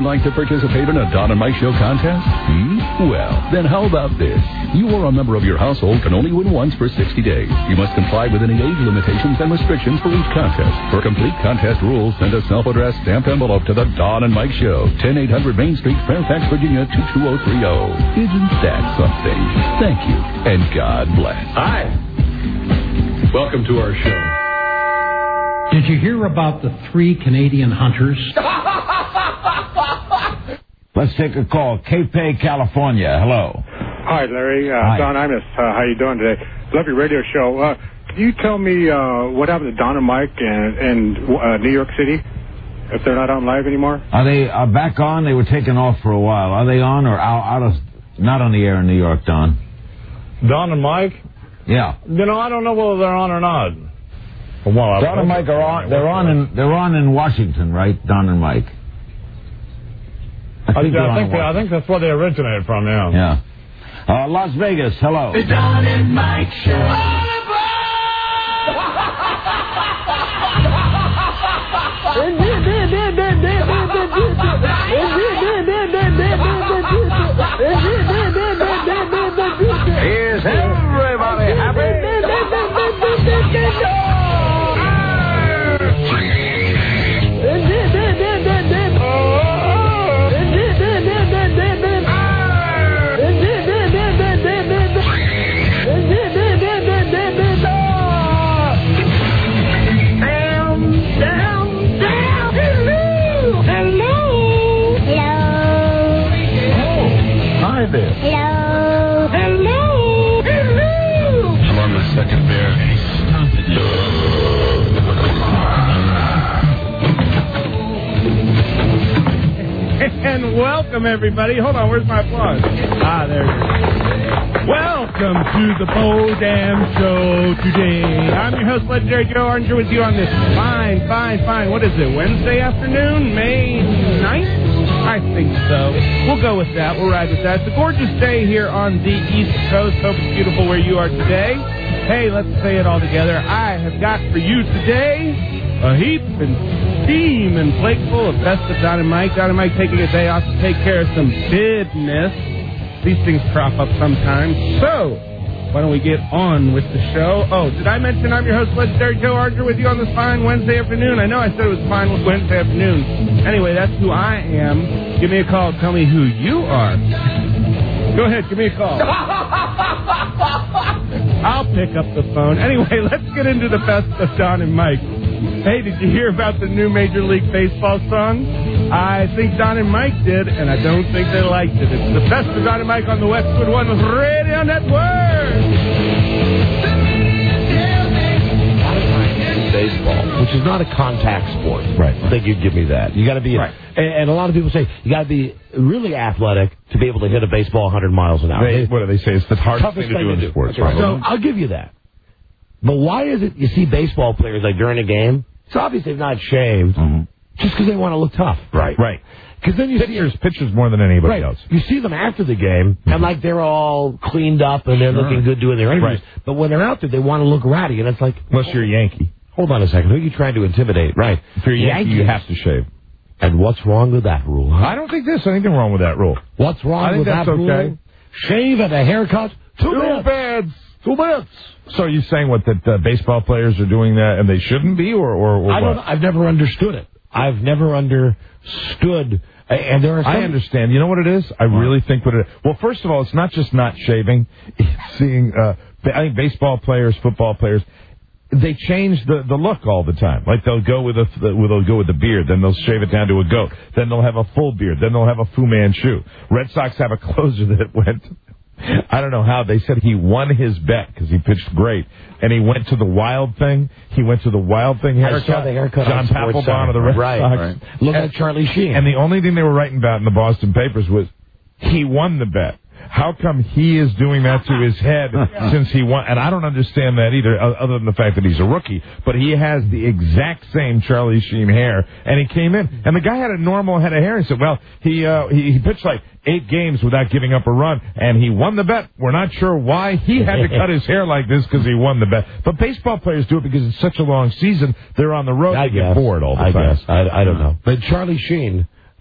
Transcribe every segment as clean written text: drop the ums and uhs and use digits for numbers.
you like to participate in a Don and Mike Show contest? Well, then how about this? You or a member of your household can only win once for 60 days. You must comply with any age limitations and restrictions for each contest. For complete contest rules, send a self-addressed stamped envelope to the Don and Mike Show, 10800 Main Street, Fairfax, Virginia, 22030. Isn't that something? Thank you, and God bless. Hi. Welcome to our show. Did you hear about the 3 Canadian hunters? Let's take a call. Cape, California. Hello. Hi, Larry. Hi. Don Imus. How you doing today? Love your radio show. Can you tell me what happened to Don and Mike in New York City? If they're not on live anymore? Are they back on? They were taken off for a while. Are they on or out of... Not on the air in New York, Don? Don and Mike? Yeah. You know, I don't know whether they're on or not. Well, Don and Mike are on. They're on in Washington, right? Don and Mike. I think that's where they originated from. Yeah. Las Vegas. Hello. The Don and Mike Show. Is everybody happy? Hello. Hello. Hello. I'm on my second beer. And welcome, everybody. Hold on, where's my applause? There it is. Welcome to the Bo Damn Show today. I'm your host, Legendary Joe Arnger, with you on this fine, what is it, Wednesday afternoon, May 9th? I think so. We'll go with that. We'll ride with that. It's a gorgeous day here on the East Coast. Hope it's beautiful where you are today. Hey, let's say it all together. I have got for you today a heap and steam and plateful of Best of Don and Mike. Don and Mike taking a day off to take care of some business. These things crop up sometimes. So, why don't we get on with the show? Oh, did I mention I'm your host, Legendary Joe Archer, with you on this fine Wednesday afternoon? I know I said it was fine Wednesday afternoon. Anyway, that's who I am. Give me a call. Tell me who you are. Go ahead. Give me a call. I'll pick up the phone. Anyway, let's get into the best of Don and Mike. Hey, did you hear about the new Major League Baseball song? I think Don and Mike did, and I don't think they liked it. It's the best of Don and Mike on the Westwood One Radio Network. Baseball, which is not a contact sport. Right. I think you'd give me that. You got to be, right. And a lot of people say you got to be really athletic to be able to hit a baseball 100 miles an hour. What do they say? It's the hardest thing to do in sports. Right. So I'll give you that. But why is it you see baseball players like during a game? It's obvious they've not shaved just because they want to look tough. Right. Because then you pitchers more than anybody else. You see them after the game, and like they're all cleaned up and they're looking good doing their interviews. Right. But when they're out there, they want to look ratty, and it's like, unless you're a Yankee. Hold on a second. Who are you trying to intimidate? Right. If you're a Yankee, you have to shave. And what's wrong with that rule? Huh? I don't think there's anything wrong with that rule. What's wrong with that rule? Okay. Shave and a haircut. Two beds. So are you saying that baseball players are doing that and they shouldn't be, or I don't know. I've never understood it. I've never understood. And there are some... I understand. You know what it is? I really think what it is. Well, first of all, it's not just not shaving. It's seeing, I think baseball players, football players, they change the look all the time. Like they'll go with the beard, then they'll shave it down to a goat, then they'll have a full beard, then they'll have a Fu Manchu. Red Sox have a closer that went, I don't know how, they said he won his bet because he pitched great, and he went to the Wild thing. He went to the Wild thing haircut. I saw the haircut John Papelbon of the Red Sox. Right. Look at Charlie Sheen. And the only thing they were writing about in the Boston papers was he won the bet. How come he is doing that to his head since he won? And I don't understand that either, other than the fact that he's a rookie. But he has the exact same Charlie Sheen hair, and he came in, and the guy had a normal head of hair. He said, well, he pitched like 8 games without giving up a run, and he won the bet. We're not sure why he had to cut his hair like this because he won the bet. But baseball players do it because it's such a long season. They're on the road. They get bored all the time. I don't know. But Charlie Sheen...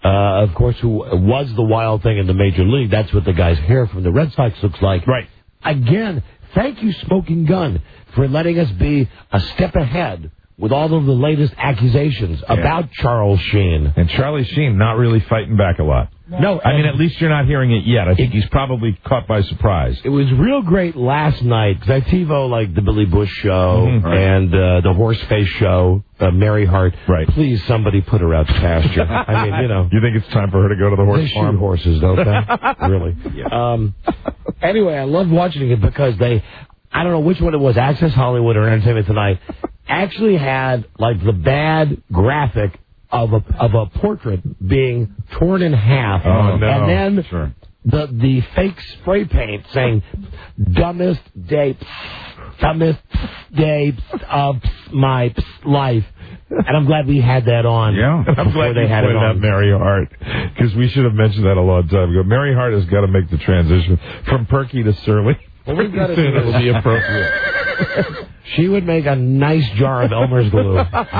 of course, who was the wild thing in the Major League. That's what the guy's hair from the Red Sox looks like. Right. Again, thank you, Smoking Gun, for letting us be a step ahead with all of the latest accusations about Charles Sheen. And Charlie Sheen not really fighting back a lot. No, I mean, at least you're not hearing it yet. I think he's probably caught by surprise. It was real great last night, because I TiVo like the Billy Bush show and the Horseface show, Mary Hart. Right. Please, somebody put her out to pasture. I mean, you know. You think it's time for her to go to the horse farm? Shoot horses, don't they? Really. Yeah. Anyway, I love watching it because they, I don't know which one it was, Access Hollywood or Entertainment Tonight, actually had like the bad graphic of a portrait being torn in half. Oh, no. And then the fake spray paint saying, dumbest day of my life. And I'm glad we had that on. Yeah, I'm glad they had it on. Mary Hart, because we should have mentioned that a long time ago. Mary Hart has got to make the transition from perky to surly. Well, we've got to see it would be appropriate. She would make a nice jar of Elmer's glue.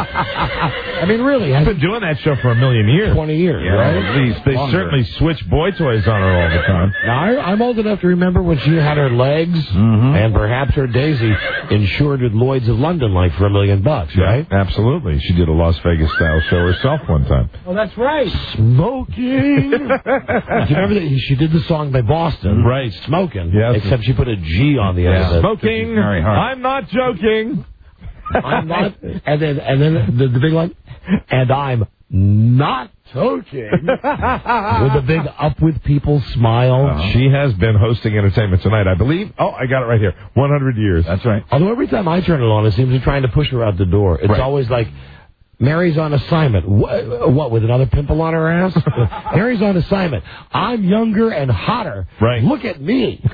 I mean, really. I've been doing that show for a million years. 20 years, yeah, right? At least. They certainly switch boy toys on her all the time. Now, I'm old enough to remember when she had her legs and perhaps her Daisy insured with Lloyd's of London, like for $1 million, right? Yeah, absolutely. She did a Las Vegas-style show herself one time. Oh, that's right. Smoking. Do you remember that she did the song by Boston? Right. Smoking. Yes. Except she put a G on the end of it. Smoking. I'm not joking. I'm not. And then the big one. And I'm not joking. With a big up with people smile. She has been hosting Entertainment Tonight, I believe. Oh, I got it right here. 100 years. That's right. Although every time I turn it on, it seems to be trying to push her out the door. It's always like, Mary's on assignment. What, with another pimple on her ass? Mary's on assignment. I'm younger and hotter. Right. Look at me.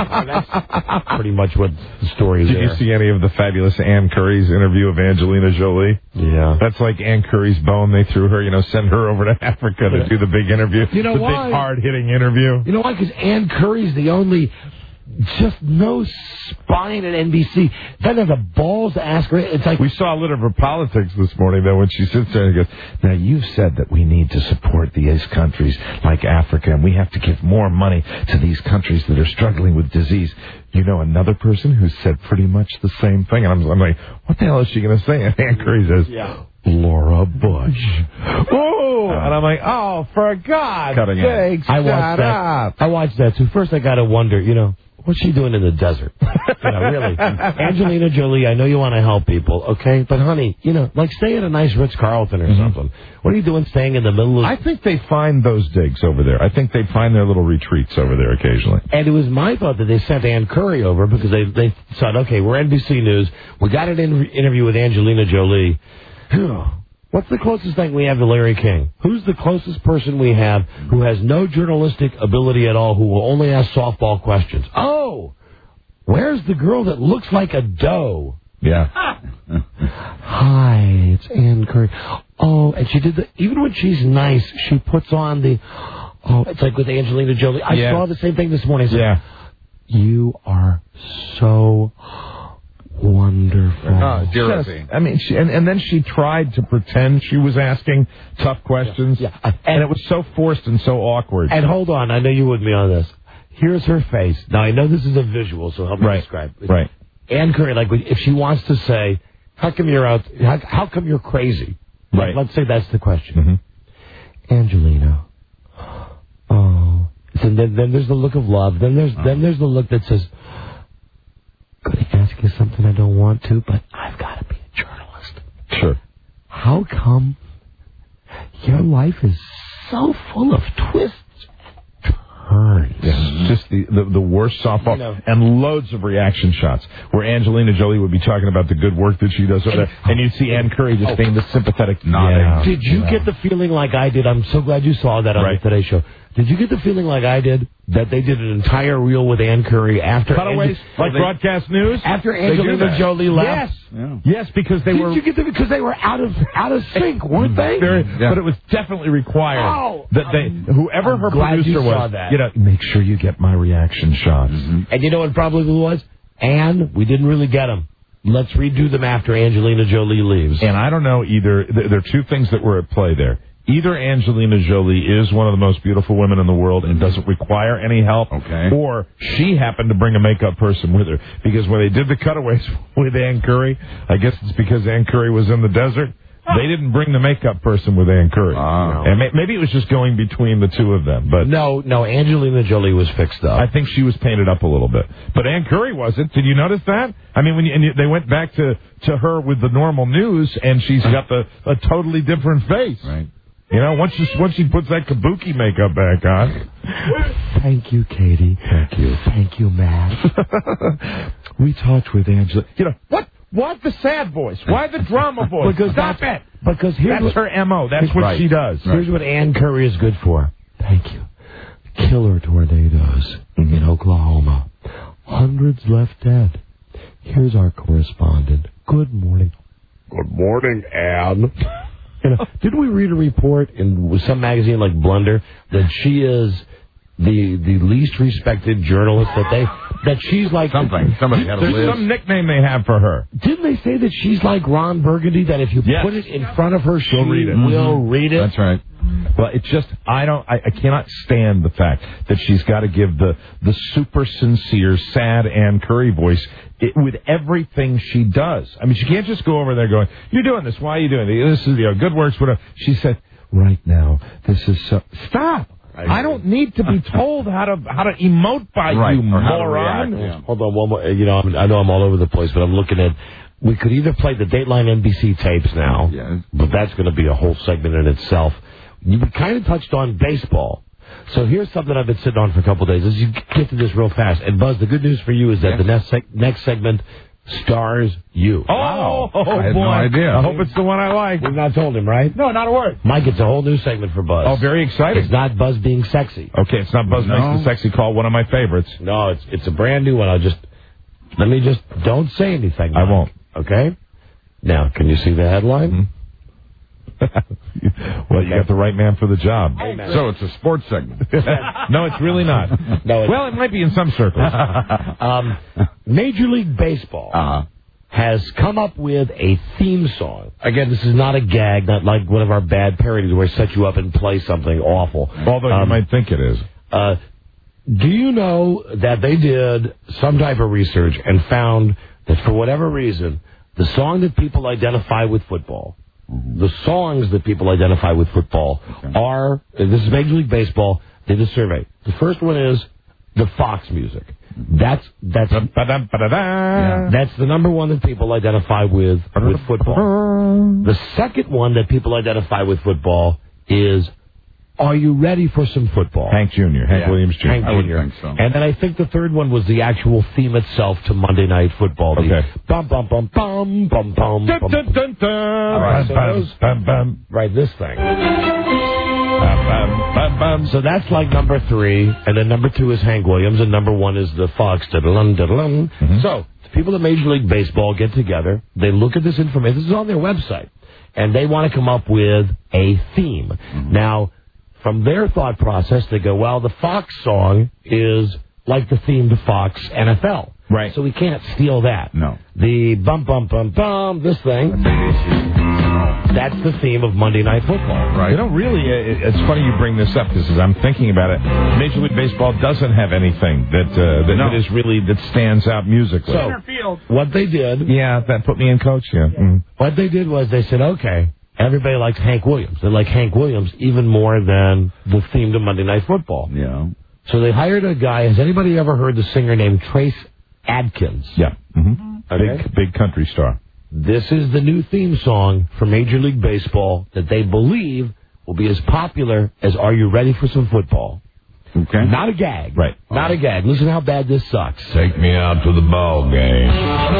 That's pretty much what the story is. Did you see any of the fabulous Ann Curry's interview of Angelina Jolie? Yeah. That's like Ann Curry's bone. They threw her, send her over to Africa to do the big interview. You know why? The big hard-hitting interview. You know why? Because Ann Curry's the only... Just no spine at NBC. Doesn't have the balls to ask her. It's like we saw a little of her politics this morning, though, when she sits there and goes, "Now you've said that we need to support these countries like Africa, and we have to give more money to these countries that are struggling with disease." You know, another person who said pretty much the same thing, and I'm like, "What the hell is she going to say?" And Ann Curry says, "Laura Bush." Oh, and I'm like, "Oh, for God's sakes, I watched that too. First, I got to wonder, what's she doing in the desert? Really. Angelina Jolie, I know you want to help people, okay? But, honey, like stay at a nice Ritz-Carlton or something. What are you doing staying in the middle of... I think they find those digs over there. I think they find their little retreats over there occasionally. And it was my thought that they sent Ann Curry over because they said, okay, we're NBC News. We got an interview with Angelina Jolie. What's the closest thing we have to Larry King? Who's the closest person we have who has no journalistic ability at all, who will only ask softball questions? Oh, where's the girl that looks like a doe? Yeah. Hi, it's Ann Curry. Oh, and she did even when she's nice, she puts on it's like with Angelina Jolie. I saw the same thing this morning. Yeah. You are so... wonderful. I mean, and then she tried to pretend she was asking tough questions. Yeah. And it was so forced and so awkward. And hold on, I know you with me on this. Here's her face. Now, I know this is a visual, so help me describe it. Right. Ann Curry, like, if she wants to say, how come you're crazy? Right. Let's say that's the question. Angelina. Oh. And then there's the look of love. Then there's the look that says, could I ask you something I don't want to, but I've got to be a journalist. Sure. How come your life is so full of twists and turns? Yeah, just the worst softball and loads of reaction shots where Angelina Jolie would be talking about the good work that she does over there, and you'd see Ann Curry just being the sympathetic nodding. Yeah. Did you get the feeling like I did? I'm so glad you saw that on the Today Show. Did you get the feeling like I did that they did an entire reel with Ann Curry after cutaways, like broadcast news after Angelina Jolie left? Yes, because they were. Did you get them because they were out of sync, weren't they? But it was definitely required that whoever her producer was, make sure you get my reaction shots. And you know what probably was? And we didn't really get them. Let's redo them after Angelina Jolie leaves. And I don't know either. There are two things that were at play there. either Angelina Jolie is one of the most beautiful women in the world and doesn't require any help, or she happened to bring a makeup person with her. Because when they did the cutaways with Ann Curry, I guess it's because Ann Curry was in the desert, they didn't bring the makeup person with Ann Curry. And maybe it was just going between the two of them. But No, Angelina Jolie was fixed up. I think she was painted up a little bit. But Ann Curry wasn't. Did you notice that? I mean, they went back to her with the normal news, and she's got a totally different face. Right. You know, once she puts that kabuki makeup back on. Thank you, Katie. Thank you. Thank you, Matt. We talked with Angela. You know, Why the sad voice? Why the drama voice? Stop it! Because that's her M.O. That's what she does. Here's what Ann Curry is good for. Thank you. Killer tornadoes in Oklahoma. Hundreds left dead. Here's our correspondent. Good morning. Good morning, Ann. You know, didn't we read a report in some magazine like Blunder that she is the least respected journalist, that she's like something. Somebody had a list. There's some nickname they have for her. Didn't they say that she's like Ron Burgundy, that if you put it in front of her, she'll read it. Will read it? That's right. Well, it's just, I cannot stand the fact that she's got to give the super sincere, sad Ann Curry voice with everything she does. I mean, she can't just go over there going, "You're doing this. Why are you doing this? This is good works, whatever." She said, "Right now, this is so." Stop. I don't need to be told how to emote by you, moron. Yeah. Hold on, one more. You know, I know I'm all over the place, but I'm looking at. We could either play the Dateline NBC tapes now, but that's going to be a whole segment in itself. You kind of touched on baseball. So here's something I've been sitting on for a couple of days. Let's get to this real fast. And Buzz, the good news for you is that the next segment stars you. Oh, I had boy. no idea. I hope it's the one I like. We've not told him, right? No, not a word. Mike, it's a whole new segment for Buzz. Oh, very exciting. It's not Buzz being sexy. Okay, it's not Buzz makes the sexy call, one of my favorites. No, it's a brand new one. Don't say anything, Mike. I won't. Okay? Now, can you see the headline? Mm-hmm. Well, you got the right man for the job. So it's a sports segment. No, it's really not. Well, it might be in some circles. Major League Baseball has come up with a theme song. Again, this is not a gag, not like one of our bad parodies where I set you up and play something awful. Although you might think it is. Do you know that they did some type of research and found that for whatever reason, the song that people identify with football, the songs that people identify with football are, this is Major League Baseball, they did a survey. The first one is the Fox music. That's the number one that people identify with football. The second one that people identify with football is, are you ready for some football? Hank Williams Jr. Hank Jr. I would think so. And then I think the third one was the actual theme itself to Monday Night Football. Okay. Bum, bum, bum, bum, bum, bum, Dun, bum. dun, dun, dun. All right, so right, this thing. So that's like number 3, and then number 2 is Hank Williams, and number 1 is the Fox. So the people at Major League Baseball get together, they look at this information, this is on their website, and they want to come up with a theme. Now, from their thought process, they go, well, the Fox song is like the theme to Fox NFL. Right. So we can't steal that. No. The bum, bum, bum, bum, this thing, that's the theme of Monday Night Football. Right. You know, really, it's funny you bring this up, because as I'm thinking about it, Major League Baseball doesn't have anything that is really, that stands out musically. So, what they did... Yeah, that put me in coach, What they did was they said, okay, everybody likes Hank Williams. They like Hank Williams even more than the theme to Monday Night Football. Yeah. So they hired a guy. Has anybody ever heard the singer named Trace Adkins? Yeah. Okay. Big country star. This is the new theme song for Major League Baseball that they believe will be as popular as Are You Ready for Some Football? Okay. Not a gag. Right. Not a gag. Listen how bad this sucks. Take me out to the ball game.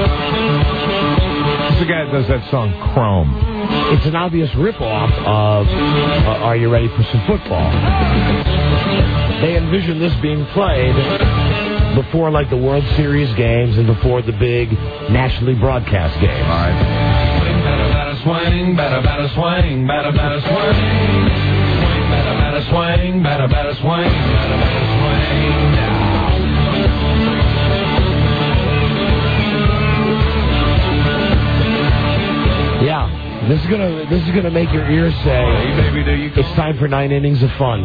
This is the guy that does that song, Chrome. It's an obvious ripoff of Are You Ready for Some Football? They envision this being played before, like, the World Series games and before the big nationally broadcast games. All right. Swing, batter, batter, swing, batter, batter, swing. Swing, batter, batter, swing, batter, batter, swing, batter, batter, swing. Yeah, This is gonna make your ears say, Hey, baby, there you go. it's time for 9 innings of fun.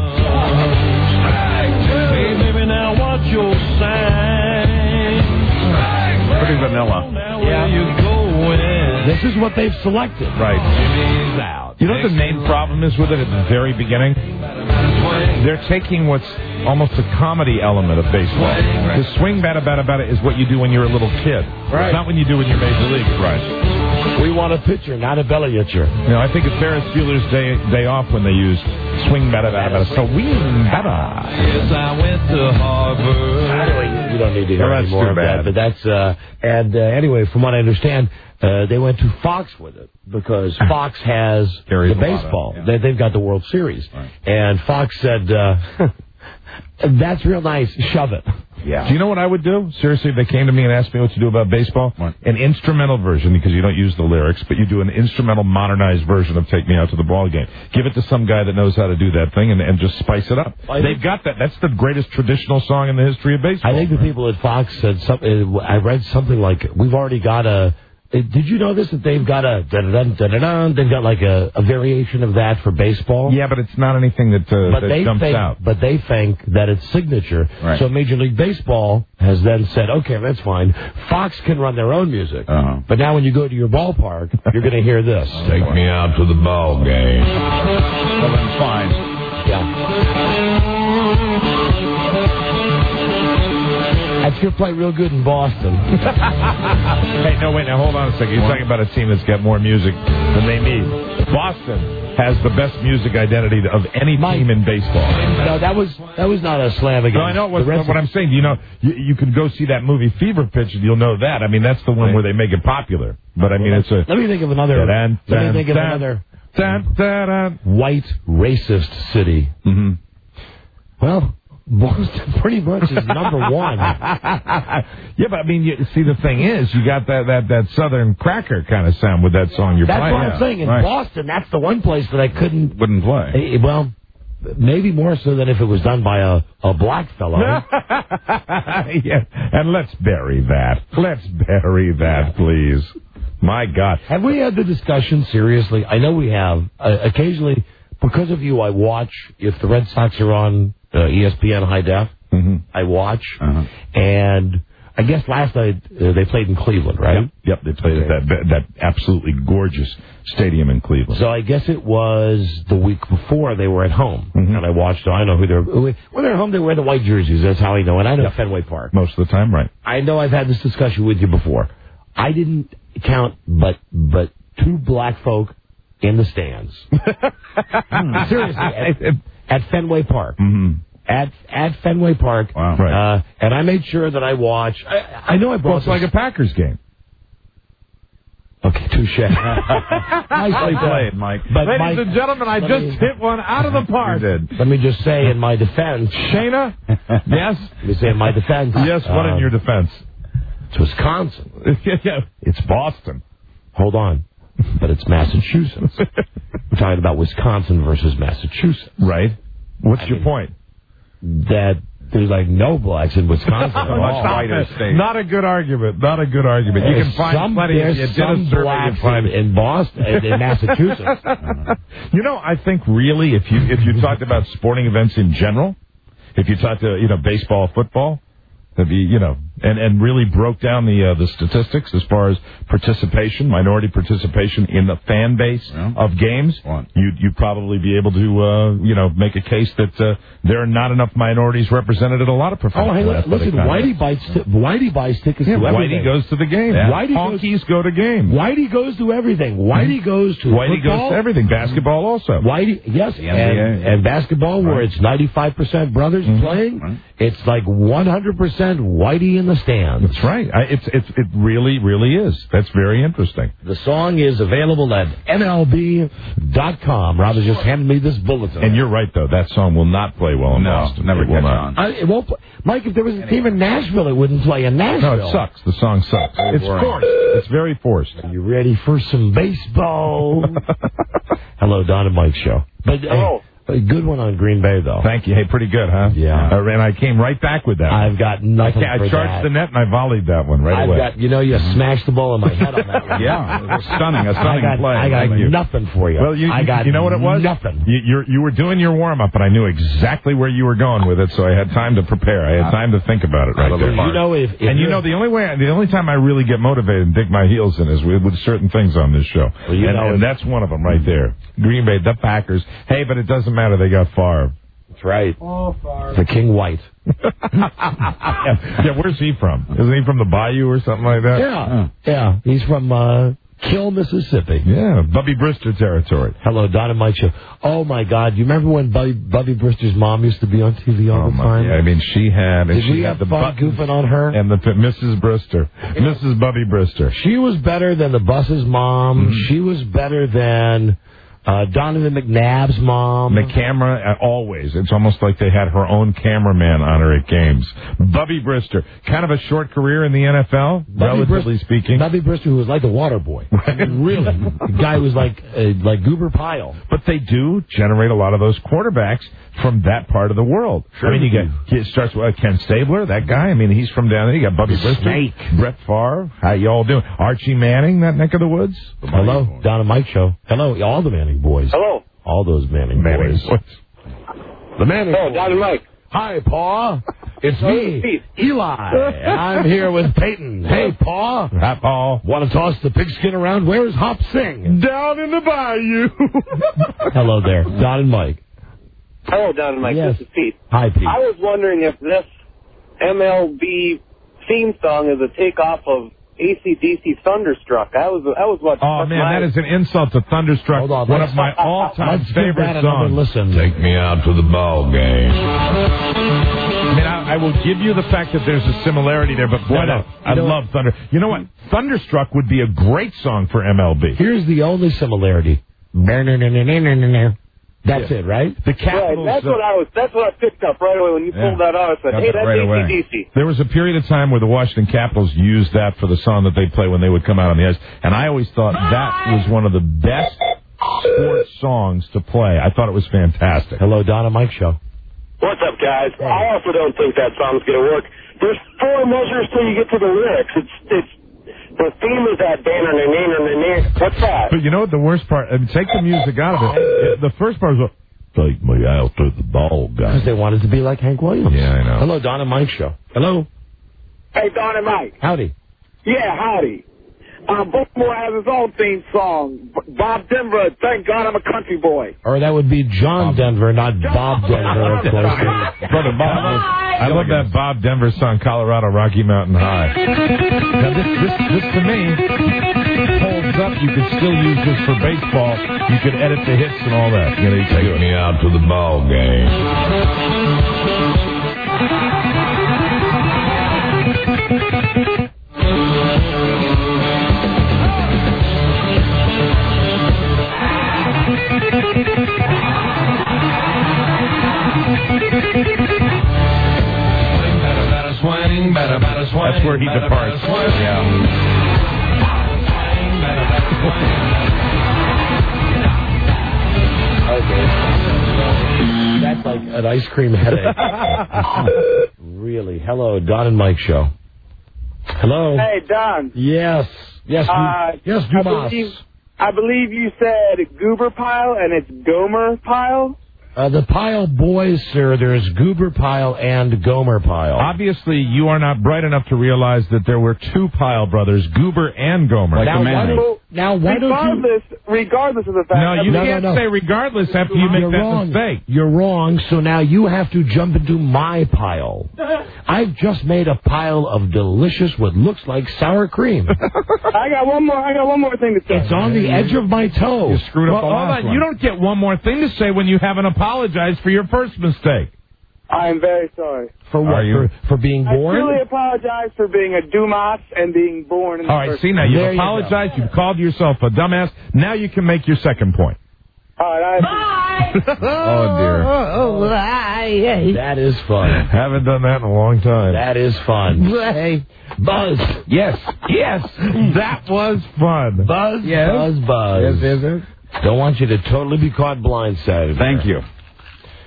Hey, baby, now what's your sign? Pretty vanilla. Where you going? This is what they've selected. Right. Jimmy's out. You know what the main problem is with it at the very beginning? They're taking what's almost a comedy element of baseball. The swing batta batta batta is what you do when you're a little kid. Right. It's not when you do when you're major league. Right. We want a pitcher, not a belly itcher. You know, I think it's Ferris Bueller's day off when they use swing batta batta batta. Swing batta. Yes, I went to Harvard. Anyway, you don't need to hear Well, any that's more too of that. bad. But that's anyway, from what I understand, they went to Fox with it because Fox has Carries the a lot of- baseball. yeah. They've got the World Series, Right. and Fox said, "That's real nice. Shove it." Yeah. Do you know what I would do? Seriously, if they came to me and asked me what to do about baseball, What? an instrumental version, because you don't use the lyrics, but you do an instrumental, modernized version of "Take Me Out to the Ball Game." Give it to some guy that knows how to do that thing, and just spice it up. They've got that. That's the greatest traditional song in the history of baseball. I think the people at Fox said something. I read something like, "We've already got a." Did you know this? That they've got a da-da-dun. They've got like a variation of that for baseball. Yeah, but it's not anything that jumps out. But they think that it's signature. Right. So Major League Baseball has then said, okay, that's fine. Fox can run their own music. Uh-huh. But now when you go to your ballpark, you're going to hear this. Take me out to the ball game. Well, then fine. Yeah. That's going to play real good in Boston. Hey, no, wait, now hold on a second. You're talking about a team that's got more music than they need. Boston has the best music identity of any team in baseball. No, that was not a slam against. No, I know the rest what I'm saying. You know, you can go see that movie Fever Pitch and you'll know that. I mean, that's the one where they make it popular. But I mean, it's a. Let me think of another. White racist city. Mm-hmm. Well, Boston pretty much is number one. Yeah, but I mean, see, the thing is, you got that Southern cracker kind of sound with that song you're That's playing. what I'm saying. In Right. Boston, that's the one place that I Wouldn't play. Well, maybe more so than if it was done by a black fellow. Yeah, and let's bury that. Let's bury that, please. My God. Have we had the discussion seriously? I know we have. Occasionally, because of you, I watch if the Red Sox are on ESPN High Def. Mm-hmm. I watch, Uh-huh. and I guess last night they played in Cleveland, right? Yep, they played at that absolutely gorgeous stadium in Cleveland. So I guess it was the week before they were at home, and I watched. I know who they're when they're at home. They wear the white jerseys. That's how I know. And I know Fenway Park. Most of the time, right? I know I've had this discussion with you before. I didn't count, but 2 black folk in the stands. Seriously, at Fenway Park. Mm-hmm. At Fenway Park. Wow. Right. And I made sure that I watched. I know I brought. Well, it's like a Packers game. Okay, touche. Nicely played, Mike. But Ladies and gentlemen, I just hit one out of the park. You did. Let me just say in my defense. Shayna? Yes? Let me say in my defense. Yes, what in your defense? It's Wisconsin. Yeah, it's Boston. Hold on. But it's Massachusetts. We're talking about Wisconsin versus Massachusetts. Right. What's your point? That there's like no blacks in Wisconsin at all. whiter state. Not a good argument. Not a good argument. You can find plenty. If you There's did a some survey, blacks you'd find in Boston, in Massachusetts. You know, I think really, if you talked about sporting events in general, if you talked to baseball, football, that'd be and really broke down the statistics as far as participation, minority participation in the fan base of games, you'd probably be able to make a case that there are not enough minorities represented at a lot of professional athletic listen, contests. Whitey buys tickets to everything. Whitey goes to the game. Yeah. Honkies go to games. Whitey goes to everything. Whitey goes to Whitey football. goes to everything. Basketball also. Whitey, yes, and basketball where it's 95% brothers playing, it's like 100% Whitey in the stands. That's right. It really, really is. That's very interesting. The song is available at MLB.com. Rob has just handed me this bulletin. And you're right, though. That song will not play well in Boston. Never it will catch not. on. It won't play. Mike, if there was a team in Nashville, it wouldn't play in Nashville. No, it sucks. The song sucks. It's boring. forced. It's very forced. Are you ready for some baseball? Hello, Don and Mike show. But Hello. A good one on Green Bay, though. Thank you. Hey, pretty good, huh? Yeah. And I came right back with that. I've got nothing I for charged that. the net and I volleyed that one right away. You smashed the ball in my head on that one. Yeah, it was stunning. A stunning play. I got Thank you. nothing for you. Well, you know what it was? Nothing. You were doing your warm-up, and I knew exactly where you were going with it, so I had time to prepare. I had time to think about it right there. The only time I really get motivated and dig my heels in is with certain things on this show. Well, and that's one of them right there. Green Bay, the Packers. Hey, but it doesn't matter. They got Favre. That's right. Oh, Favre. The King White. Yeah, where's he from? Isn't he from the Bayou or something like that? Yeah. He's from Kill, Mississippi. Yeah, Bubby Brister territory. Hello, Don and Mike Show. Oh, my God. You remember when Bubby Brister's mom used to be on TV all the time? Yeah, I mean, she had... Did we have fun goofing on her? And Mrs. Brister. Mrs. Bubby Brister. She was better than the bus's mom. Mm-hmm. She was better than... Donovan McNabb's mom. The camera, always. It's almost like they had her own cameraman on her at games. Bubby Brister. Kind of a short career in the NFL, relatively speaking. Bubby Brister, who was like the water boy. Really. The guy was like Goober Pyle. But they do generate a lot of those quarterbacks from that part of the world. Sure. I mean, it starts with Ken Stabler, that guy. I mean, he's from down there. You got Bubby Brister. Snake. Brett Favre. How y'all doing? Archie Manning, that neck of the woods. Hello, Don and Mike Show. Hello, all the Manning boys. Hello. All those Manning boys. The Manning boys. Don and Mike. Hi, Pa. It's me, Eli. I'm here with Peyton. Hey, Pa. Hi, Pa. Want to toss the pigskin around? Where's Hop Sing? Down in the bayou. Hello there, Don and Mike. Hello, Don and Mike. Yes. This is Pete. Hi, Pete. I was wondering if this MLB theme song is a takeoff of AC/DC Thunderstruck. That was what. Oh man, that is an insult to Thunderstruck. Hold on, one of my all-time favorite songs. Listen. Take me out to the ball game. I mean, I will give you the fact that there's a similarity there, but boy, I love Thunder. You know what? Thunderstruck would be a great song for MLB. Here's the only similarity. That's it, right? The Capitals. Right, that's what I picked up right away when you pulled that out. I said, hey, that's AC/DC. There was a period of time where the Washington Capitals used that for the song that they play when they would come out on the ice, and I always thought that was one of the best sports songs to play. I thought it was fantastic. Hello, Don and Mike Show. What's up, guys? I also don't think that song's going to work. There's 4 measures till you get to the lyrics. It's the theme is that what's that? But you know what the worst part? I mean, take the music out of it. The first part was, take me out to the ball game. Because they wanted to be like Hank Williams. Yeah, I know. Hello, Don and Mike Show. Hello. Hey, Don and Mike. Howdy. Yeah, howdy. Baltimore has his own theme song. Bob Denver, thank God I'm a country boy. Or that would be John Denver, not Bob Denver, of course. Brother Bob. I love that Bob Denver song, Colorado Rocky Mountain High. Now, this to me holds up. You could still use this for baseball. You could edit the hits and all that. You know, you Take me out to the ball game. That's where he departs. Yeah. Okay. That's like an ice cream headache. Really. Hello, Don and Mike Show. Hello. Hey, Don. Yes. Yes, yes, Dumas. I believe you said Goober Pile, and it's Gomer Pile? The Pile boys, sir, there's Goober Pile and Gomer Pile. Obviously, you are not bright enough to realize that there were 2 Pile brothers, Goober and Gomer. Regardless of the fact... No, you can't say regardless after you make that mistake. You're wrong, so now you have to jump into my pile. I've just made a pile of delicious, what looks like sour cream. I got one more thing to say. It's on the edge of my toe. You screwed up the last one. You don't get one more thing to say when you haven't apologized for your first mistake. I am very sorry. For what? For being born? I truly apologize for being a Dumas and being born in the All right, see, now you've apologized. You've called yourself a dumbass. Now you can make your second point. All right, Bye! Oh, dear. Bye! That is fun. Haven't done that in a long time. That is fun. Buzz. Yes, that was fun. Buzz, yes. Buzz. Yes, is it? Don't want you to totally be caught blindsided. Thank you.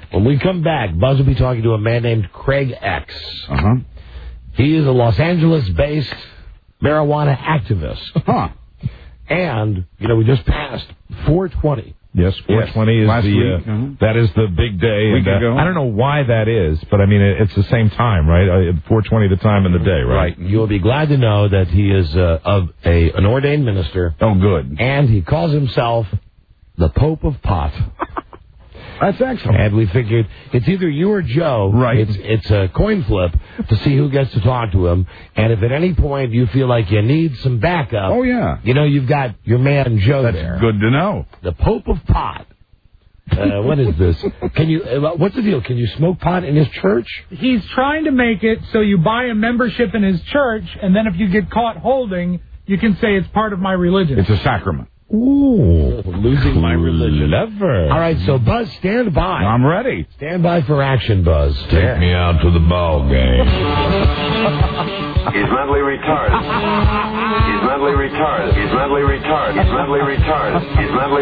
When we come back, Buzz will be talking to a man named Craig X. Uh-huh. He is a Los Angeles-based marijuana activist. Huh. And, we just passed 420. Yes, 420 is last the week. that is the big day. Week ago. I don't know why that is, but I mean it's the same time, right? 420 the time and the day, right? You'll be glad to know that he is an ordained minister. Oh, good. And he calls himself the Pope of Pot. That's excellent. And we figured it's either you or Joe. Right. It's a coin flip to see who gets to talk to him. And if at any point you feel like you need some backup, Oh, yeah. you've got your man Joe That's there. good to know. The Pope of Pot. What is this? Can you? What's the deal? Can you smoke pot in his church? He's trying to make it so you buy a membership in his church, and then if you get caught holding, you can say it's part of my religion. It's a sacrament. Ooh, losing my religion. Clever. All right, so Buzz, stand by. I'm ready. Stand by for action, Buzz. Take me out to the ball game. He's mentally retarded. He's mentally retarded. He's mentally retarded. He's mentally retarded. He's mentally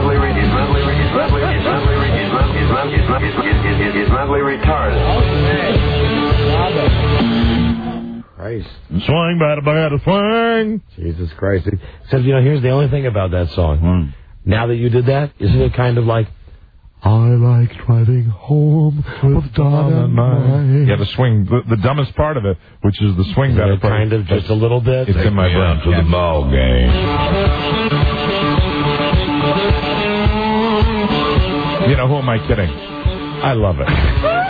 retarded. Christ. Swing, bada, swing. Jesus Christ. Except, here's the only thing about that song. Now that you did that, isn't it kind of like, I like driving home with dynamite. Yeah, the swing, the dumbest part of it, which is the swing Isn't bada it kind of just a little bit? It's in my brain. To the ball game. Who am I kidding? I love it.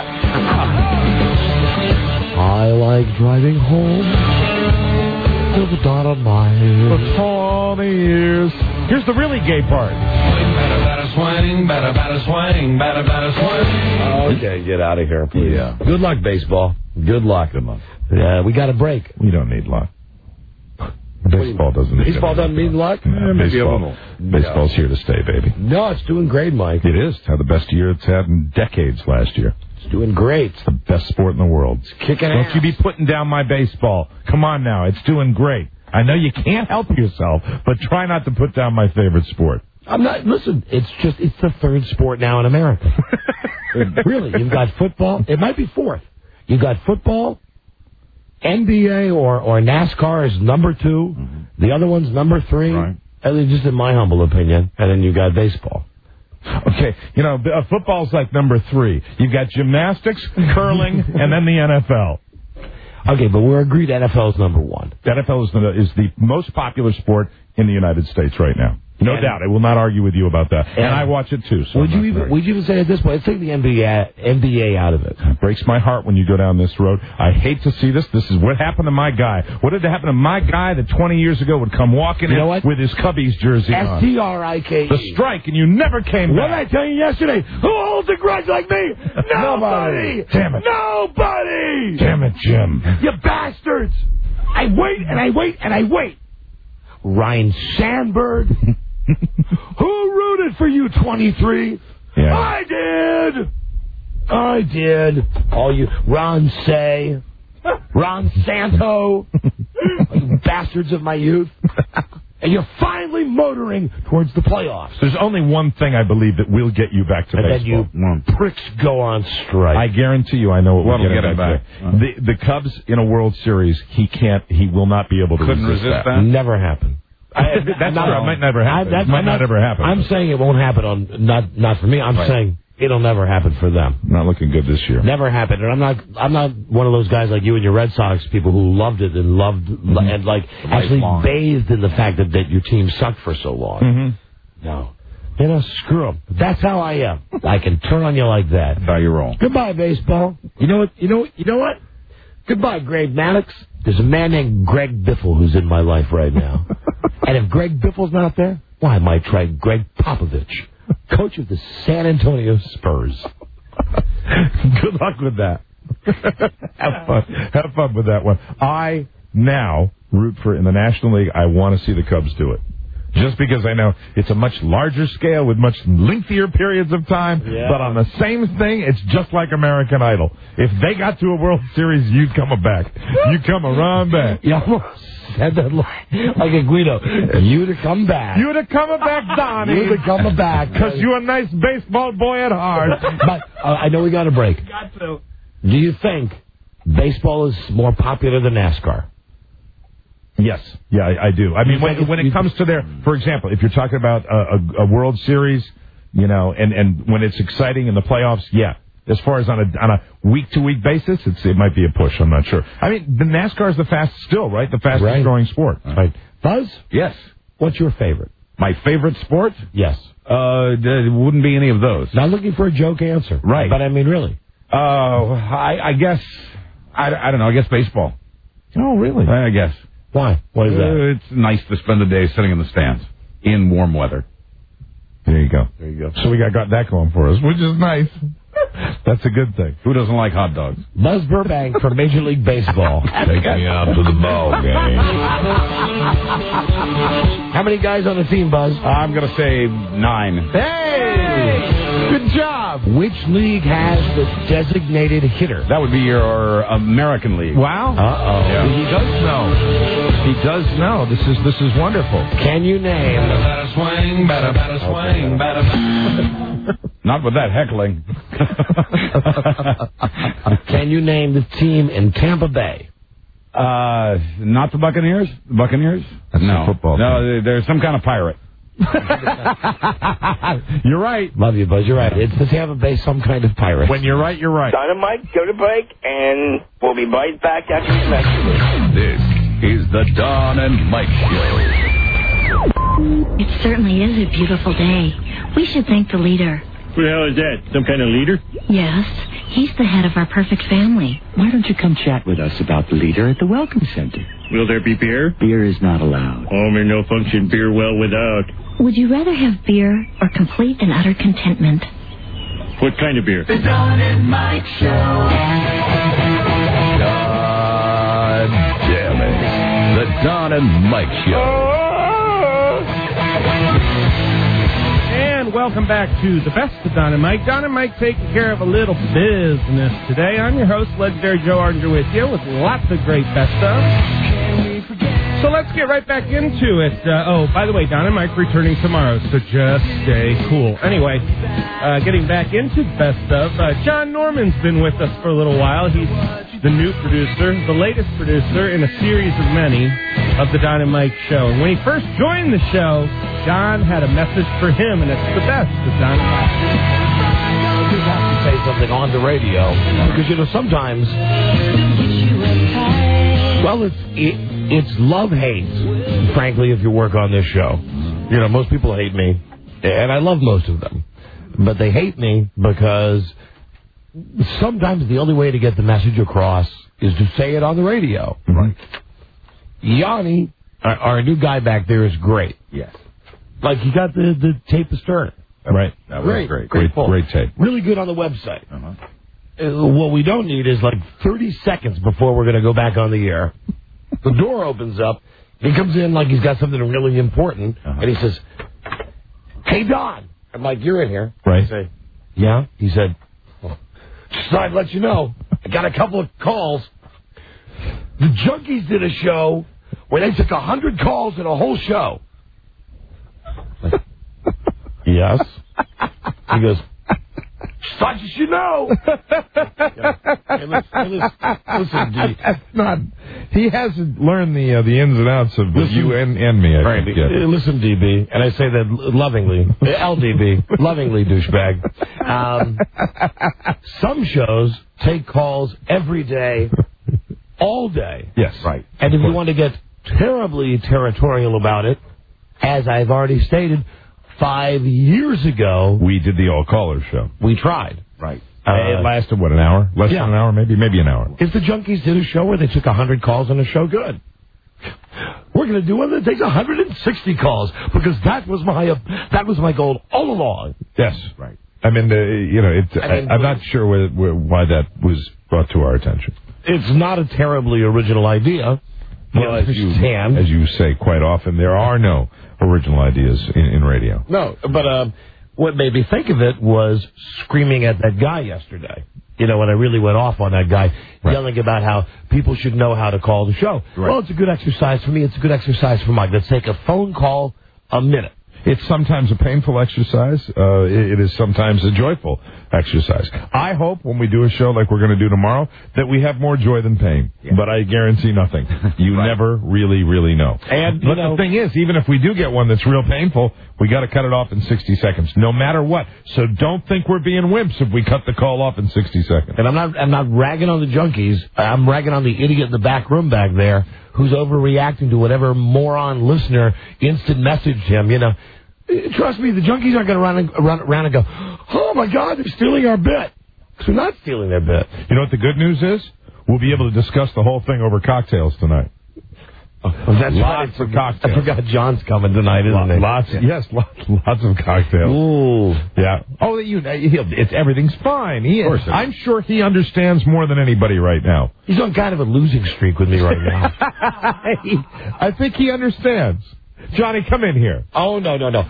I like driving home with dynamite. For 20 years. Here's the really gay part. Swing, bada, swing, bada, swing. Okay, get out of here, please. Yeah. Good luck, baseball. Good luck. Good luck. We got a break. We don't need luck. Baseball doesn't need Baseball doesn't mean luck? No, maybe a little. Baseball's here to stay, baby. No, it's doing great, Mike. It is. It's had the best year it's had in decades last year. It's doing great. It's the best sport in the world. It's kicking Don't ass. you be putting down my baseball. Come on now. It's doing great. I know you can't help yourself, but try not to put down my favorite sport. I'm not. Listen, it's the third sport now in America. Really, you've got football. It might be fourth. You've got football, NBA or NASCAR is number 2. Mm-hmm. The other one's number 3. Right. At least just in my humble opinion. And then you got baseball. Okay, football's like number 3. You've got gymnastics, curling, and then the NFL. Okay, but we're agreed NFL is number 1. The NFL is the most popular sport in the United States right now. No doubt. I will not argue with you about that. And I watch it, too. So would you even say at this point, let's take the NBA out of it. It breaks my heart when you go down this road. I hate to see this. This is what happened to my guy. What did happen to my guy that 20 years ago would come walking in with his Cubbies jersey on? STRIKE. The strike, and you never came back. What did I tell you yesterday? Who holds a grudge like me? Nobody. Damn it. Nobody. Damn it, Jim. You bastards. I wait and I wait and I wait. Ryan Sandberg. Who rooted for you, 23? Yeah. I did. All you, Ron Say, Ron Santo, you bastards of my youth. And you're finally motoring towards the playoffs. There's only one thing I believe that will get you back to baseball. And then you pricks go on strike. I guarantee you I know what will get him back. Uh-huh. The Cubs in a World Series, he will not be able to resist that. Never happen. That's true. It might never happen. It might not ever happen. I'm saying it won't happen not for me. I'm saying it'll never happen for them. Not looking good this year. Never happened. And I'm not one of those guys like you and your Red Sox people who loved it and and actually bathed in the fact that your team sucked for so long. Mm-hmm. No. Screw them. That's how I am. I can turn on you like that. That's how you roll. Goodbye, baseball. You know what? Goodbye, Greg Maddox. There's a man named Greg Biffle who's in my life right now. And if Greg Biffle's not there, why, I might try Greg Popovich, coach of the San Antonio Spurs. Good luck with that. Have fun with that one. I now root for, in the National League, I want to see the Cubs do it. Just because I know it's a much larger scale with much lengthier periods of time, but on the same thing, it's just like American Idol. If they got to a World Series, you'd come back. You come around back. You almost said that like a Guido. You to come back. You to come back, Donnie. You to come back. Because you're a nice baseball boy at heart. But I know we got a break. Got to. Do you think baseball is more popular than NASCAR? Yes. Yeah, I do. I mean, when it comes to for example, if you're talking about a World Series, and when it's exciting in the playoffs, yeah. As far as on a week-to-week basis, it might be a push. I'm not sure. I mean, the NASCAR is the fastest growing sport. Right. Buzz? Yes. What's your favorite? My favorite sport? Yes. It wouldn't be any of those. Not looking for a joke answer. Right. But I mean, really. I guess, I don't know, I guess baseball. Oh, really? I guess. Why? What is that? It's nice to spend the day sitting in the stands in warm weather. There you go. So we got that going for us, which is nice. That's a good thing. Who doesn't like hot dogs? Buzz Burbank from Major League Baseball. Take me out to the ball game. How many guys on the team, Buzz? I'm going to say 9. Hey! Good job. Which league has the designated hitter? That would be your American League. Wow. Uh-oh. Yeah. He does know. He does know. This is wonderful. Can you name... Batter swing, batter swing, batter. Not with that heckling. Can you name the team in Tampa Bay? Not the Buccaneers? Buccaneers? That's no. the football No, there's some kind of pirate. You're right. Love you, Buzz. You're right. It's the Tampa Bay, some kind of pirate. When you're right, you're right. Dynamite, go to break, and we'll be right back after the message. This is the Don and Mike Show. It certainly is a beautiful day. We should thank the leader. Who the hell is that? Some kind of leader? Yes, he's the head of our perfect family. Why don't you come chat with us about the leader at the Welcome Center? Will there be beer? Beer is not allowed. Home or no function, beer well without. Would you rather have beer or complete and utter contentment? What kind of beer? The Don and Mike Show. God damn it. The Don and Mike Show. And welcome back to the best of Don and Mike. Don and Mike taking care of a little business today. I'm your host, legendary Joe Arnger, with you with lots of great best of. So let's get right back into it. By the way, Don and Mike returning tomorrow, so just stay cool. Anyway, getting back into best of, John Norman's been with us for a little while. He's the new producer, the latest producer in a series of many of the Don and Mike Show. And when he first joined the show, John had a message for him, and it's the best of Don and Mike. You just have to say something on the radio, because, sometimes, well, it's love-hate, frankly, if you work on this show. Most people hate me, and I love most of them. But they hate me because sometimes the only way to get the message across is to say it on the radio. Right. Yanni, our new guy back there, is great. Yes. Like, he got the tape astern. Right. That was great. Great tape. Really good on the website. Uh-huh. What we don't need is 30 seconds before we're going to go back on the air. The door opens up. He comes in like he's got something really important, and he says, "Hey, Don." I'm like, "You're in here." Right. I say, "Yeah." He said, "Just thought I'd let you know. I got a couple of calls. The Junkies did a show where they took 100 calls in a whole show." Like, yes. He goes, "Just thought you should know." Hey, listen, D. That's not. He hasn't learned the ins and outs of you and me. I think, yet. Listen, DB, and I say that lovingly, LDB, lovingly, douchebag. Some shows take calls every day, all day. Yes, right. And if you want to get terribly territorial about it, as I've already stated, 5 years ago, we did the all-callers show. We tried. Right. It lasted, an hour? Less than an hour, maybe an hour. If the Junkies did a show where they took 100 calls on a show, good. We're going to do one that takes 160 calls, because that was my goal all along. Yes. Right. I mean, I'm not sure why that was brought to our attention. It's not a terribly original idea. Well, as you say quite often, there are no original ideas in radio. No, but what made me think of it was screaming at that guy yesterday. You know, when I really went off on that guy, yelling about how people should know how to call the show. Right. Well, it's a good exercise for me. It's a good exercise for Mike. Let's take a phone call a minute. It's sometimes a painful exercise. It is sometimes a joyful exercise. I hope when we do a show like we're going to do tomorrow that we have more joy than pain. Yeah. But I guarantee nothing. You never really, really know. And but the thing is, even if we do get one that's real painful, we got to cut it off in 60 seconds, no matter what. So don't think we're being wimps if we cut the call off in 60 seconds. And I'm not ragging on the junkies. I'm ragging on the idiot in the back room back there who's overreacting to whatever moron listener instant messaged him, you know. Trust me, the junkies aren't going to run around and go, oh, my God, they're stealing our bit. Because we're not stealing their bit. You know what the good news is? We'll be able to discuss the whole thing over cocktails tonight. That's lots of cocktails. I forgot John's coming tonight, isn't he? Lots of cocktails. Ooh. Yeah. Oh, everything's fine. I'm sure he understands more than anybody right now. He's on kind of a losing streak with me right now. I think he understands. Johnny, come in here. Oh, no. Let's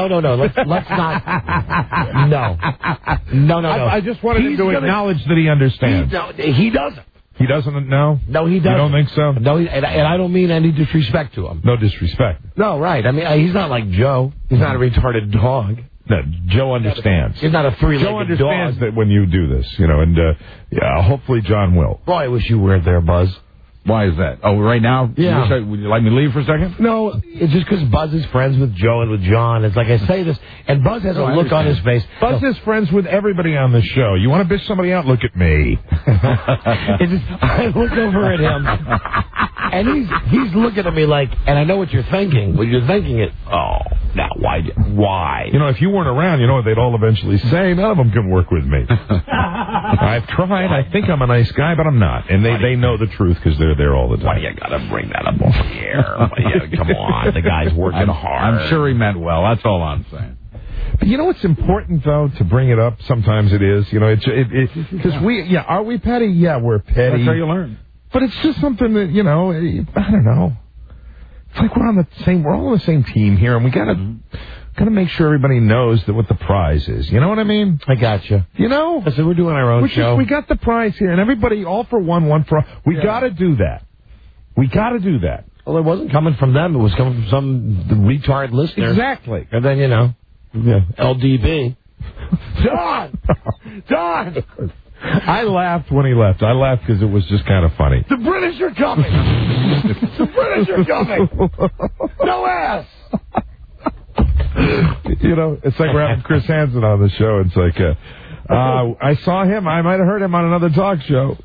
not. No. I just wanted him to acknowledge that he understands. He doesn't. He doesn't know? No, he doesn't. You don't think so? No, and I don't mean any disrespect to him. No disrespect. No, right. I mean, he's not like Joe. He's not a retarded dog. No, Joe understands. He's not a three-legged dog. Joe understands that when you do this, you know, and hopefully John will. Boy, I wish you weren't there, Buzz. Why is that? Oh, right now? Yeah. Would you like me to leave for a second? No, it's just because Buzz is friends with Joe and with John. It's like I say this, and Buzz has a look on his face. Buzz is friends with everybody on the show. You want to bitch somebody out? Look at me. I look over at him, and he's looking at me like, and I know what you're thinking. What you're thinking is, oh, now why? You know, if you weren't around, you know what they'd all eventually say? None of them can work with me. I've tried. I think I'm a nice guy, but I'm not. And they know the truth because they're there all the time. Why you got to bring that up on the air? Come on. The guy's working hard. I'm sure he meant well. That's all I'm saying. But you know what's important, though, to bring it up? Sometimes it is. You know, because are we petty? Yeah, we're petty. That's how you learn. But it's just something that, you know, I don't know. It's like we're all on the same team here, and we got to make sure everybody knows that what the prize is. You know what I mean? I gotcha. You know? So we're doing our own show. We got the prize here, and everybody, all for one for all. We got to do that. We got to do that. Well, it wasn't coming from them. It was coming from some retard listener. Exactly. And then, you know, LDB. John! I laughed when he left. I laughed because it was just kind of funny. The British are coming! The British are coming! No ass! You know, it's like we're having Chris Hansen on the show. It's like, I saw him. I might have heard him on another talk show.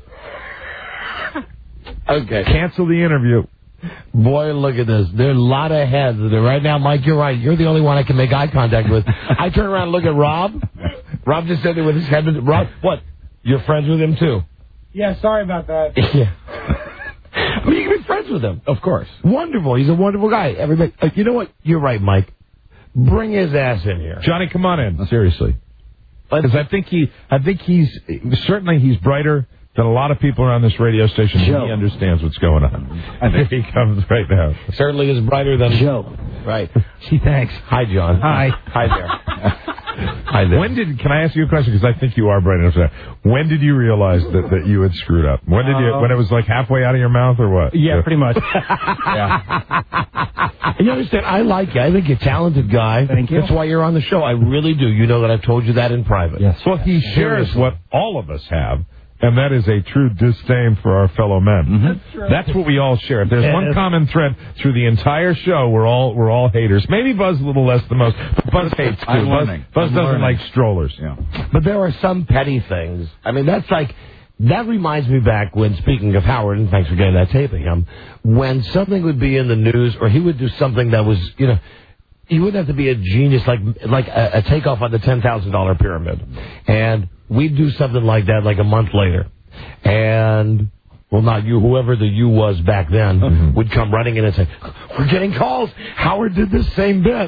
Okay. Cancel the interview. Boy, look at this. There are a lot of heads. Right now, Mike, you're right. You're the only one I can make eye contact with. I turn around and look at Rob. Rob just said it with his head. Rob, what? You're friends with him, too? Yeah, sorry about that. Yeah. I mean, you can be friends with him. Of course. Wonderful. He's a wonderful guy. Everybody. You know what? You're right, Mike. Bring his ass in here. Johnny, come on in. Seriously. Because I think he's brighter than a lot of people around this radio station. Joe. He understands what's going on. I think he comes right now. Certainly is brighter than Joe. Right. Gee, thanks. Hi, John. Hi. Hi there. Hi there. Can I ask you a question? Because I think you are bright enough for that. When did you realize that you had screwed up? When it was like halfway out of your mouth or what? Yeah, pretty much. Yeah. You understand, I like you. I think you're a talented guy. Thank you. That's why you're on the show. I really do. You know that I've told you that in private. Yes. Well, he shares what all of us have, and that is a true disdain for our fellow men. Mm-hmm. That's what we all share. If there's one common thread through the entire show, we're all haters. Maybe Buzz a little less than most, but Buzz hates too. Buzz doesn't like strollers. Yeah. But there are some petty things. I mean, that reminds me back when, speaking of Howard, and thanks for getting that taping, when something would be in the news, or he would do something that was, you know, he wouldn't have to be a genius like a takeoff on the $10,000 pyramid. And we'd do something like that like a month later. And, well, not you, whoever the you was back then, would come running in and say, we're getting calls. Howard did this same bit.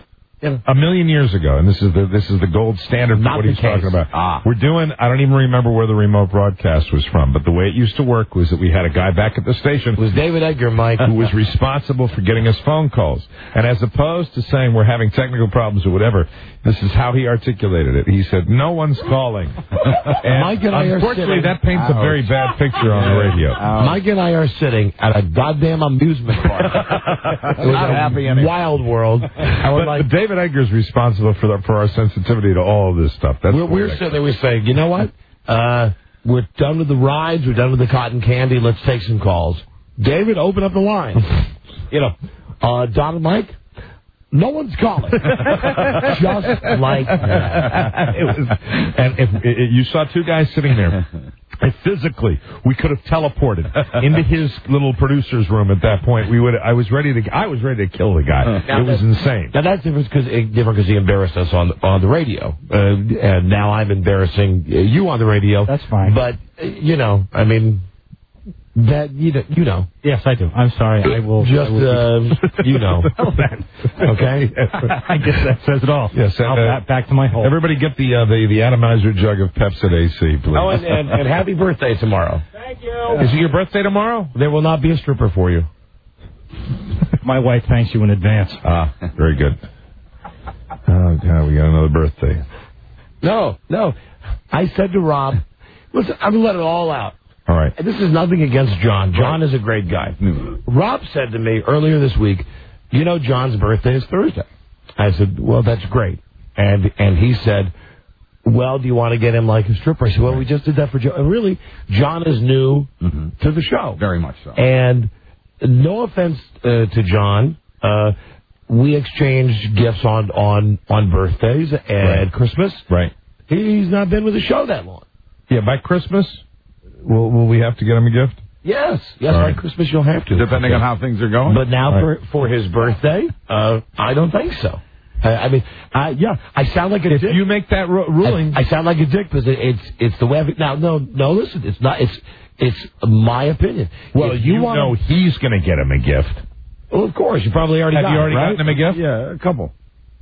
a million years ago, and this is the gold standard for what he's talking about. We're doing, I don't even remember where the remote broadcast was from, but the way it used to work was that we had a guy back at the station. It was David Edgar, Mike. Who was responsible for getting us phone calls. And as opposed to saying we're having technical problems or whatever, this is how he articulated it. He said, no one's calling. And Mike and I are unfortunately, sitting, that paints a very bad picture on the radio. Mike and I are sitting at a goddamn amusement park. Not happy anymore. Wild world. But David Edgar's responsible for our sensitivity to all of this stuff. That's we're sitting there, we say, you know what? We're done with the rides, we're done with the cotton candy, let's take some calls. David, open up the line. Don and Mike, no one's calling. Just like that. And if you saw two guys sitting there, and physically, we could have teleported into his little producer's room at that point. I was ready to kill the guy. It was insane. Now that's different because he embarrassed us on the radio, and now I'm embarrassing you on the radio. That's fine. But I mean. That you know. Yes, I do. I'm sorry. I will. Just Okay. I guess that says it all. Yes. Back to my hole. Everybody, get the atomizer jug of Pepsi AC, please. Oh, and happy birthday tomorrow. Thank you. Is it your birthday tomorrow? There will not be a stripper for you. My wife thanks you in advance. Very good. Oh God, we got another birthday. No. I said to Rob, listen, I'm gonna let it all out. All right. And this is nothing against John. John is a great guy. Rob said to me earlier this week, John's birthday is Thursday. I said, well, that's great. And he said, well, do you want to get him like a stripper? I said, well, we just did that for John. And really, John is new to the show. Very much so. And no offense to John, we exchanged gifts on birthdays and Christmas. Right. He's not been with the show that long. Yeah, by Christmas... Will we have to get him a gift? Yes, right. By Christmas you'll have to. Depending on how things are going. But now for his birthday, I don't think so. I sound like a dick. If you make that ruling... I sound like a dick because it's the way of it. Now, no, listen, it's not, it's my opinion. Well, you know he's going to get him a gift. Well, of course, you probably already got it, Have you already right? gotten him a gift? Yeah, a couple.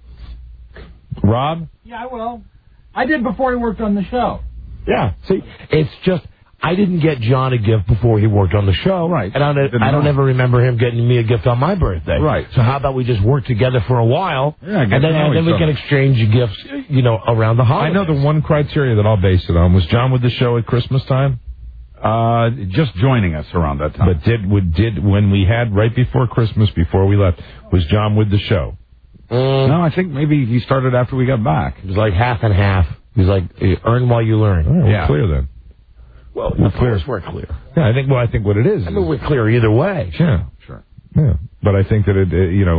Rob? Yeah, well, I did before he worked on the show. Yeah, see, it's just... I didn't get John a gift before he worked on the show. Right. And I don't ever remember him getting me a gift on my birthday. Right. So how about we just work together for a while, and then we can exchange gifts, around the holidays. I know the one criteria that I'll base it on. Was John with the show at Christmas time? Just joining us around that time. But did when we had right before Christmas, before we left, was John with the show? No, I think maybe he started after we got back. It was like half and half. He was like, earn while you learn. All right, we're clear then. Well, of course we're clear. Yeah, I think what it is. I mean, we're clear either way. Yeah, sure. Yeah, but I think that it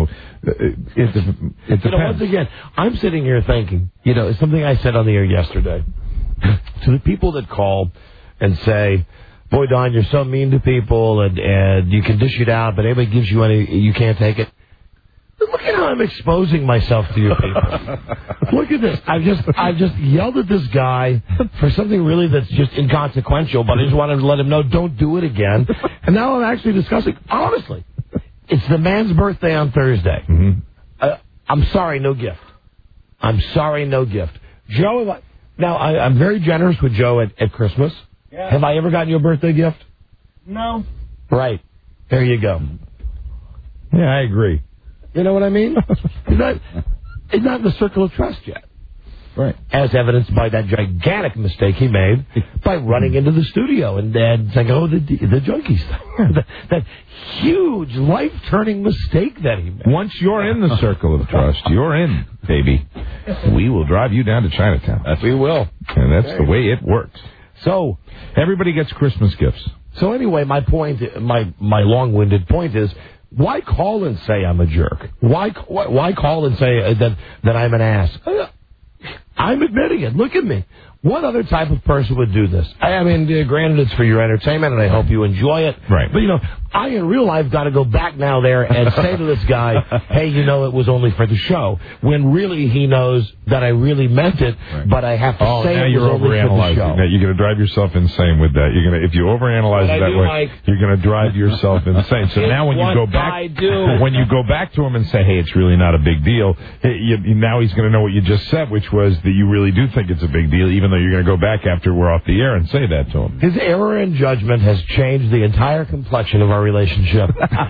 depends. Once again, I'm sitting here thinking, it's something I said on the air yesterday to the people that call and say, "Boy, Don, you're so mean to people, and you can dish it out, but anybody gives you any, you can't take it." Look at how I'm exposing myself to you people. Look at this. I've just yelled at this guy for something really that's just inconsequential, but I just wanted to let him know, don't do it again. And now I'm actually discussing, honestly, it's the man's birthday on Thursday. Mm-hmm. I'm sorry, no gift. I'm sorry, no gift. Joe, I'm very generous with Joe at Christmas. Yeah. Have I ever gotten you a birthday gift? No. Right. There you go. Yeah, I agree. You know what I mean? It's not in the circle of trust yet. Right. As evidenced by that gigantic mistake he made by running into the studio and saying, oh, the junkies. that huge, life-turning mistake that he made. Once you're in the circle of trust, you're in, baby. We will drive you down to Chinatown. We will. And that's the way it works. So, everybody gets Christmas gifts. So anyway, my point, my long-winded point is, why call and say I'm a jerk? Why call and say that I'm an ass? I'm admitting it. Look at me. What other type of person would do this? I mean, granted, it's for your entertainment, and I hope you enjoy it. Right. But, I in real life got to go back now there and say to this guy, hey, it was only for the show, when really he knows that I really meant it, but I have to say it was only for the show. Now, you're going to drive yourself insane with that. If you overanalyze it that way, you're going to drive yourself insane. So now when you go back to him and say, hey, it's really not a big deal, now he's going to know what you just said, which was that you really do think it's a big deal, even though you're going to go back after we're off the air and say that to him. His error in judgment has changed the entire complexion of our relationship.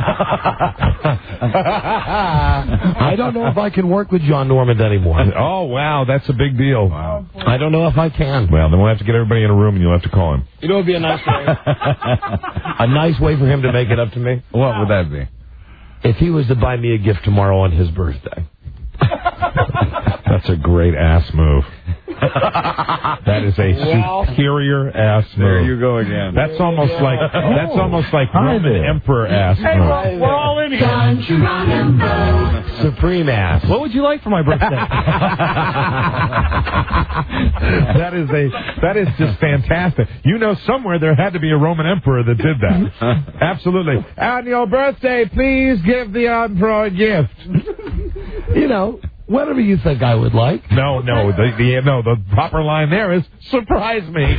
I don't know if I can work with John Normand anymore. Oh, wow, that's a big deal. Wow. I don't know if I can. Well, then we'll have to get everybody in a room and you'll have to call him. It would be a nice way. A nice way for him to make it up to me. What would that be? If he was to buy me a gift tomorrow on his birthday. That's a great ass move. That is a superior ass move. There you go again. That's almost like Roman Emperor ass move. We're all in here. Supreme ass. What would you like for my birthday? That is just fantastic. Somewhere there had to be a Roman emperor that did that. Absolutely. On your birthday, please give the emperor a gift. Whatever you think I would like. No. The proper line there is surprise me.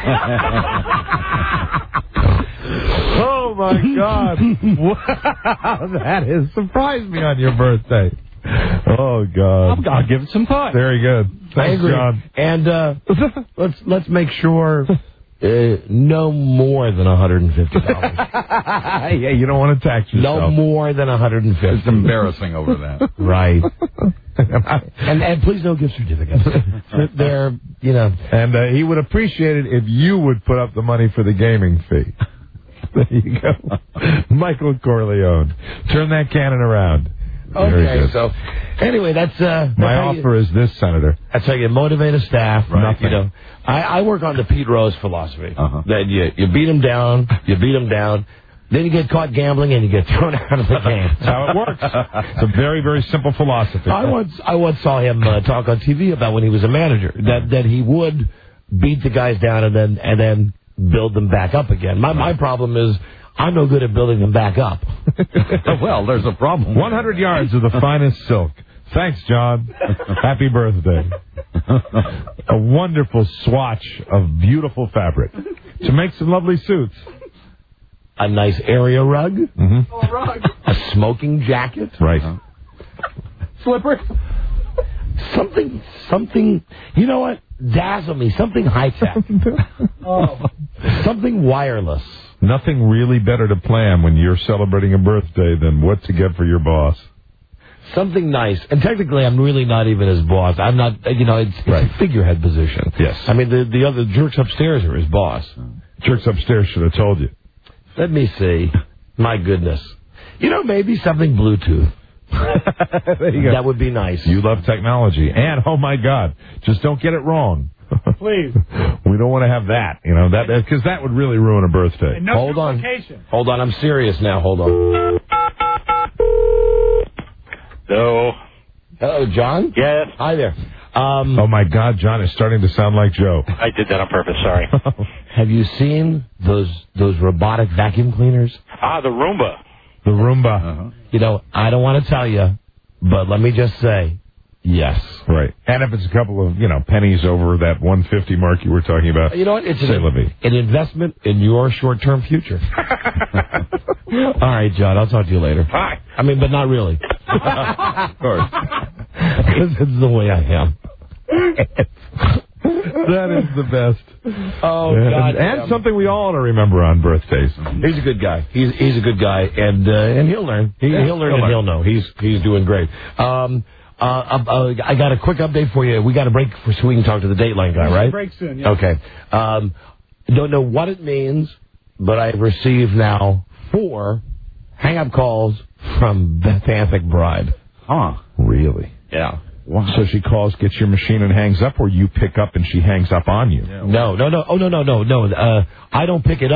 Oh my God! Wow, that is surprise me on your birthday. Oh God! I'll give it some thought. Very good. Thanks, John. And let's make sure. No more than $150. Yeah, you don't want to tax yourself. No more than $150. It's embarrassing over that. Right. and please no gift certificates. They're, And he would appreciate it if you would put up the money for the gaming fee. There you go. Michael Corleone. Turn that cannon around. Okay, so anyway, that's my offer is this, Senator. That's how you motivate a staff. Right. I work on the Pete Rose philosophy. That you beat them down, then you get caught gambling and you get thrown out of the game. That's how it works. It's a very, very simple philosophy. I once saw him talk on TV about when he was a manager that he would beat the guys down and then build them back up again. My problem is I'm no good at building them back up. Well, there's a problem. 100 yards of the finest silk. Thanks, John. Happy birthday. A wonderful swatch of beautiful fabric to make some lovely suits. A nice area rug. Mm-hmm. A smoking jacket. Right. Slippers. Something, you know what? Dazzle me. Something high-tech. Something wireless. Nothing really better to plan when you're celebrating a birthday than what to get for your boss. Something nice. And technically, I'm really not even his boss. I'm not, it's a figurehead position. Yes. I mean, the other jerks upstairs are his boss. Jerks upstairs should have told you. Let me see. My goodness. Maybe something Bluetooth. There you go. That would be nice. You love technology. And, oh my God, just don't get it wrong. Please. We don't want to have that, because that would really ruin a birthday. No Hold on. I'm serious now. Hold on. Hello. Hello, John? Yes. Hi there. Oh my God, John is starting to sound like Joe. I did that on purpose, sorry. Have you seen those robotic vacuum cleaners? The Roomba. The Roomba. I don't want to tell you, but let me just say, yes. Right. And if it's a couple of, pennies over that 150 mark you were talking about, you know what? It's an investment in your short-term future. All right, John, I'll talk to you later. Bye. I mean, but not really. Of course. Because it's the way I am. That is the best. Oh, God. And something we all ought to remember on birthdays. He's a good guy. He's a good guy, and he'll learn. He'll learn and he'll know. He's doing great. I got a quick update for you. We got a break so we can talk to the Dateline guy, right? Break soon, yeah. Okay. Don't know what it means, but I've received now 4 hang-up calls from Bethanthic Bride. Huh. Really? Yeah. Wow. So she calls, gets your machine, and hangs up, or you pick up and she hangs up on you? No. Oh, no. I don't pick it up.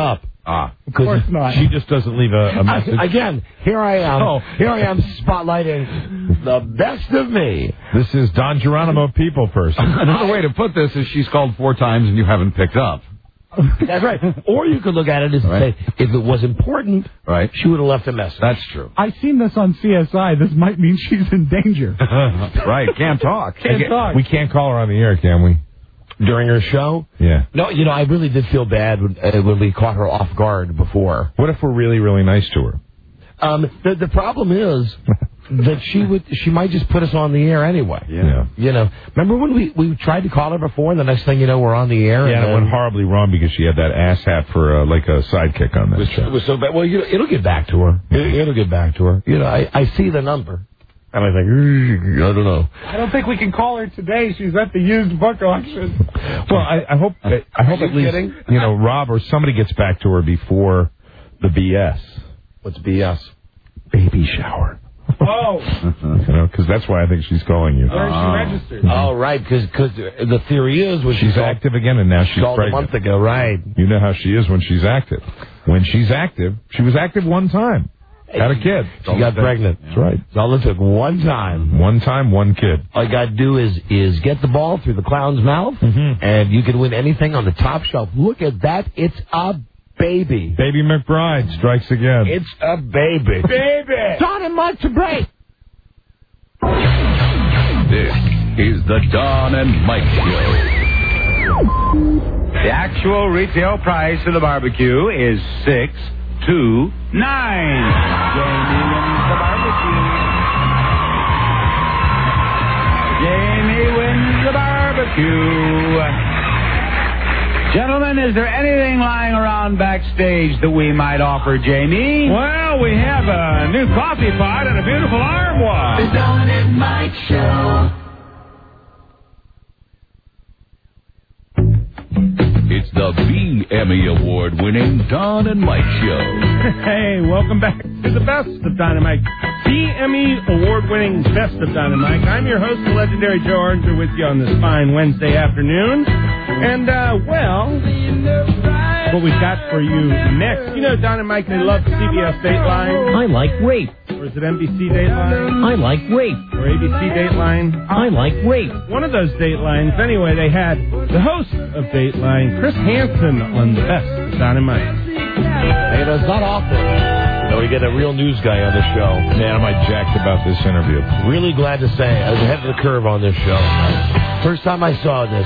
Of course not. She just doesn't leave a message. Again, here I am. Oh. Here I am spotlighting the best of me. This is Don Geronimo People Person. Another way to put this is she's called 4 times and you haven't picked up. That's right. Or you could look at it as say, if it was important, she would have left a message. That's true. I've seen this on CSI. This might mean she's in danger. Right. Can't talk. We can't call her on the air, can we? During her show? Yeah. No, I really did feel bad when we caught her off guard before. What if we're really, really nice to her? The problem is that she might just put us on the air anyway. Yeah. Remember when we tried to call her before, and the next thing you know, we're on the air? Yeah, and it went horribly wrong because she had that ass hat for like a sidekick on that show. It was so bad. Well, it'll get back to her. It'll get back to her. I see the number. And I think, I don't know. I don't think we can call her today. She's at the used book auction. Well, I hope at least, Rob or somebody gets back to her before the BS. What's BS? Baby shower. Oh. Because that's why I think she's calling you. Where is she registered? Oh, right, because the theory is she's active again, and now she's called pregnant. A month ago, right? You know how she is when she's active. When she's active, she was active one time. Had a kid. She got pregnant. That's right. It's all it took. One time. One time, one kid. All you got to do is get the ball through the clown's mouth, and you can win anything on the top shelf. Look at that. It's a baby. Baby McBride strikes again. It's a baby. Baby! Don and Mike to break. This is the Don and Mike Show. The actual retail price of the barbecue is $629. Jamie wins the barbecue. Jamie wins the barbecue. Gentlemen, is there anything lying around backstage that we might offer Jamie? Well, we have a new coffee pot and a beautiful armoire. The Don and Mike Show. It's the B-Emmy Award-winning Don and Mike Show. Hey, welcome back to the best of Dynamite. B-Emmy Award-winning Best of Dynamite. I'm your host, the legendary Joe Archer, with you on this fine Wednesday afternoon. And, what we've got for you next. Don and Mike, they love CBS Dateline. I like rape. Or is it NBC Dateline? I like rape. Or ABC Dateline? I like rape. One of those Datelines. Anyway, they had the host of Dateline, Chris Hansen, on the best of Don and Mike. Hey, it's not often we get a real news guy on the show. Man, am I jacked about this interview. Really glad to say I was ahead of the curve on this show. First time I saw this,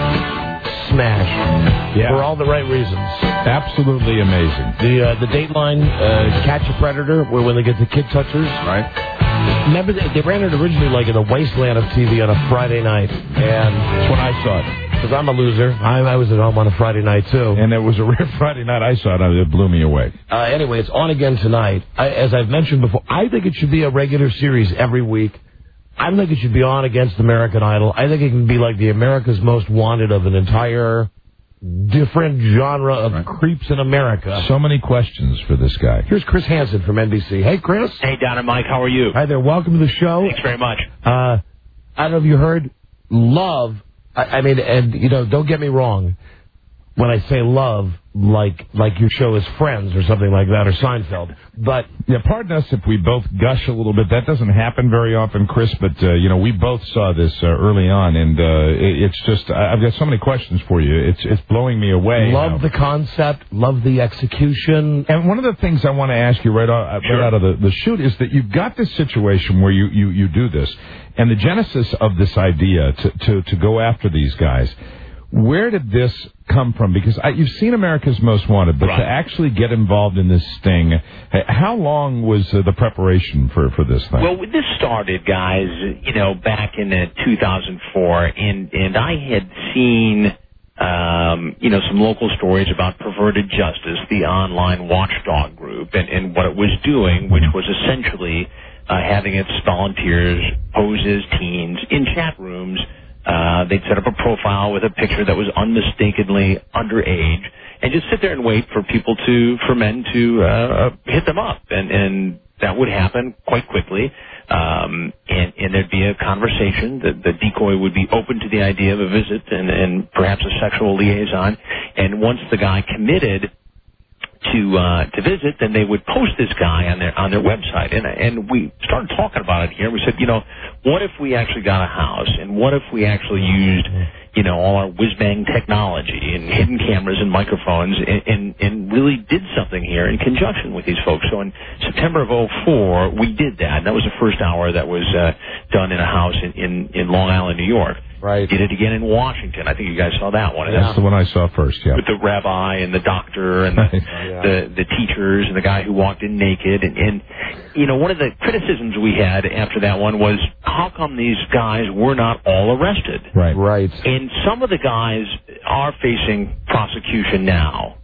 smash. Yeah. For all the right reasons. Absolutely amazing. The Dateline Catch a Predator, where when they get the kid touchers. Right. Remember, they ran it originally like in the wasteland of TV on a Friday night. And that's when I saw it. Because I'm a loser. I was at home on a Friday night, too. And it was a rare Friday night I saw it. It blew me away. Anyway, it's on again tonight. As I've mentioned before, I think it should be a regular series every week. I don't think it should be on against American Idol. I think it can be like the America's Most Wanted of an entire different genre of creeps in America. So many questions for this guy. Here's Chris Hansen from NBC. Hey, Chris. Hey, Don and Mike. How are you? Hi there. Welcome to the show. Thanks very much. I don't know if you heard, love. I mean, and, don't get me wrong. When I say love, like your show is Friends or something like that, or Seinfeld. But yeah, pardon us if we both gush a little bit. That doesn't happen very often, Chris. But we both saw this early on, and it's just I've got so many questions for you. It's blowing me away. Love the concept, love the execution. And one of the things I want to ask you right out of the shoot is that you've got this situation where you do this, and the genesis of this idea to go after these guys. Where did this come from? Because you've seen America's Most Wanted, but to actually get involved in this sting, how long was the preparation for this thing? Well, this started, guys, back in 2004, and I had seen, some local stories about Perverted Justice, the online watchdog group, and what it was doing, which was essentially having its volunteers pose as teens in chat rooms. They'd set up a profile with a picture that was unmistakably underage, and just sit there and wait for men to hit them up, and that would happen quite quickly. And there'd be a conversation. The decoy would be open to the idea of a visit and perhaps a sexual liaison. And once the guy committed to visit, then they would post this guy on their website. And we started talking about it here. We said, what if we actually got a house, and what if we actually used, all our whiz-bang technology and hidden cameras and microphones and really did something here in conjunction with these folks. So in September of 2004, we did that. And that was the first hour that was done in a house in Long Island, New York. Right. Did it again in Washington. I think you guys saw that one. That's the one I saw first, yeah. With the rabbi and the doctor and the teachers and the guy who walked in naked. And one of the criticisms we had after that one was, how come these guys were not all arrested? Right. And some of the guys are facing prosecution now.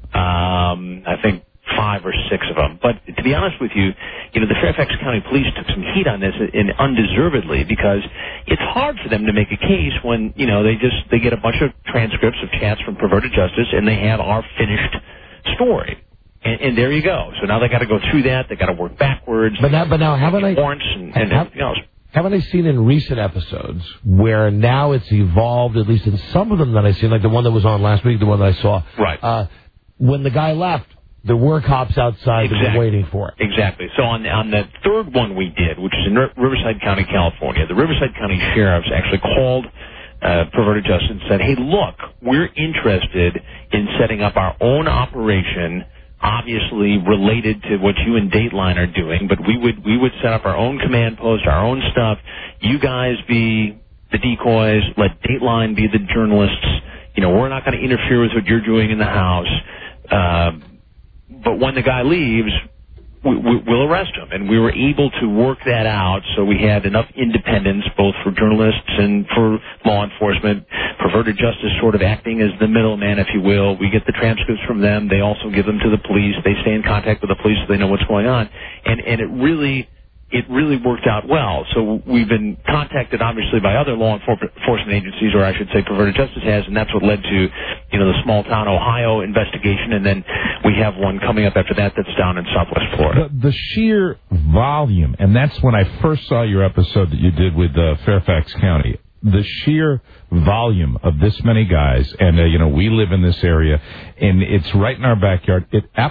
I think 5 or 6 of them. But to be honest with you, the Fairfax County Police took some heat on this, and undeservedly, because it's hard for them to make a case when, they get a bunch of transcripts of chats from Perverted Justice, and they have our finished story. And there you go. So now they got to go through that. They got to work backwards. But now haven't I... Warrants and everything else. Haven't I seen in recent episodes where now it's evolved, at least in some of them that I've seen, like the one that was on last week, the one that I saw. Right. When the guy left, there were cops outside that were waiting for it. Exactly. So on the third one we did, which is in Riverside County, California, the Riverside County Sheriffs actually called Perverted Justice and said, hey, look, we're interested in setting up our own operation, obviously related to what you and Dateline are doing, but we would set up our own command post, our own stuff. You guys be the decoys, let Dateline be the journalists. We're not going to interfere with what you're doing in the house. But when the guy leaves, we'll arrest him. And we were able to work that out, so we had enough independence, both for journalists and for law enforcement. Perverted Justice sort of acting as the middleman, if you will. We get the transcripts from them. They also give them to the police. They stay in contact with the police so they know what's going on. And it really worked out well. So we've been contacted, obviously, by other law enforcement agencies, or I should say Perverted Justice has, and that's what led to, the small-town Ohio investigation, and then we have one coming up after that that's down in Southwest Florida. The sheer volume, and that's when I first saw your episode that you did with Fairfax County, the sheer volume of this many guys, and, we live in this area, and it's right in our backyard.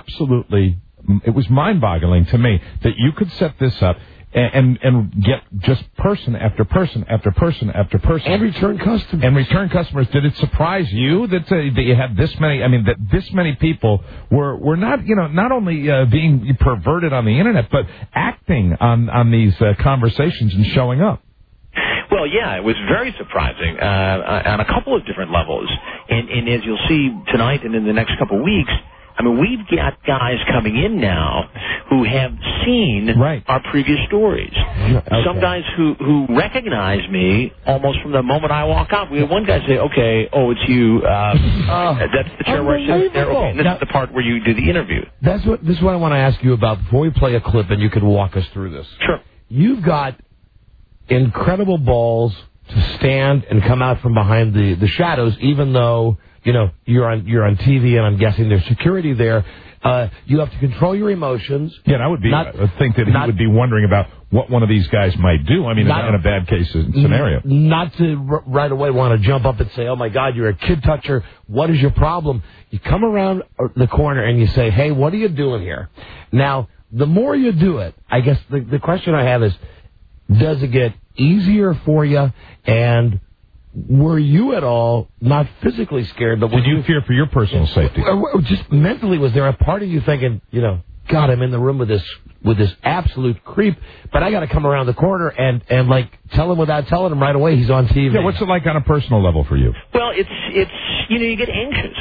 It was mind-boggling to me that you could set this up and get just person after person after person after person. And return customers. And return customers. Did it surprise you that you had this many? I mean, that this many people were not, not only being perverted on the internet, but acting on these conversations and showing up. Well, yeah, it was very surprising on a couple of different levels. And as you'll see tonight and in the next couple of weeks, I mean, we've got guys coming in now who have seen our previous stories. Okay. Some guys who recognize me almost from the moment I walk out. We had one guy say, it's you. That's the chair where I sit there. Okay, and this is the part where you do the interview. This is what I want to ask you about before we play a clip, and you can walk us through this. Sure. You've got incredible balls to stand and come out from behind the shadows, even though you're on TV, and I'm guessing there's security there. You have to control your emotions. Yeah, and I would think that he would be wondering about what one of these guys might do. I mean, in a bad case scenario. Not to right away want to jump up and say, "Oh my God, you're a kid toucher. What is your problem?" You come around the corner and you say, "Hey, what are you doing here?" Now, the more you do it, I guess the question I have is, does it get easier for you? And were you at all not physically scared, but did you fear for your personal safety? Just mentally, was there a part of you thinking, God, I'm in the room with this absolute creep, but I got to come around the corner and like tell him without telling him right away he's on TV. Yeah, what's it like on a personal level for you? Well, it's you get anxious.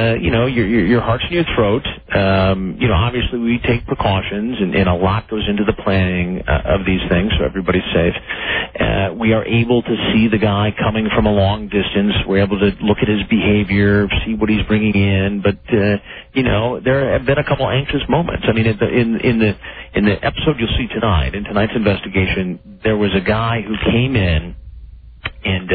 Your heart's in your throat. Obviously we take precautions, and a lot goes into the planning of these things, so everybody's safe. We are able to see the guy coming from a long distance. We're able to look at his behavior, see what he's bringing in. But there have been a couple anxious moments. I mean, in the episode you'll see tonight, in tonight's investigation, there was a guy who came in, and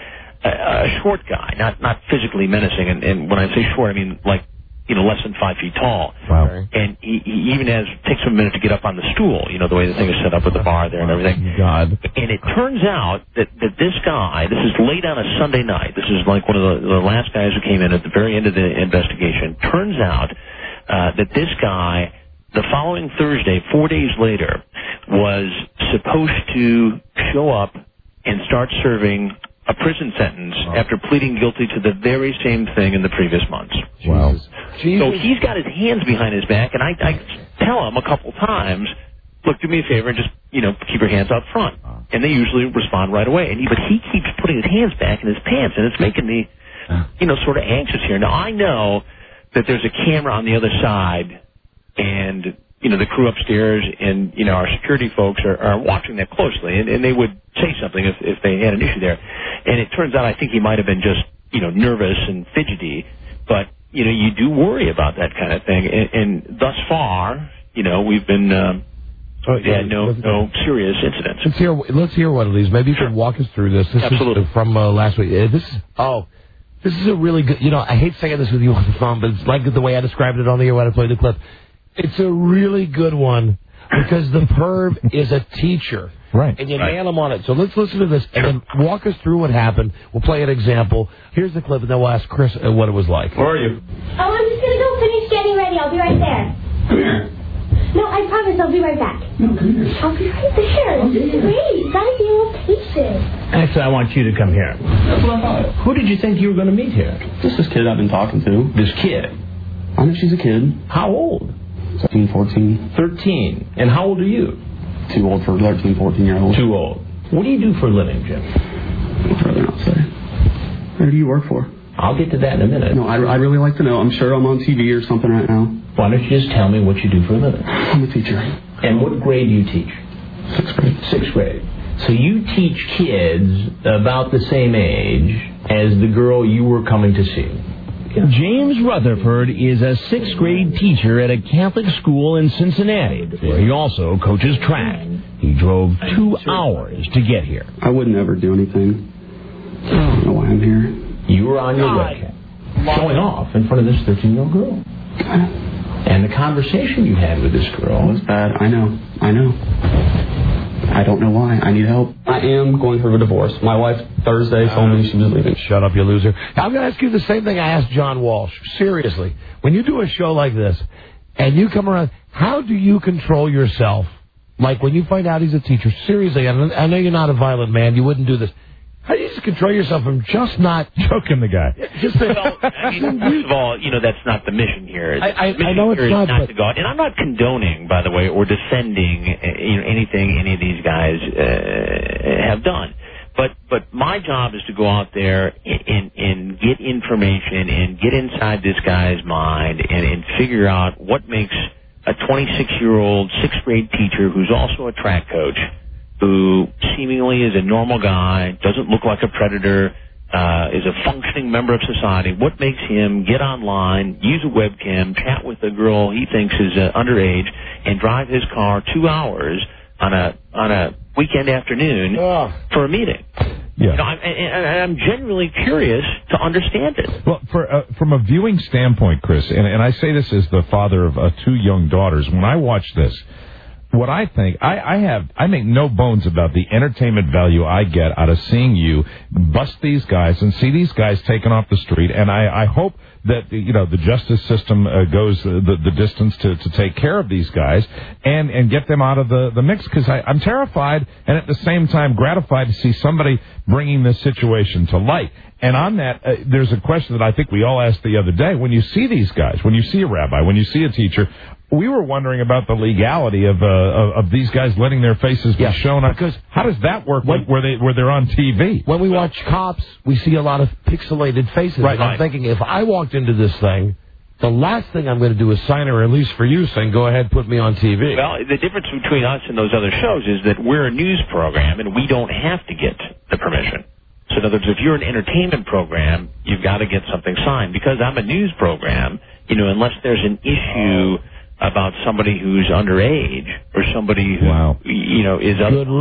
a short guy, not physically menacing, and when I say short, I mean like less than 5 feet tall. Wow. And he even takes him a minute to get up on the stool, the way the thing is set up with the bar there and everything. God. And it turns out that this guy, this is late on a Sunday night, this is like one of the last guys who came in at the very end of the investigation, turns out that this guy, the following Thursday, 4 days later, was supposed to show up and start serving a prison sentence after pleading guilty to the very same thing in the previous months. Wow. So he's got his hands behind his back, and I tell him a couple times, look, do me a favor and just, keep your hands out front. And they usually respond right away. But he keeps putting his hands back in his pants, and it's making me, sort of anxious here. Now, I know that there's a camera on the other side, and, the crew upstairs and, our security folks are watching that closely, and they would say something if they had an issue there. And it turns out I think he might have been just, nervous and fidgety, but, you do worry about that kind of thing. And thus far, we've been, no serious incidents. Let's hear one of these. Maybe you can walk us through this. This Absolutely. is from last week. This is a really good, I hate saying this with you on the phone, but it's like the way I described it on the air when I played the clip. It's a really good one because the perv is a teacher. Right. And you nail him on it. So let's listen to this and then walk us through what happened. We'll play an example. Here's the clip, and then we'll ask Chris what it was like. Where are you? Oh, I'm just going to go finish getting ready. I'll be right there. Come here. No, I promise I'll be right back. No, come here. I'll be right there. This is great. You gotta be a little patient. Actually, I want you to come here. That's what I thought. Who did you think you were going to meet here? Just this kid I've been talking to. This kid? I know she's a kid. How old? 13, 14. 13. And how old are you? Too old for 13, 14-year-olds. Too old. What do you do for a living, Jim? I'd rather not say. Where do you work for? I'll get to that in a minute. No, I'd really like to know. I'm sure I'm on TV or something right now. Why don't you just tell me what you do for a living? I'm a teacher. And what grade do you teach? 6th grade. 6th grade. So you teach kids about the same age as the girl you were coming to see. James Rutherford is a 6th grade teacher at a Catholic school in Cincinnati, where he also coaches track. He drove 2 hours to get here. I would never do anything. I don't know why I'm here. You were on your webcam, showing off in front of this 13-year-old girl. And the conversation you had with this girl was bad. I know. I don't know why. I need help. I am going through a divorce. My wife Thursday told me she was leaving. Shut up, you loser. I'm going to ask you the same thing I asked John Walsh. Seriously, when you do a show like this and you come around, how do you control yourself? Like when you find out he's a teacher, seriously, I know you're not a violent man. You wouldn't do this. How do you just control yourself from just not choking the guy? Just first of all, that's not the mission here. I know it's not, but to go out. And I'm not condoning, by the way, or defending anything any of these guys have done. But my job is to go out there and get information and get inside this guy's mind and figure out what makes a 26-year-old 6th grade teacher who's also a track coach, who seemingly is a normal guy, doesn't look like a predator, is a functioning member of society. What makes him get online, use a webcam, chat with a girl he thinks is underage, and drive his car 2 hours on a weekend afternoon for a meeting? Yeah. I'm genuinely curious to understand it. Well, from a viewing standpoint, Chris, and I say this as the father of 2 young daughters, when I watch this, what I think, I make no bones about the entertainment value I get out of seeing you bust these guys and see these guys taken off the street, and I hope that the justice system goes the distance to take care of these guys and get them out of the mix, because I'm terrified and at the same time gratified to see somebody bringing this situation to light. And on that, there's a question that I think we all asked the other day. When you see these guys, when you see a rabbi, when you see a teacher, we were wondering about the legality of these guys letting their faces be shown. Because how does that work where they're on TV? When we watch Cops, we see a lot of pixelated faces. Right, and I'm thinking, if I walked into this thing, the last thing I'm going to do is sign a release for you saying, go ahead, put me on TV. Well, the difference between us and those other shows is that we're a news program, and we don't have to get the permission. So in other words, if you're an entertainment program, you've got to get something signed. Because I'm a news program, unless there's an issue about somebody who's underage or somebody who is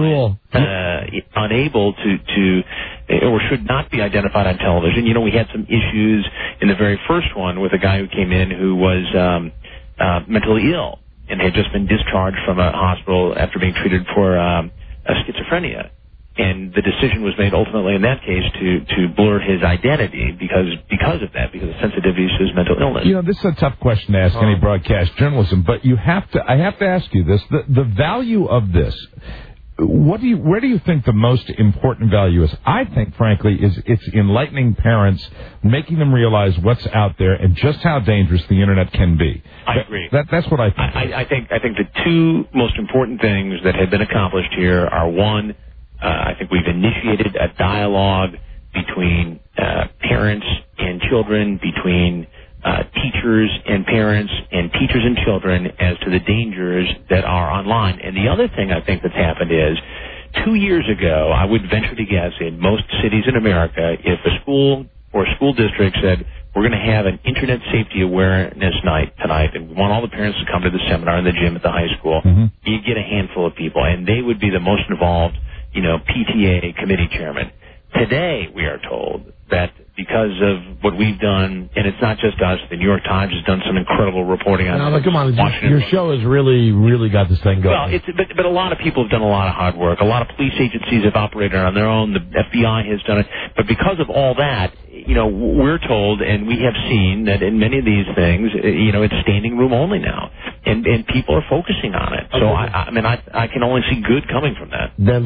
unable to or should not be identified on television. We had some issues in the very first one with a guy who came in who was mentally ill and had just been discharged from a hospital after being treated for schizophrenia. And the decision was made ultimately in that case to blur his identity because of that, because of sensitivities to his mental illness. You know, this is a tough question to ask any broadcast journalism, but I have to ask you this: the value of this. Where do you think the most important value is? I think, frankly, it's enlightening parents, making them realize what's out there and just how dangerous the internet can be. I agree. That's what I think. I think the two most important things that have been accomplished here are, one, I think we've initiated a dialogue between parents and children, between teachers and parents, and teachers and children as to the dangers that are online. And the other thing I think that's happened is, 2 years ago, I would venture to guess in most cities in America, if a school or a school district said, we're going to have an Internet Safety Awareness Night tonight, and we want all the parents to come to the seminar in the gym at the high school, you'd get a handful of people, and they would be the most involved, PTA committee chairman. Today, we are told that because of what we've done, and it's not just us, the New York Times has done some incredible reporting on it. Come on, your show has really got this thing going. Well, but a lot of people have done a lot of hard work. A lot of police agencies have operated on their own. The FBI has done it. But because of all that, we're told, and we have seen that in many of these things, it's standing room only now, and people are focusing on it. So I can only see good coming from that. Then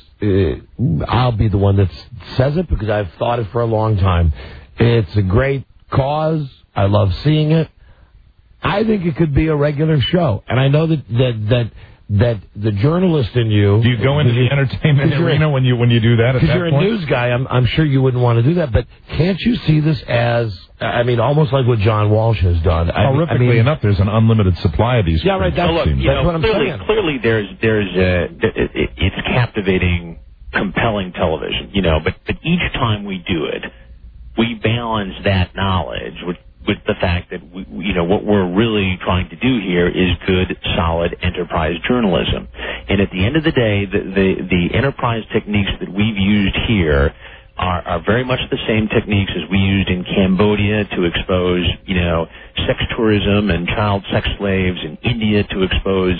I'll be the one that says it because I've thought it for a long time. It's a great cause. I love seeing it. I think it could be a regular show, and I know that the journalist in you. Do you go into the entertainment arena when you do that? Because you're a news guy, I'm sure you wouldn't want to do that. But can't you see this as, almost like what John Walsh has done? Horrifically enough, there's an unlimited supply of these. Yeah, right. That's what I'm saying. Clearly, it's captivating, compelling television. But each time we do it, we balance that knowledge with the fact that what we're really trying to do here is good, solid enterprise journalism. And at the end of the day, the enterprise techniques that we've used here are very much the same techniques as we used in Cambodia to expose, sex tourism and child sex slaves, in India to expose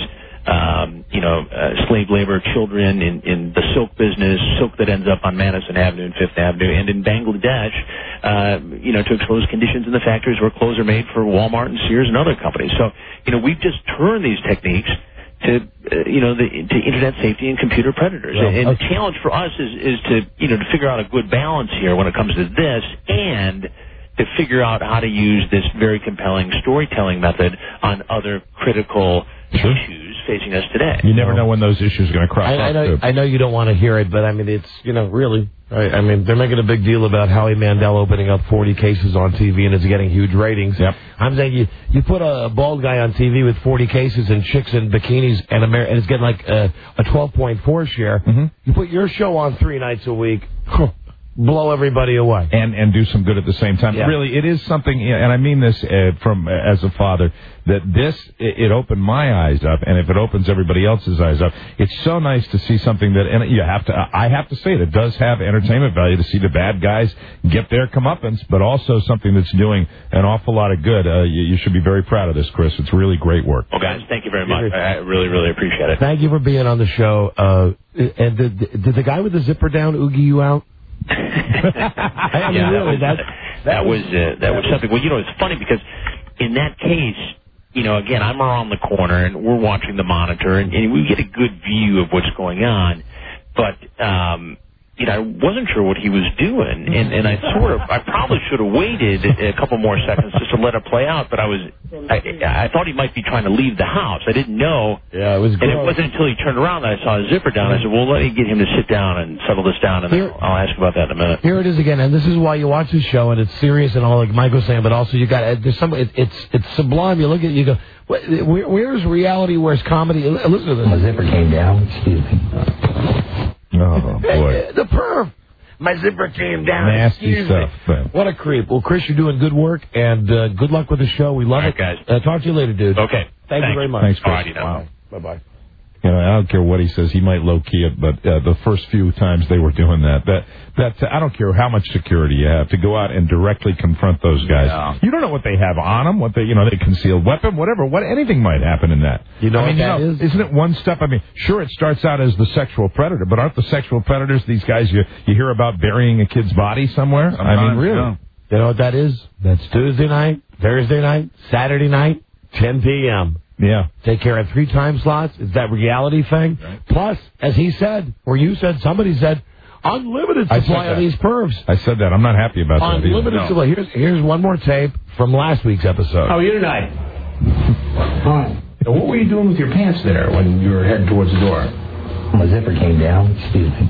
slave labor children in the silk business, silk that ends up on Madison Avenue and Fifth Avenue, and in Bangladesh, to expose conditions in the factories where clothes are made for Walmart and Sears and other companies. So, we've just turned these techniques to, to internet safety and computer predators. Yeah, and the challenge for us is to figure out a good balance here when it comes to this, and to figure out how to use this very compelling storytelling method on other critical issues facing us today. You never know when those issues are going to crop up. I know you don't want to hear it, but it's, really. They're making a big deal about Howie Mandel opening up 40 cases on TV and it's getting huge ratings. Yep. I'm saying you put a bald guy on TV with 40 cases and chicks in bikinis and it's getting like a 12.4 share. Mm-hmm. You put your show on 3 nights a week. Blow everybody away and do some good at the same time. Yeah. Really, it is something, and I mean this from as a father, that it opened my eyes up, and if it opens everybody else's eyes up, it's so nice to see something that, and I have to say it does have entertainment value to see the bad guys get their comeuppance, but also something that's doing an awful lot of good. You should be very proud of this, Chris. It's really great work. Well, guys, thank you very much. I really, really appreciate it. Thank you for being on the show. And did the guy with the zipper down oogie you out? Really, that was something. Well, it's funny because in that case, again, I'm around the corner and we're watching the monitor and we get a good view of what's going on, but I wasn't sure what he was doing, and I probably should have waited a couple more seconds just to let it play out, but I thought he might be trying to leave the house. I didn't know. Yeah, it was gross. And it wasn't until he turned around that I saw his zipper down. I said, well, let me get him to sit down and settle this down, and then I'll ask about that in a minute. Here it is again, and this is why you watch this show, and it's serious and all, like Mike was saying, but also you got, it's sublime. You look at it, you go, where's reality, where's comedy? Listen to this. My zipper came down, excuse me. Oh, boy. The perv. My zipper came down. Nasty stuff. What a creep. Well, Chris, you're doing good work, and good luck with the show. We love it. Guys. Talk to you later, dude. Okay. Thank you very much. Thanks, Chris. All righty, now. Wow. Bye-bye. You know, I don't care what he says. He might low-key it, but the first few times they were doing that I don't care how much security you have to go out and directly confront those guys. Yeah. You don't know what they have on them, what they concealed weapon, whatever. Anything might happen in that. You know what that is? Isn't it one step? I mean, sure, it starts out as the sexual predator, but aren't the sexual predators these guys you hear about burying a kid's body somewhere? Sometimes, I mean, really? yeah. You know what that is? That's Tuesday night, Thursday night, Saturday night, 10 p.m. Yeah. Take care of 3 time slots. It's that reality thing. Right. Plus, as he said, or you said, somebody said, unlimited supply of these pervs. I said that. I'm not happy about that either. Unlimited supply. Here's one more tape from last week's episode. How are you tonight? Fine. Now, what were you doing with your pants there when you were heading towards the door? My zipper came down. Excuse me.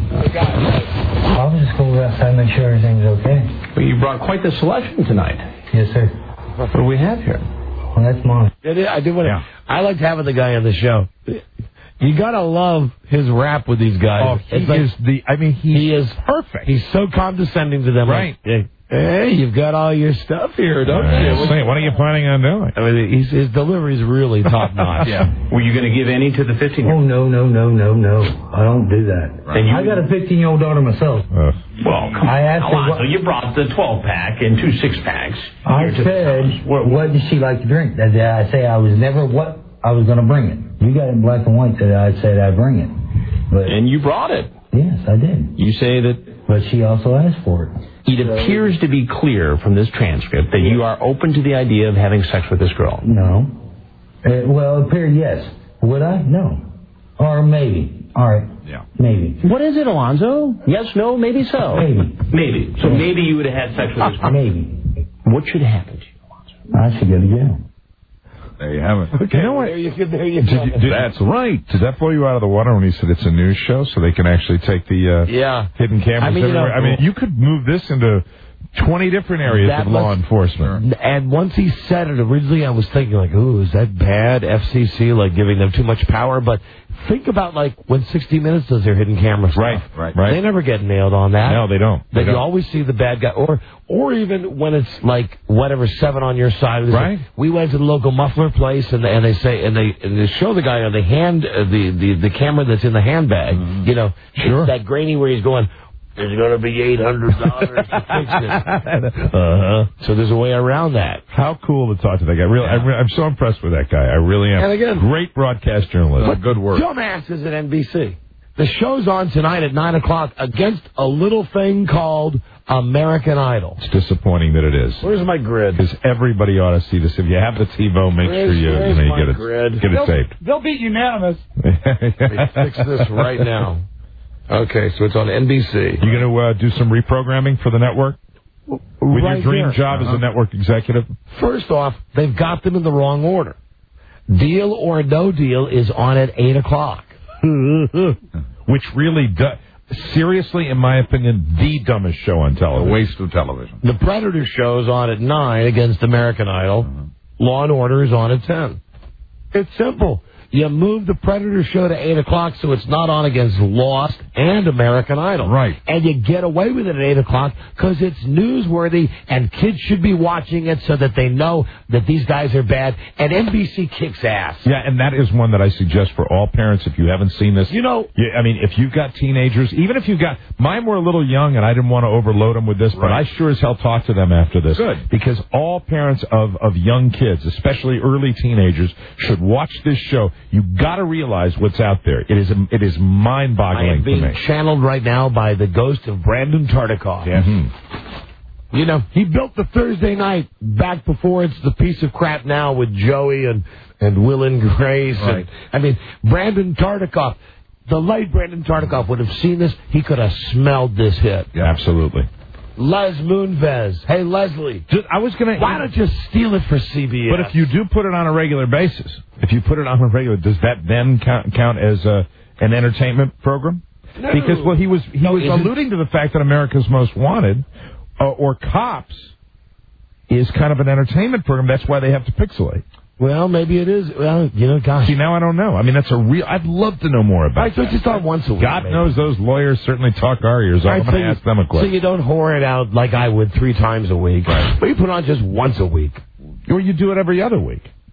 I'll just go outside and make sure everything's okay. Well, you brought quite the selection tonight. Yes, sir. What do we have here? Well, that's mine. I do want to. I liked having the guy on the show. You gotta love his rap with these guys. Oh, he is perfect. He's so condescending to them. Right. Like, hey, you've got all your stuff here, don't you? What are you planning on doing? I mean, his delivery is really top notch. Yeah. Were you going to give any to the 15-year-old? Oh, no. I don't do that. Right. I got a 15-year-old daughter myself. Well, come on. So you brought the 12-pack and 2 6-packs. I said, what does she like to drink? I say I was never what I was going to bring it. You got it in black and white that I said I'd bring it. But and you brought it. Yes, I did. You say that... But she also asked for it. It appears to be clear from this transcript that you are open to the idea of having sex with this girl. No. Well, it appeared yes. Would I? No. Or maybe. All right. Yeah. Maybe. What is it, Alonzo? Yes, no, maybe so. Maybe. So maybe you would have had sex with this girl. Maybe. What should happen to you, Alonzo? I should go to jail. There you have it. Okay, you know what? There you go. That's right. Did that blow you out of the water when he said it's a news show, so they can actually take the hidden cameras everywhere? You could move this into 20 different areas of law enforcement. And once he said it, originally I was thinking, like, ooh, is that bad? FCC, like, giving them too much power? But think about, like, when 60 Minutes does their hidden camera stuff. Right. They never get nailed on that. No, they don't. You always see the bad guy. Or even when it's, like, whatever, 7 on your side. Right. We went to the local muffler place, and they say, and they show the guy on the hand, the camera that's in the handbag. Mm-hmm. You know, sure. It's that grainy where he's going, there's going to be $800 to fix it. So there's a way around that. How cool to talk to that guy. Really, I'm so impressed with that guy. I really am. And again, great broadcast journalism. Good work. Dumbasses at NBC. The show's on tonight at 9 o'clock against a little thing called American Idol. It's disappointing that it is. Where's my grid? Because everybody ought to see this. If you have the TiVo, make sure you get it taped. They'll be unanimous. Let me fix this right now. Okay, so it's on NBC. You going to do some reprogramming for the network? With your dream job as a network executive? First off, they've got them in the wrong order. Deal or No Deal is on at 8 o'clock. Which really does... Seriously, in my opinion, the dumbest show on television. A waste of television. The Predator show's on at 9 against American Idol. Law and Order is on at 10. It's simple. You move the Predator show to 8 o'clock so it's not on against Lost and American Idol. Right. And you get away with it at 8 o'clock because it's newsworthy and kids should be watching it so that they know that these guys are bad. And NBC kicks ass. Yeah, and that is one that I suggest for all parents if you haven't seen this. You know... I mean, if you've got teenagers, even if you've got... Mine were a little young and I didn't want to overload them with this, but I sure as hell talked to them after this. Good. Because all parents of young kids, especially early teenagers, should watch this show. You've got to realize what's out there. It is mind-boggling I am being to me. channeled right now by the ghost of Brandon Tartikoff. Yeah. Mm-hmm. You know, he built the Thursday night back before it's the piece of crap now with Joey and Will and Grace. Right. And, I mean, Brandon Tartikoff, the late Brandon Tartikoff would have seen this. He could have smelled this hit. Yeah, absolutely. Les Moonves. Hey, Leslie. Why don't you steal it for CBS? But if you do put it on a regular basis, does that then count as an entertainment program? No. Because he was alluding to the fact that America's Most Wanted or Cops is kind of an entertainment program. That's why they have to pixelate. Well, maybe it is. Well, you know, gosh. See, now I don't know. I mean, that's a real... I'd love to know more about that. So just on once a week. God knows those lawyers certainly talk our ears off. I'm going to ask them a question. So you don't whore it out like I would 3 times a week. Right. But you put on just once a week. Or you do it every other week.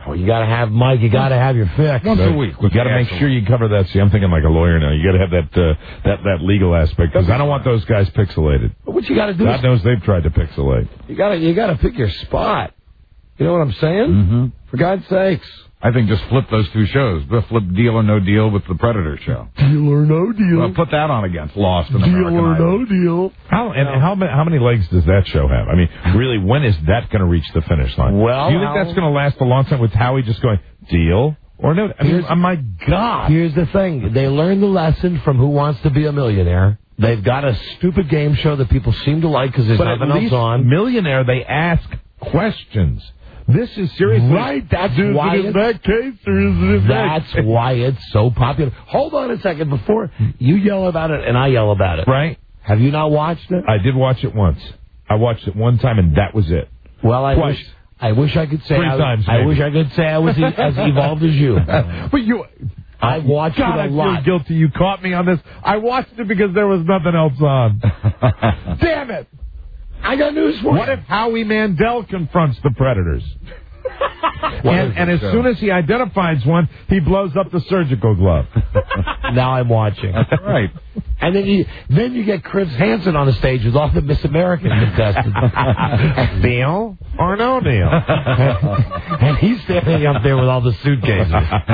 Oh, you got to have, Mike, you got to have your fix. Once a week. You got to make sure you cover that. See, I'm thinking like a lawyer now. You got to have that legal aspect because I don't want those guys pixelated. But what you got to do God knows they've tried to pixelate. You got to pick your spot. You know what I'm saying? Mm-hmm. For God's sakes. I think just flip those two shows. Flip Deal or No Deal with the Predator show. Deal or No Deal. Well, put that on against Lost and Deal American or Idol. No Deal. How many legs does that show have? I mean, really, when is that going to reach the finish line? Well, do you think that's going to last a long time with Howie just going, deal or no? I mean, oh my God. Here's the thing. They learned the lesson from Who Wants to Be a Millionaire. They've got a stupid game show that people seem to like because there's nothing else on. Millionaire, they ask questions. This is seriously right. That's why is that case or is it that's why it's so popular. Hold on a second before you yell about it and I yell about it. Right? Have you not watched it? I did watch it once. I watched it one time and that was it. Well, I wish I could say I wish I could say I was as evolved as you. But I watched it a lot. I feel guilty. You caught me on this. I watched it because there was nothing else on. Damn it! I got news for you. What if Howie Mandel confronts the Predators? and as soon as he identifies one, he blows up the surgical glove. Now I'm watching. That's right. And then you get Chris Hansen on the stage with all the Miss American contestants. Deal or no deal? And he's standing up there with all the suitcases.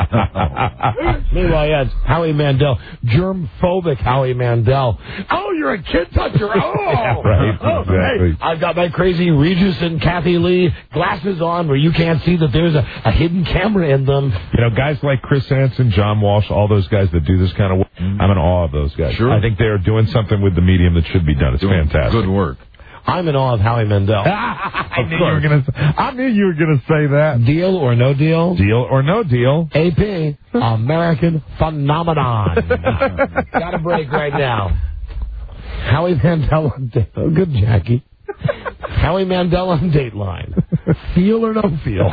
Meanwhile, yeah, it's Howie Mandel, germ-phobic Howie Mandel. Oh, you're a kid toucher. Oh, yeah, right. Exactly. Hey, I've got my crazy Regis and Kathy Lee glasses on where you can't see that there's a hidden camera in them. You know, guys like Chris Hansen, John Walsh, all those guys that do this kind of work, I'm in awe of those guys. Sure. I think they are doing something with the medium that should be done. It's doing fantastic. Good work. I'm in awe of Howie Mandel. I knew you were going to say that. Deal or no deal? Deal or no deal? AP, American Phenomenon. Got a break right now. Howie Mandel on good Jackie. Howie Mandel on Dateline. Feel or no feel?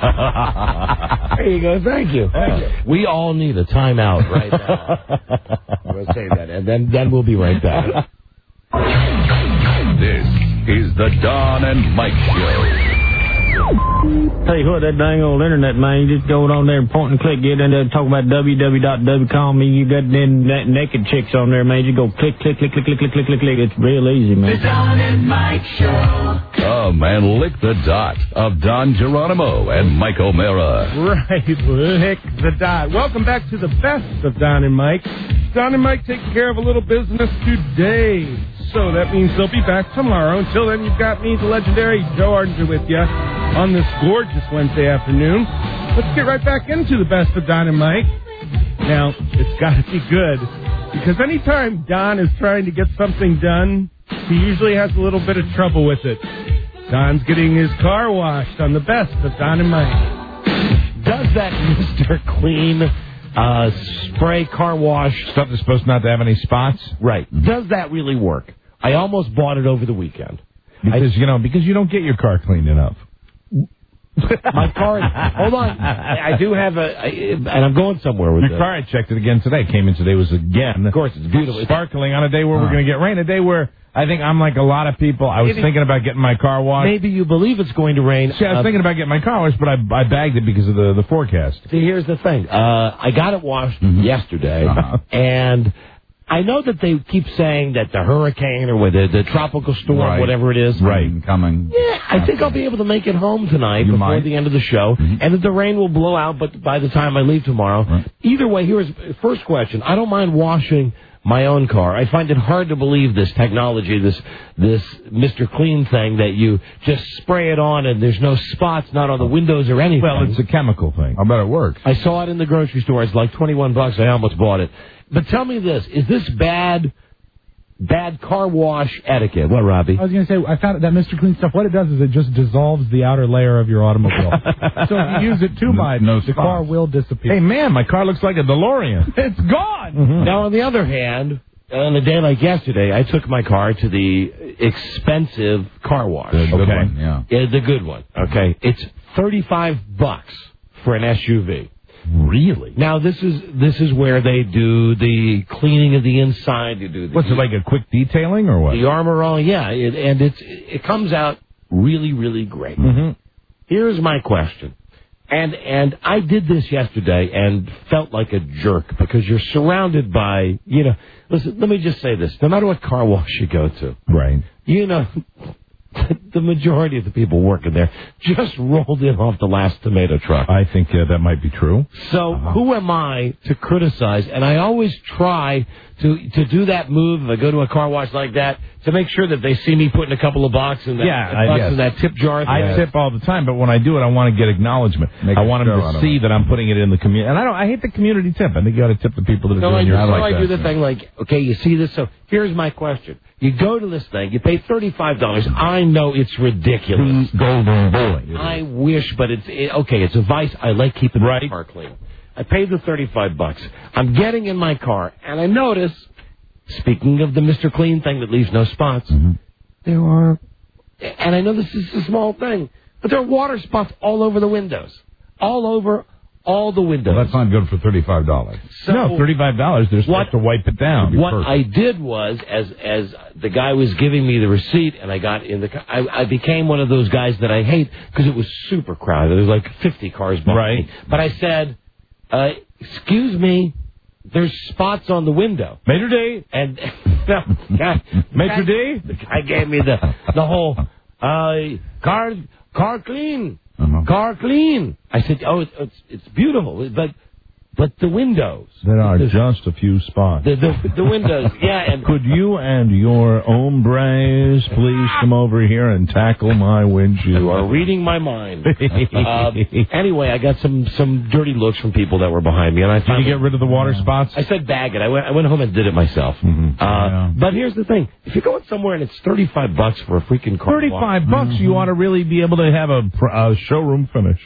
There you go. Thank you. We all need a timeout right now. We'll say that, and then we'll be right back. This is the Don and Mike Show. Tell you what, that dang old internet, man, you just go on there and point and click, get in there and talk about www.com, and you got them naked chicks on there, man. You go click, click, click, click, click, click, click, click, click. It's real easy, man. The Don and Mike Show. Come and lick the dot of Don Geronimo and Mike O'Mara. Right, lick the dot. Welcome back to the best of Don and Mike. Don and Mike take care of a little business today. So that means they'll be back tomorrow. Until then, you've got me, the legendary Joe Ardinger, with you on this gorgeous Wednesday afternoon. Let's get right back into the best of Don and Mike. Now, it's got to be good, because anytime Don is trying to get something done, he usually has a little bit of trouble with it. Don's getting his car washed on the best of Don and Mike. Does that Mr. Clean spray car wash stuff that's supposed not to have any spots? Right. Does that really work? I almost bought it over the weekend. Because you don't get your car cleaned enough. My car, hold on. I do have and I'm going somewhere with your car. I checked it again today. Came in today, was again. Of course, it's beautiful. Sparkling on a day where we're going to get rain. A day where I think I'm like a lot of people. I was thinking about getting my car washed. Maybe you believe it's going to rain. See, I was thinking about getting my car washed, but I bagged it because of the forecast. See, here's the thing. I got it washed yesterday, and I know that they keep saying that the hurricane or the tropical storm, whatever it is, coming. Yeah, I think I'll be able to make it home tonight before the end of the show, and that the rain will blow out. But by the time I leave tomorrow, either way, here's first question. I don't mind washing my own car. I find it hard to believe this technology, this Mr. Clean thing that you just spray it on and there's no spots, not on the windows or anything. Well, it's a chemical thing. I bet it works. I saw it in the grocery store. It's like $21. I almost bought it. But tell me this: is this bad car wash etiquette? What, Robbie? I was going to say, I found that Mr. Clean stuff, what it does is it just dissolves the outer layer of your automobile. So if you use it too much, the car will disappear. Hey, man, my car looks like a DeLorean. It's gone! Now, on the other hand, on a day like yesterday, I took my car to the expensive car wash. The good one, yeah. The good one, okay. It's $35 for an SUV. Really? Now, this is where they do the cleaning of the inside. You do what's it, like a quick detailing or what? The armor all, yeah. It comes out really, really great. Mm-hmm. Here's my question. And I did this yesterday and felt like a jerk because you're surrounded by, listen, let me just say this. No matter what car wash you go to. Right. The majority of the people working there just rolled in off the last tomato truck. I think that might be true. So who am I to criticize? And I always try to do that move if I go to a car wash like that to make sure that they see me putting a couple of bucks in that, in that tip jar. I tip all the time, but when I do it, I want to get acknowledgement. I want them to see that I'm putting it in the community. And I hate the community tip. I think you got to tip the people that are doing your stuff. I do the thing like, okay, you see this? So here's my question. You go to this thing, you pay $35. I know it's ridiculous. Golden boy. I wish, but it's a vice. I like keeping the car clean. I paid the $35. I'm getting in my car, and I notice, speaking of the Mr. Clean thing that leaves no spots, there are, and I know this is a small thing, but there are water spots all over the windows. All over all the windows. Well, that's not good for $35. So, no, $35, they're supposed to wipe it down. What I did was, as the guy was giving me the receipt, and I got in the car, I became one of those guys that I hate because it was super crowded. There was like 50 cars behind me. But I said, excuse me, there's spots on the window. Maitre D. And Maitre D. The guy gave me the whole car clean. Car clean. I said, oh, it's beautiful, but the windows. There are just a few spots. The windows, yeah. And could you and your hombres please come over here and tackle my windshield? You are reading my mind. Anyway, I got some dirty looks from people that were behind me, and I finally, did you get rid of the water spots? I said bag it. I went home and did it myself. But here's the thing: if you're going somewhere and it's $35 for a freaking car, $35, you ought to really be able to have a showroom finish.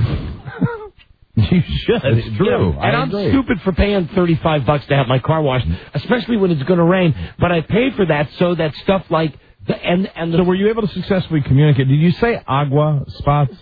You should. It's true. And I'm stupid for paying $35 to have my car washed, especially when it's going to rain. But I paid for that so that stuff like So were you able to successfully communicate? Did you say agua spots?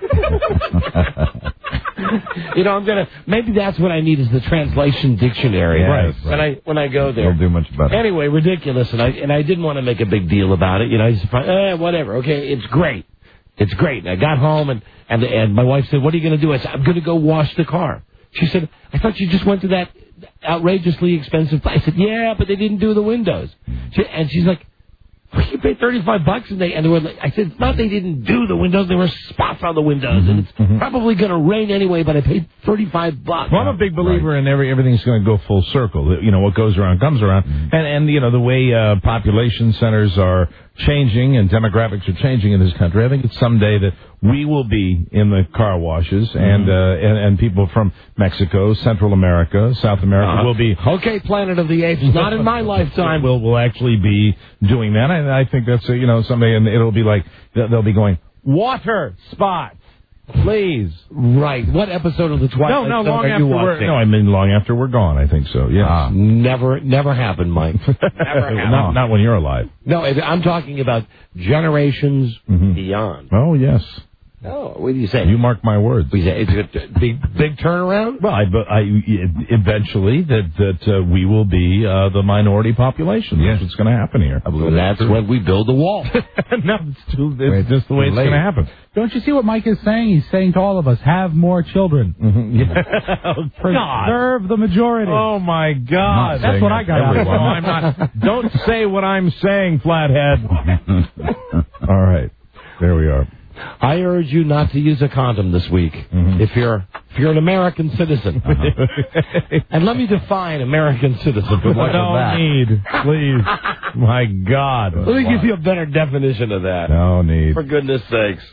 Maybe that's what I need is the translation dictionary. Right. When I go there. You'll do much better. Anyway, ridiculous. And I didn't want to make a big deal about it. I just whatever. Okay, it's great. It's great. And I got home, and my wife said, what are you going to do? I said, I'm going to go wash the car. She said, I thought you just went to that outrageously expensive place. I said, yeah, but they didn't do the windows. And she's like, you paid $35, and they were like, I said, it's not they didn't do the windows, there were spots on the windows, and it's probably going to rain anyway, but I paid $35. Well, I'm a big believer in everything's going to go full circle. What goes around comes around. And the way population centers are changing and demographics are changing in this country, I think it's someday that we will be in the car washes, and people from Mexico, Central America, South America will be. Okay, Planet of the Apes, not in my lifetime. We'll actually be doing that. And I think that's someday, and it'll be like they'll be going water spots, please. Right. What episode of the Twilight Zone long are after you watching? long after we're gone. I think so. Yeah. Never happened, Mike. Never happened. Not when you're alive. No, I'm talking about generations beyond. Oh yes. Oh, what do you say? You mark my words. It's a big turnaround? Well, eventually that we will be the minority population. Yes. That's what's going to happen here. That's when we build the wall. No, it's just the way it's going to happen. Don't you see what Mike is saying? He's saying to all of us, have more children. Preserve the majority. Oh, my God. That's what I got out of it. I'm not. Don't say what I'm saying, flathead. All right. There we are. I urge you not to use a condom this week if you're an American citizen. And let me define American citizen. No need, please. My God. Let me give you a better definition of that. No need. For goodness sakes.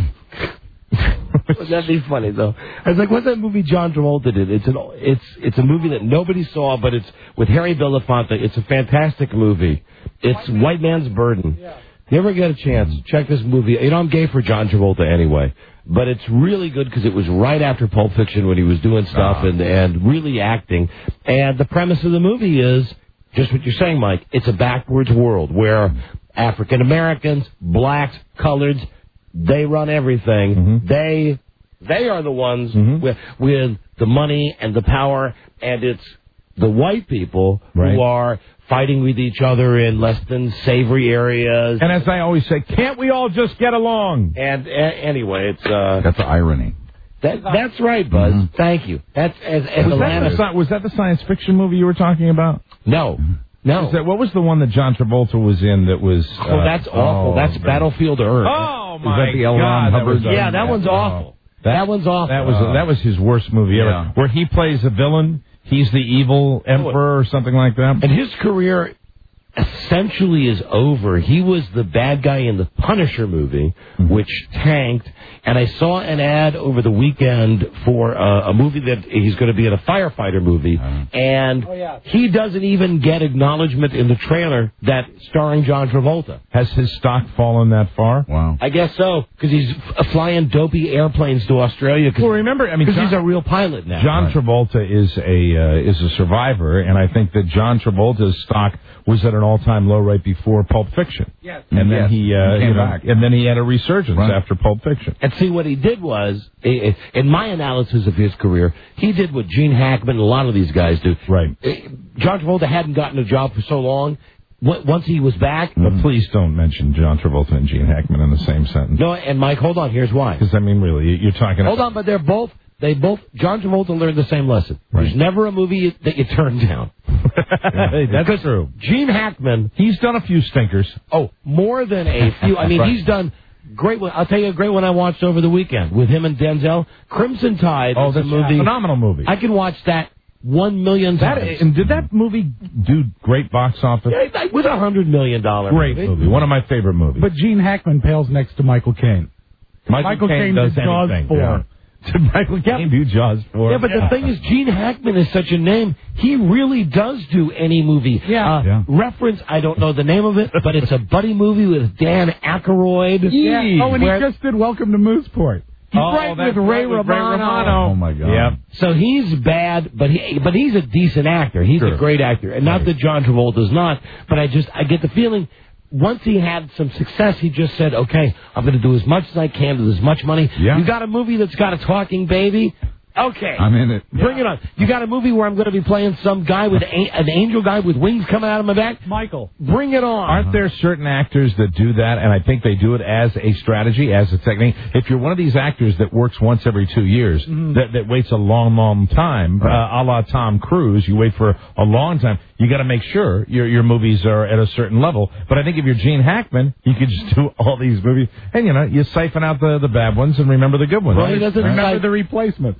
Wouldn't that be funny, though? I was like, what's that movie John Travolta did? It's a movie that nobody saw, but it's with Harry Belafonte. It's a fantastic movie. It's White Man's Burden. Yeah. You ever get a chance, check this movie. I'm gay for John Travolta anyway, but it's really good because it was right after Pulp Fiction when he was doing stuff and really acting. And the premise of the movie is just what you're saying, Mike. It's a backwards world where African Americans, blacks, coloreds, they run everything. They are the ones with the money and the power, and it's the white people who are fighting with each other in less than savory areas. And as I always say, can't we all just get along? And anyway, it's... That's the irony. That's right, Buzz. Thank you. That's was that the science fiction movie you were talking about? No. What was the one that John Travolta was in that was... that's awful. That's Battlefield Earth. Oh, my God. That one's awful. That one's awful. That was his worst movie ever. Where he plays a villain. He's the evil emperor or something like that. And his career essentially is over. He was the bad guy in the Punisher movie, which tanked. And I saw an ad over the weekend for a movie that he's going to be in a firefighter movie. And he doesn't even get acknowledgement in the trailer that starring John Travolta. Has his stock fallen that far? Wow. I guess so, because he's flying dopey airplanes to Australia. Well, remember, because he's a real pilot now. John Travolta is a survivor, and I think that John Travolta's stock was at an all-time low right before Pulp Fiction. Yes. And then he came back. And then he had a resurgence after Pulp Fiction. And see, what he did was, in my analysis of his career, he did what Gene Hackman and a lot of these guys do. Right. John Travolta hadn't gotten a job for so long. Once he was back... But please don't mention John Travolta and Gene Hackman in the same sentence. No, and Mike, hold on, here's why. Because, I mean, really, you're talking... Hold on, but John Travolta learned the same lesson. Right. There's never a movie that you turn down. That's true. Gene Hackman... He's done a few stinkers. Oh, more than a few. I mean, he's done... Great one. I'll tell you a great one I watched over the weekend with him and Denzel. Crimson Tide. Oh, that's a movie. Phenomenal movie. I can watch that 1 million times. And did that movie do great box office? Yeah, with $100 million. Great movie. One of my favorite movies. But Gene Hackman pales next to Michael Caine. Michael Caine does did Jaws anything. 4. Yeah. Did Michael Caine do Jaws 4? Yeah, but the thing is, Gene Hackman is such a name. He really does do any movie. Reference, I don't know the name of it, but it's a buddy movie with Dan Aykroyd. Yeah. Oh, and he just did Welcome to Mooseport. With Ray Romano. Oh, my God. Yeah. So he's bad, but he's a decent actor. He's a great actor. And not that John Travolta's not, but I get the feeling... Once he had some success, he just said, okay, I'm going to do as much as I can with as much money. Yeah. You got a movie that's got a talking baby? Okay. I'm in it. Bring it on. You got a movie where I'm going to be playing some guy with an angel guy with wings coming out of my back? Michael. Bring it on. Aren't there certain actors that do that, and I think they do it as a strategy, as a technique? If you're one of these actors that works once every 2 years, that waits a long, long time, a la Tom Cruise, you wait for a long time, you got to make sure your movies are at a certain level. But I think if you're Gene Hackman, you could just do all these movies, and, you siphon out the bad ones and remember the good ones. Well, he doesn't remember the replacements.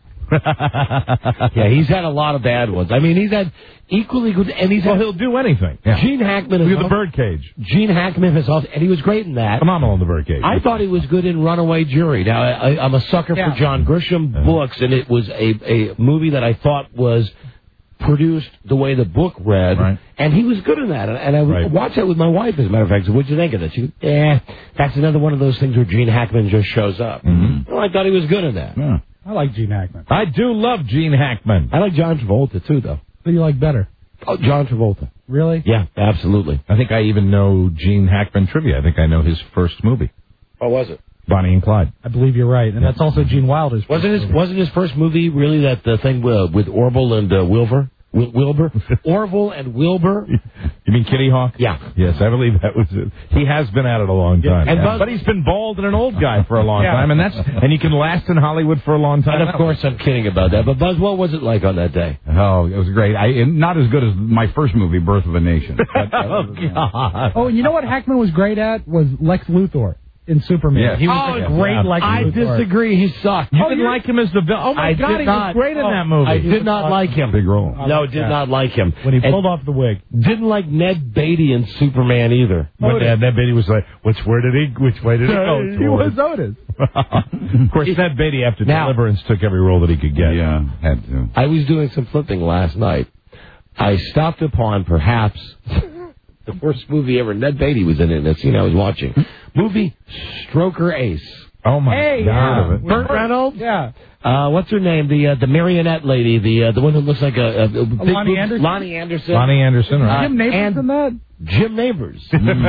Yeah, he's had a lot of bad ones. I mean, he's had equally good, and he'll do anything. Yeah. Gene Hackman is... Look at The Birdcage. Gene Hackman has also... And he was great in that. Phenomenal in The Birdcage. I thought he was good in Runaway Jury. Now, I'm a sucker for John Grisham books, and it was a movie that I thought was produced the way the book read, and he was good in that. And I watched that with my wife, as a matter of fact. So what'd you think of that? She goes, that's another one of those things where Gene Hackman just shows up. Well, I thought he was good in that. Yeah. I like Gene Hackman. I do love Gene Hackman. I like John Travolta, too, though. Who do you like better? Oh, John Travolta. Really? Yeah, absolutely. I think I even know Gene Hackman trivia. I think I know his first movie. Oh, was it? Bonnie and Clyde. I believe you're right, and that's also Gene Wilder's first movie. Wasn't his first movie really that thing with Orville and Wilbur? Wilbur? Orville and Wilbur? You mean Kitty Hawk? Yeah. Yes, I believe that was it. He has been at it a long time. But he's been bald and an old guy for a long time, and you can last in Hollywood for a long time. And of course I'm kidding about that. But Buzz, what was it like on that day? Oh, it was great. Not as good as my first movie, Birth of a Nation. But, oh, God. Oh, and you know what Hackman was great at? Was Lex Luthor in Superman. Yeah. He was a great Lex Luthor. I disagree. He sucked. You didn't like him as the villain? Oh, my God, he was great in that movie. I did not like him. Big role. No, did not like him. When he pulled off the wig. Didn't like Ned Beatty in Superman either. When Ned Beatty was like, which way did he go? He was Otis. Of course, Ned Beatty, after Deliverance, took every role that he could get. Yeah, had to. I was doing some flipping last night. I stopped upon, perhaps... the first movie ever Ned Beatty was in it, that scene I was watching. Movie Stroker Ace. Oh, my God. Burt Reynolds? Yeah. What's her name? The marionette lady, the one who looks like a big Lonnie Anderson? Lonnie Anderson. Lonnie Anderson, right. Jim Neighbors in that? Jim Neighbors.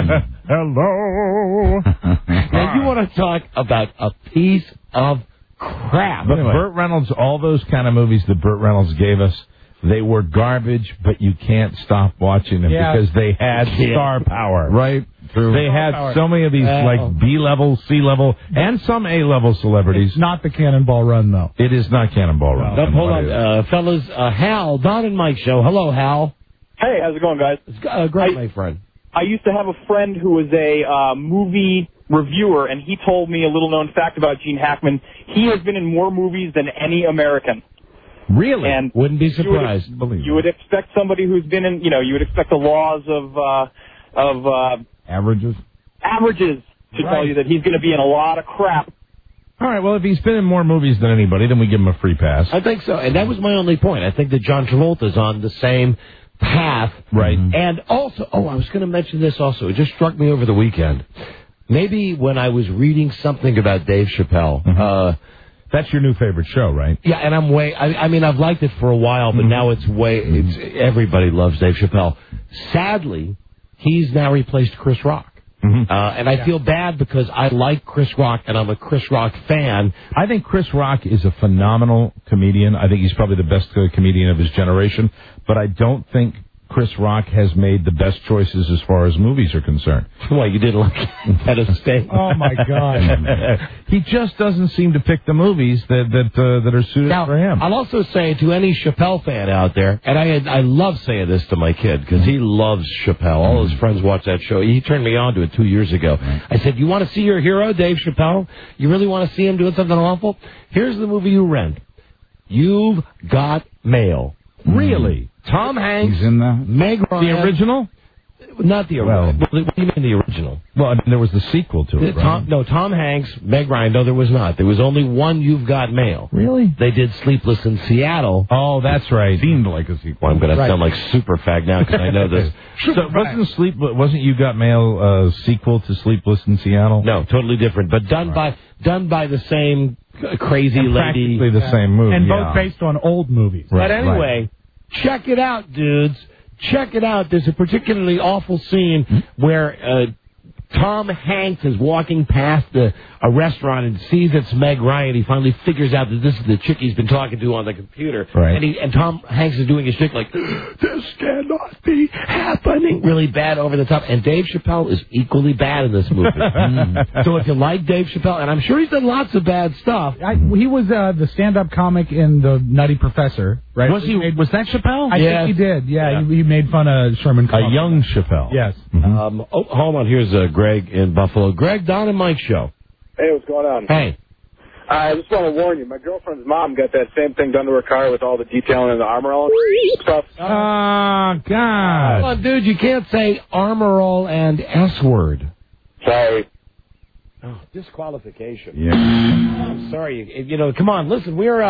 Hello. Now, you want to talk about a piece of crap. But Burt Reynolds, all those kind of movies that Burt Reynolds gave us, they were garbage, but you can't stop watching them because they had star power. Right. They had so many of these, like, B-level, C-level, and some A-level celebrities. It's not the Cannonball Run, though. It is not Cannonball Run. No, hold on, fellas. Hal, Don and Mike show. Hello, Hal. Hey, how's it going, guys? It's great, my friend. I used to have a friend who was a movie reviewer, and he told me a little-known fact about Gene Hackman. He has been in more movies than any American. Really? And wouldn't be surprised. You would expect somebody who's been in, you would expect the laws of averages to tell you that he's going to be in a lot of crap. All right, well, if he's been in more movies than anybody, then we give him a free pass. I think so, and that was my only point. I think that John Travolta's on the same path. Right. And also, I was going to mention this also. It just struck me over the weekend. Maybe when I was reading something about Dave Chappelle. That's your new favorite show, right? Yeah, and I'm I mean, I've liked it for a while, but now everybody loves Dave Chappelle. Sadly, he's now replaced Chris Rock. And I feel bad because I like Chris Rock, and I'm a Chris Rock fan. I think Chris Rock is a phenomenal comedian. I think he's probably the best comedian of his generation. But I don't think Chris Rock has made the best choices as far as movies are concerned. Well, you did like that a state. Oh, my God. He just doesn't seem to pick the movies that are suited for him. I'll also say to any Chappelle fan out there, and I love saying this to my kid because he loves Chappelle. All his friends watch that show. He turned me on to it 2 years ago. I said, you want to see your hero, Dave Chappelle? You really want to see him doing something awful? Here's the movie you rent. You've Got Mail. Really? Tom Hanks. He's in Meg Ryan. The original? Not the original. What do you mean the original? Well, there was the sequel to it, right? Tom Hanks, Meg Ryan. No, there was not. There was only one You've Got Mail. Really? They did Sleepless in Seattle. Oh, that's right. Seemed like a sequel. Well, I'm going to sound like super fag now because I know this. Wasn't You Got Mail a sequel to Sleepless in Seattle? No, totally different, but done by the same crazy lady. Practically the same movie. And both based on old movies. But anyway, check it out, dudes. Check it out. There's a particularly awful scene where Tom Hanks is walking past a restaurant and sees it's Meg Ryan. He finally figures out that this is the chick he's been talking to on the computer. Right. And Tom Hanks is doing his shtick like, this cannot be happening. Really bad, over the top. And Dave Chappelle is equally bad in this movie. So if you like Dave Chappelle, and I'm sure he's done lots of bad stuff. He was the stand-up comic in The Nutty Professor, right? Was that Chappelle? I think he did. Yeah. He made fun of Sherman Coffman. A young Chappelle. Yes. Hold on. Here's Greg in Buffalo. Greg, Don and Mike show. Hey, what's going on? Hey. I just want to warn you, my girlfriend's mom got that same thing done to her car with all the detailing and the armor all stuff. Oh, God. Hold on, dude, you can't say Armorall and S-word. Sorry. Oh, disqualification. Yeah. I'm sorry. Come on, listen, we're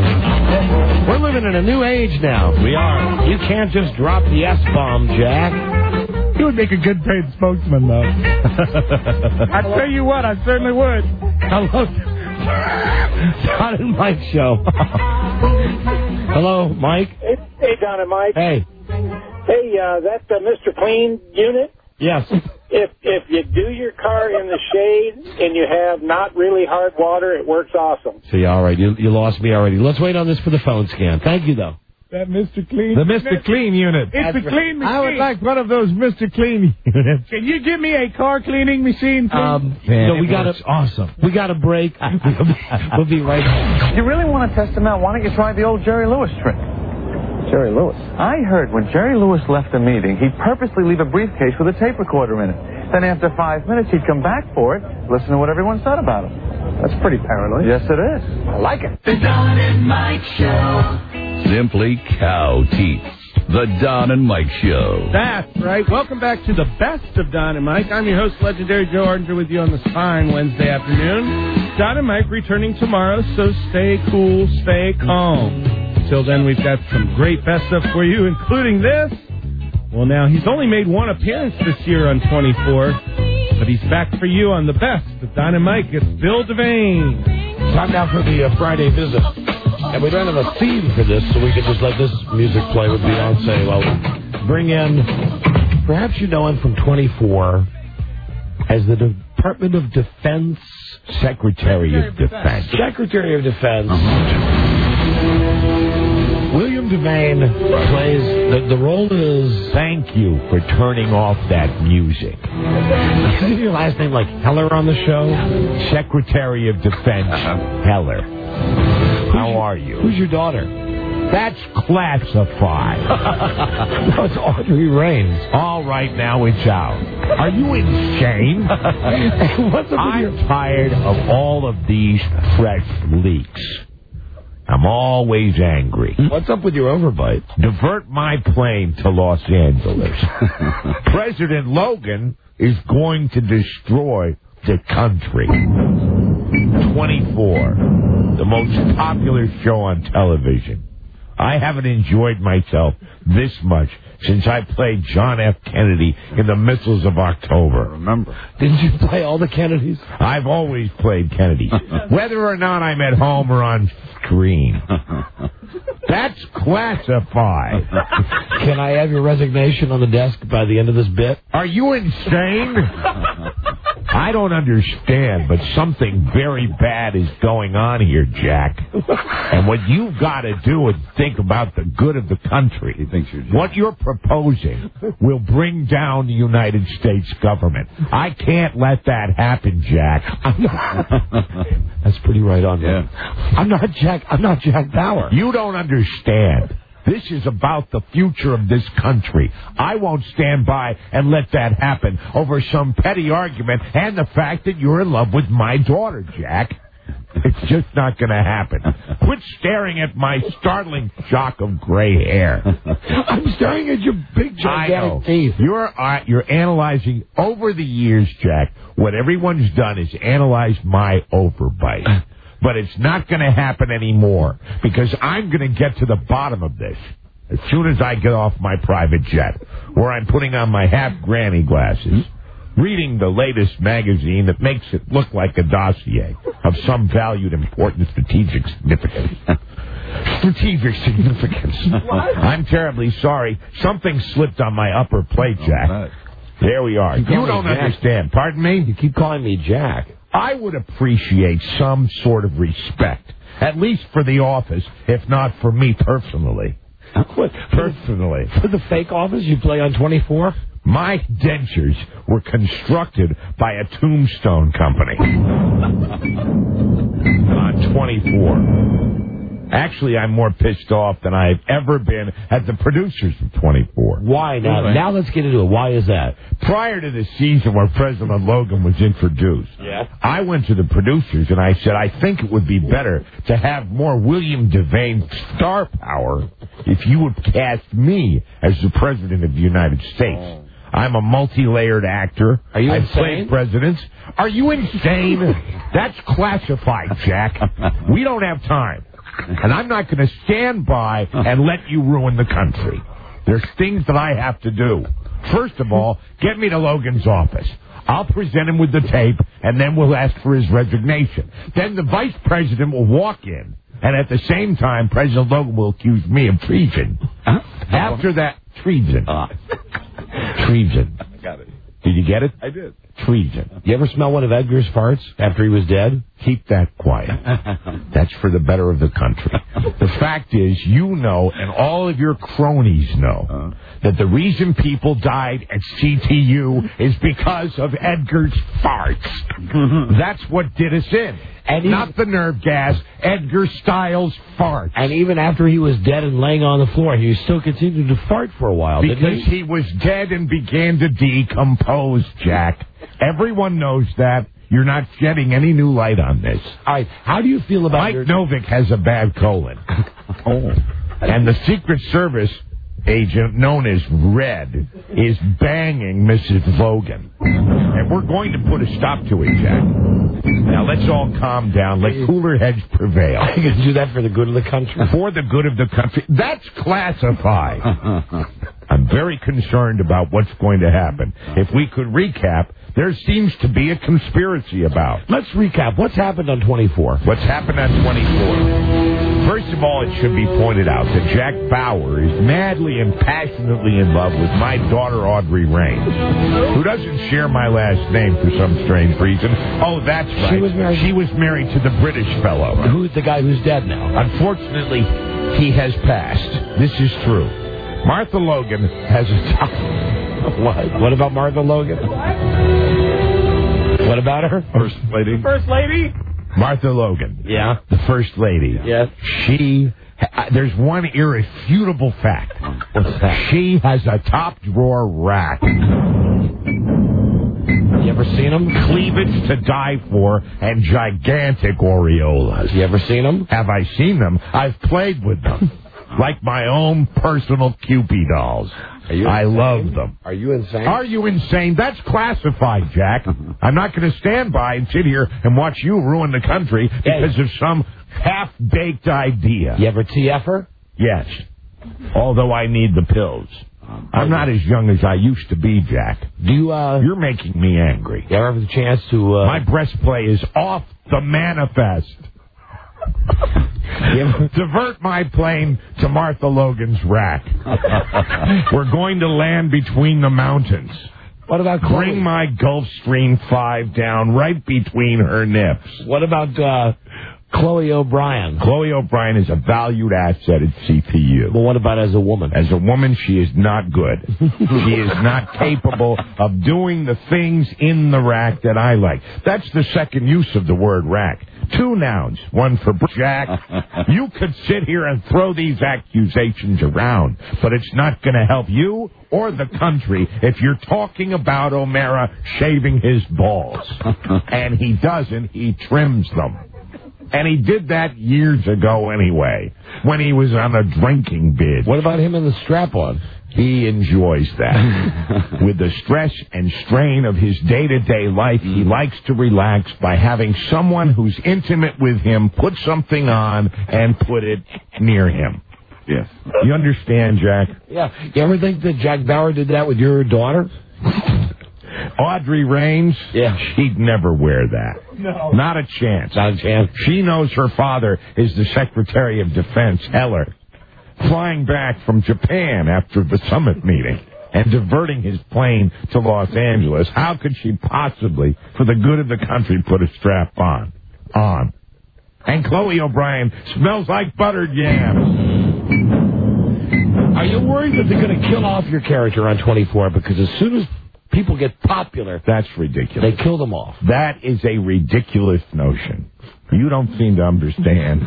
living in a new age now. We are. You can't just drop the S-bomb, Jack. He would make a good paid spokesman, though. I tell you what, I certainly would. Hello, Don and Mike show. Hello, Mike. Hey, Don and Mike. Hey. Hey, that's the Mr. Clean unit? Yes. If you do your car in the shade and you have not really hard water, it works awesome. See, all right, you lost me already. Let's wait on this for the phone scan. Thank you, though. That Mr. Clean. The Mr. Clean unit. It's a clean machine. I would like one of those Mr. Clean units. Can you give me a car cleaning machine, please? We got awesome. We got a break. We'll be right back. If you really want to test him out, why don't you try the old Jerry Lewis trick? Jerry Lewis? I heard when Jerry Lewis left a meeting, he'd purposely leave a briefcase with a tape recorder in it. Then after 5 minutes, he'd come back for it, listen to what everyone said about him. That's pretty paranoid. Yes, it is. I like it. The Don and Mike Show. Simply cow teeth. The Don and Mike Show. That's right. Welcome back to the best of Don and Mike. I'm your host, legendary Joe Ardinger, with you on this fine Wednesday afternoon. Don and Mike returning tomorrow, so stay cool, stay calm. Until then, we've got some great best stuff for you, including this. Well, now, he's only made one appearance this year on 24, but he's back for you on the best of Don and Mike. It's Bill Devane. Time now for the Friday visit. And we don't have a theme for this, so we can just let this music play with Beyonce while we bring in, perhaps you know him from 24, as the Department of Defense Secretary of Defense. Secretary of Defense. William Devane plays, the role is... Thank you for turning off that music. Isn't your last name like Heller on the show? Secretary of Defense, Heller. How are you? Who's your daughter? That's classified. No, it's Audrey Raines. All right, now it's out. Are you insane? I'm tired of all of these press leaks. I'm always angry. What's up with your overbite? Divert my plane to Los Angeles. President Logan is going to destroy the country. 24, the most popular show on television. I haven't enjoyed myself this much since I played John F. Kennedy in the Missiles of October. Remember? Didn't you play all the Kennedys? I've always played Kennedy, whether or not I'm at home or on screen. That's classified. Can I have your resignation on the desk by the end of this bit? Are you insane? I don't understand, but something very bad is going on here, Jack. And what you've got to do is think about the good of the country. He thinks you're what you're proposing will bring down the United States government. I can't let that happen, Jack. That's pretty right on. Yeah. I'm not Jack Bauer. You don't understand. This is about the future of this country. I won't stand by and let that happen over some petty argument and the fact that you're in love with my daughter, Jack. It's just not going to happen. Quit staring at my startling shock of gray hair. I'm staring at your big, gigantic teeth. You're analyzing over the years, Jack. What everyone's done is analyze my overbite. But it's not going to happen anymore because I'm going to get to the bottom of this as soon as I get off my private jet, where I'm putting on my half-granny glasses, reading the latest magazine that makes it look like a dossier of some valued, important strategic significance. Strategic significance. What? I'm terribly sorry. Something slipped on my upper plate, Jack. There we are. You don't understand. Pardon me? You keep calling me Jack. I would appreciate some sort of respect, at least for the office, if not for me personally. What? Personally. For the fake office you play on 24? My dentures were constructed by a tombstone company. On 24. Actually, I'm more pissed off than I've ever been at the producers of 24. Why? Now let's get into it. Why is that? Prior to the season where President Logan was introduced, I went to the producers and I said, I think it would be better to have more William Devane star power if you would cast me as the President of the United States. I'm a multi-layered actor. Are you I've insane? played presidents. Are you insane? That's classified, Jack. We don't have time. And I'm not going to stand by and let you ruin the country. There's things that I have to do. First of all, get me to Logan's office. I'll present him with the tape, and then we'll ask for his resignation. Then the vice president will walk in, and at the same time, President Logan will accuse me of treason. After that, treason. Treason. I got it. Did you get it? I did. Treason. You ever smell one of Edgar's farts after he was dead? Keep that quiet. That's for the better of the country. The fact is, you know, and all of your cronies know, that the reason people died at CTU is because of Edgar's farts. That's what did us in. And not the nerve gas, Edgar Stiles farts. And even after he was dead and laying on the floor, he still continued to fart for a while, because didn't he? He was dead and began to decompose, Jack. Everyone knows that. You're not shedding any new light on this. All right, how do you feel about Mike Novick has a bad colon. And the Secret Service agent known as Red is banging Mrs. Logan. And we're going to put a stop to it, Jack. Now, let's all calm down. Let cooler heads prevail. Are you going to do that for the good of the country? For the good of the country. That's classified. I'm very concerned about what's going to happen. If we could recap, there seems to be a conspiracy about. Let's recap. What's happened on 24? What's happened on 24? First of all, it should be pointed out that Jack Bauer is madly and passionately in love with my daughter, Audrey Raines, who doesn't share my last name for some strange reason. Oh, that's right. She was married to the British fellow. Who's the guy who's dead now? Unfortunately, he has passed. This is true. Martha Logan has a top... What about Martha Logan? What about her? First lady. First lady? Martha Logan. Yeah. The first lady. Yes. There's one irrefutable fact. What's that? She has a top drawer rack. You ever seen them? Cleavage to die for and gigantic aureolas. You ever seen them? Have I seen them? I've played with them. Like my own personal Cupid dolls. I love them. Are you insane? Are you insane? That's classified, Jack. I'm not going to stand by and sit here and watch you ruin the country because of some half-baked idea. You ever TF her? Yes. Although I need the pills. I'm not as young as I used to be, Jack. You're making me angry. You ever have the chance to... My breastplate is off the manifest. Divert my plane to Martha Logan's rack. We're going to land between the mountains. What about Chloe? Bring my Gulfstream 5 down right between her nips. What about Chloe O'Brien? Chloe O'Brien is a valued asset at CPU. But what about as a woman? As a woman, she is not good. She is not capable of doing the things in the rack that I like. That's the second use of the word rack. 2 nouns, one for Jack. You could sit here and throw these accusations around, but it's not going to help you or the country if you're talking about O'Mara shaving his balls. And he doesn't, he trims them. And he did that years ago anyway, when he was on a drinking bid. What about him in the strap-on? He enjoys that. With the stress and strain of his day-to-day life, he likes to relax by having someone who's intimate with him put something on and put it near him. Yes. You understand, Jack? Yeah. You ever think that Jack Bauer did that with your daughter? Audrey Raines? Yeah. She'd never wear that. No. Not a chance. Not a chance. She knows her father is the Secretary of Defense, Heller, flying back from Japan after the summit meeting and diverting his plane to Los Angeles. How could she possibly, for the good of the country, put a strap on? And Chloe O'Brien smells like buttered yams. Are you worried that they're going to kill off your character on 24? Because as soon as people get popular, that's ridiculous. They kill them off. That is a ridiculous notion. You don't seem to understand.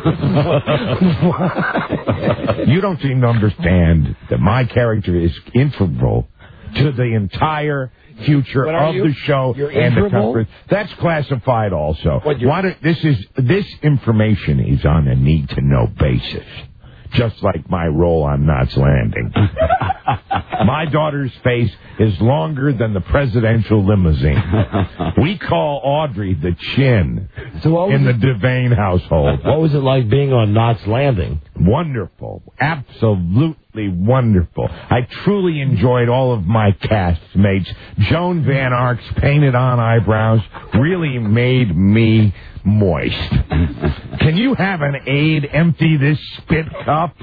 You don't seem to understand that my character is integral to the entire future of the show and the conference. That's classified also. This information is on a need-to-know basis. Just like my role on Knots Landing. My daughter's face is longer than the presidential limousine. We call Audrey the chin in the Devane household. What was it like being on Knots Landing? Wonderful. Absolutely wonderful. I truly enjoyed all of my castmates. Joan Van Ark's painted-on eyebrows really made me moist. Can you have an aide empty this spit cup?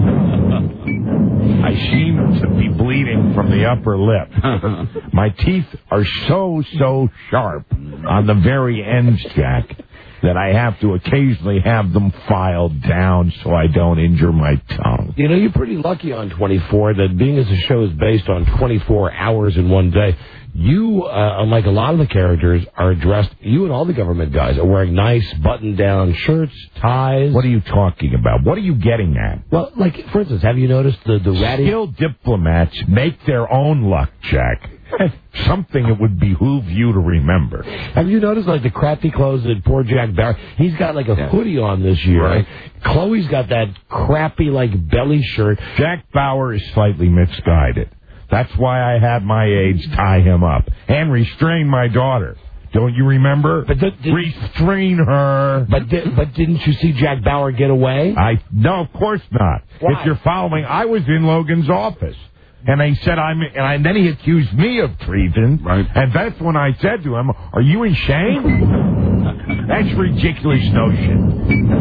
I seem to be bleeding from the upper lip. My teeth are so sharp on the very ends, Jack, that I have to occasionally have them filed down so I don't injure my tongue. You know, you're pretty lucky on 24 that being as the show is based on 24 hours in one day, you, unlike a lot of the characters, are dressed, you and all the government guys are wearing nice button-down shirts, ties. What are you talking about? What are you getting at? Well, like, for instance, have you noticed the ratty... Skilled diplomats make their own luck, Jack. Something it would behoove you to remember. Have you noticed, like, the crappy clothes that poor Jack Bauer... He's got, like, a hoodie on this year. Right. Chloe's got that crappy, like, belly shirt. Jack Bauer is slightly misguided. That's why I had my aides tie him up and restrain my daughter. Don't you remember? Restrain her. But didn't you see Jack Bauer get away? No, of course not. Why? If you're following, I was in Logan's office. And they said and then he accused me of treason. Right. And that's when I said to him, "Are you ashamed?" That's a ridiculous notion.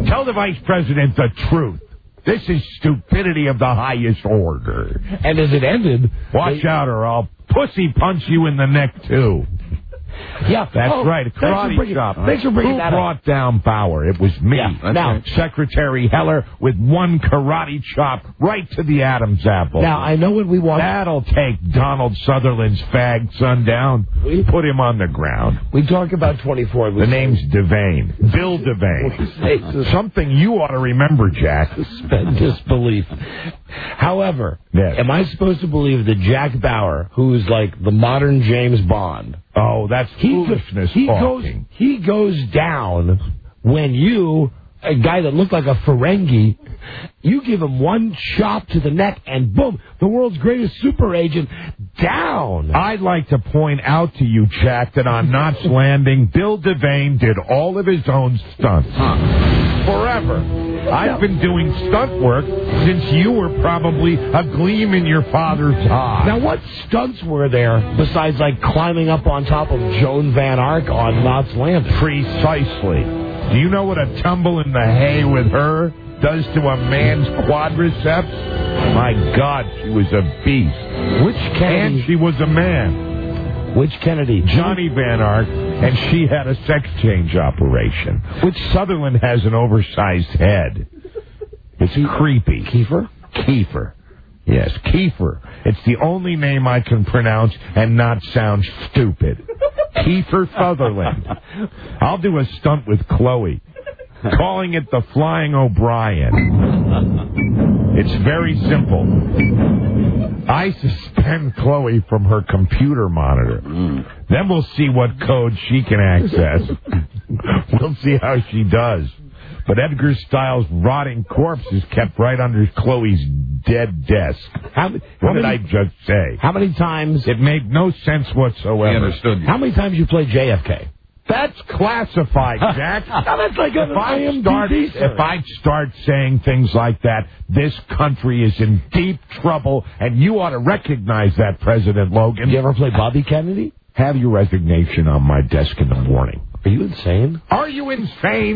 Tell the vice president the truth. This is stupidity of the highest order. And as it ended... Watch out or I'll pussy punch you in the neck, too. Yeah, that's right. A karate chop. Thanks for bringing that up. Who brought down power? It was me. Yeah, now, right. Secretary Heller with one karate chop right to the Adam's apple. Now, I know when we watch... That'll take Donald Sutherland's fag son down. Put him on the ground. We talk about 24. The name's Devane. Bill Devane. Something you ought to remember, Jack. Suspend disbelief. However, am I supposed to believe that Jack Bauer, who's like the modern James Bond... Oh, that's foolishness talking. He goes down when you, a guy that looked like a Ferengi, you give him one chop to the neck and boom, the world's greatest super agent down. I'd like to point out to you, Jack, that on Knots Landing, Bill Devane did all of his own stunts. Forever. I've been doing stunt work since you were probably a gleam in your father's eye. Now, what stunts were there besides, like, climbing up on top of Joan Van Ark on Knots Landing? Precisely. Do you know what a tumble in the hay with her does to a man's quadriceps? My God, she was a beast. Which Kennedy? And she was a man. Which Kennedy? Johnny Van Ark, and she had a sex change operation. Which Sutherland has an oversized head. It's creepy. Kiefer? Kiefer. Yes, Kiefer. It's the only name I can pronounce and not sound stupid. Kiefer Sutherland. I'll do a stunt with Chloe, calling it the Flying O'Brien. It's very simple. I suspend Chloe from her computer monitor. Then we'll see what code she can access. We'll see how she does. But Edgar Stiles' rotting corpse is kept right under Chloe's dead desk. What did I just say? How many times? It made no sense whatsoever. He understood you. How many times you played JFK? That's classified, Jack. That's like if I start saying things like that, this country is in deep trouble, and you ought to recognize that, President Logan. You ever play Bobby Kennedy? Have your resignation on my desk in the morning. Are you insane? Are you insane?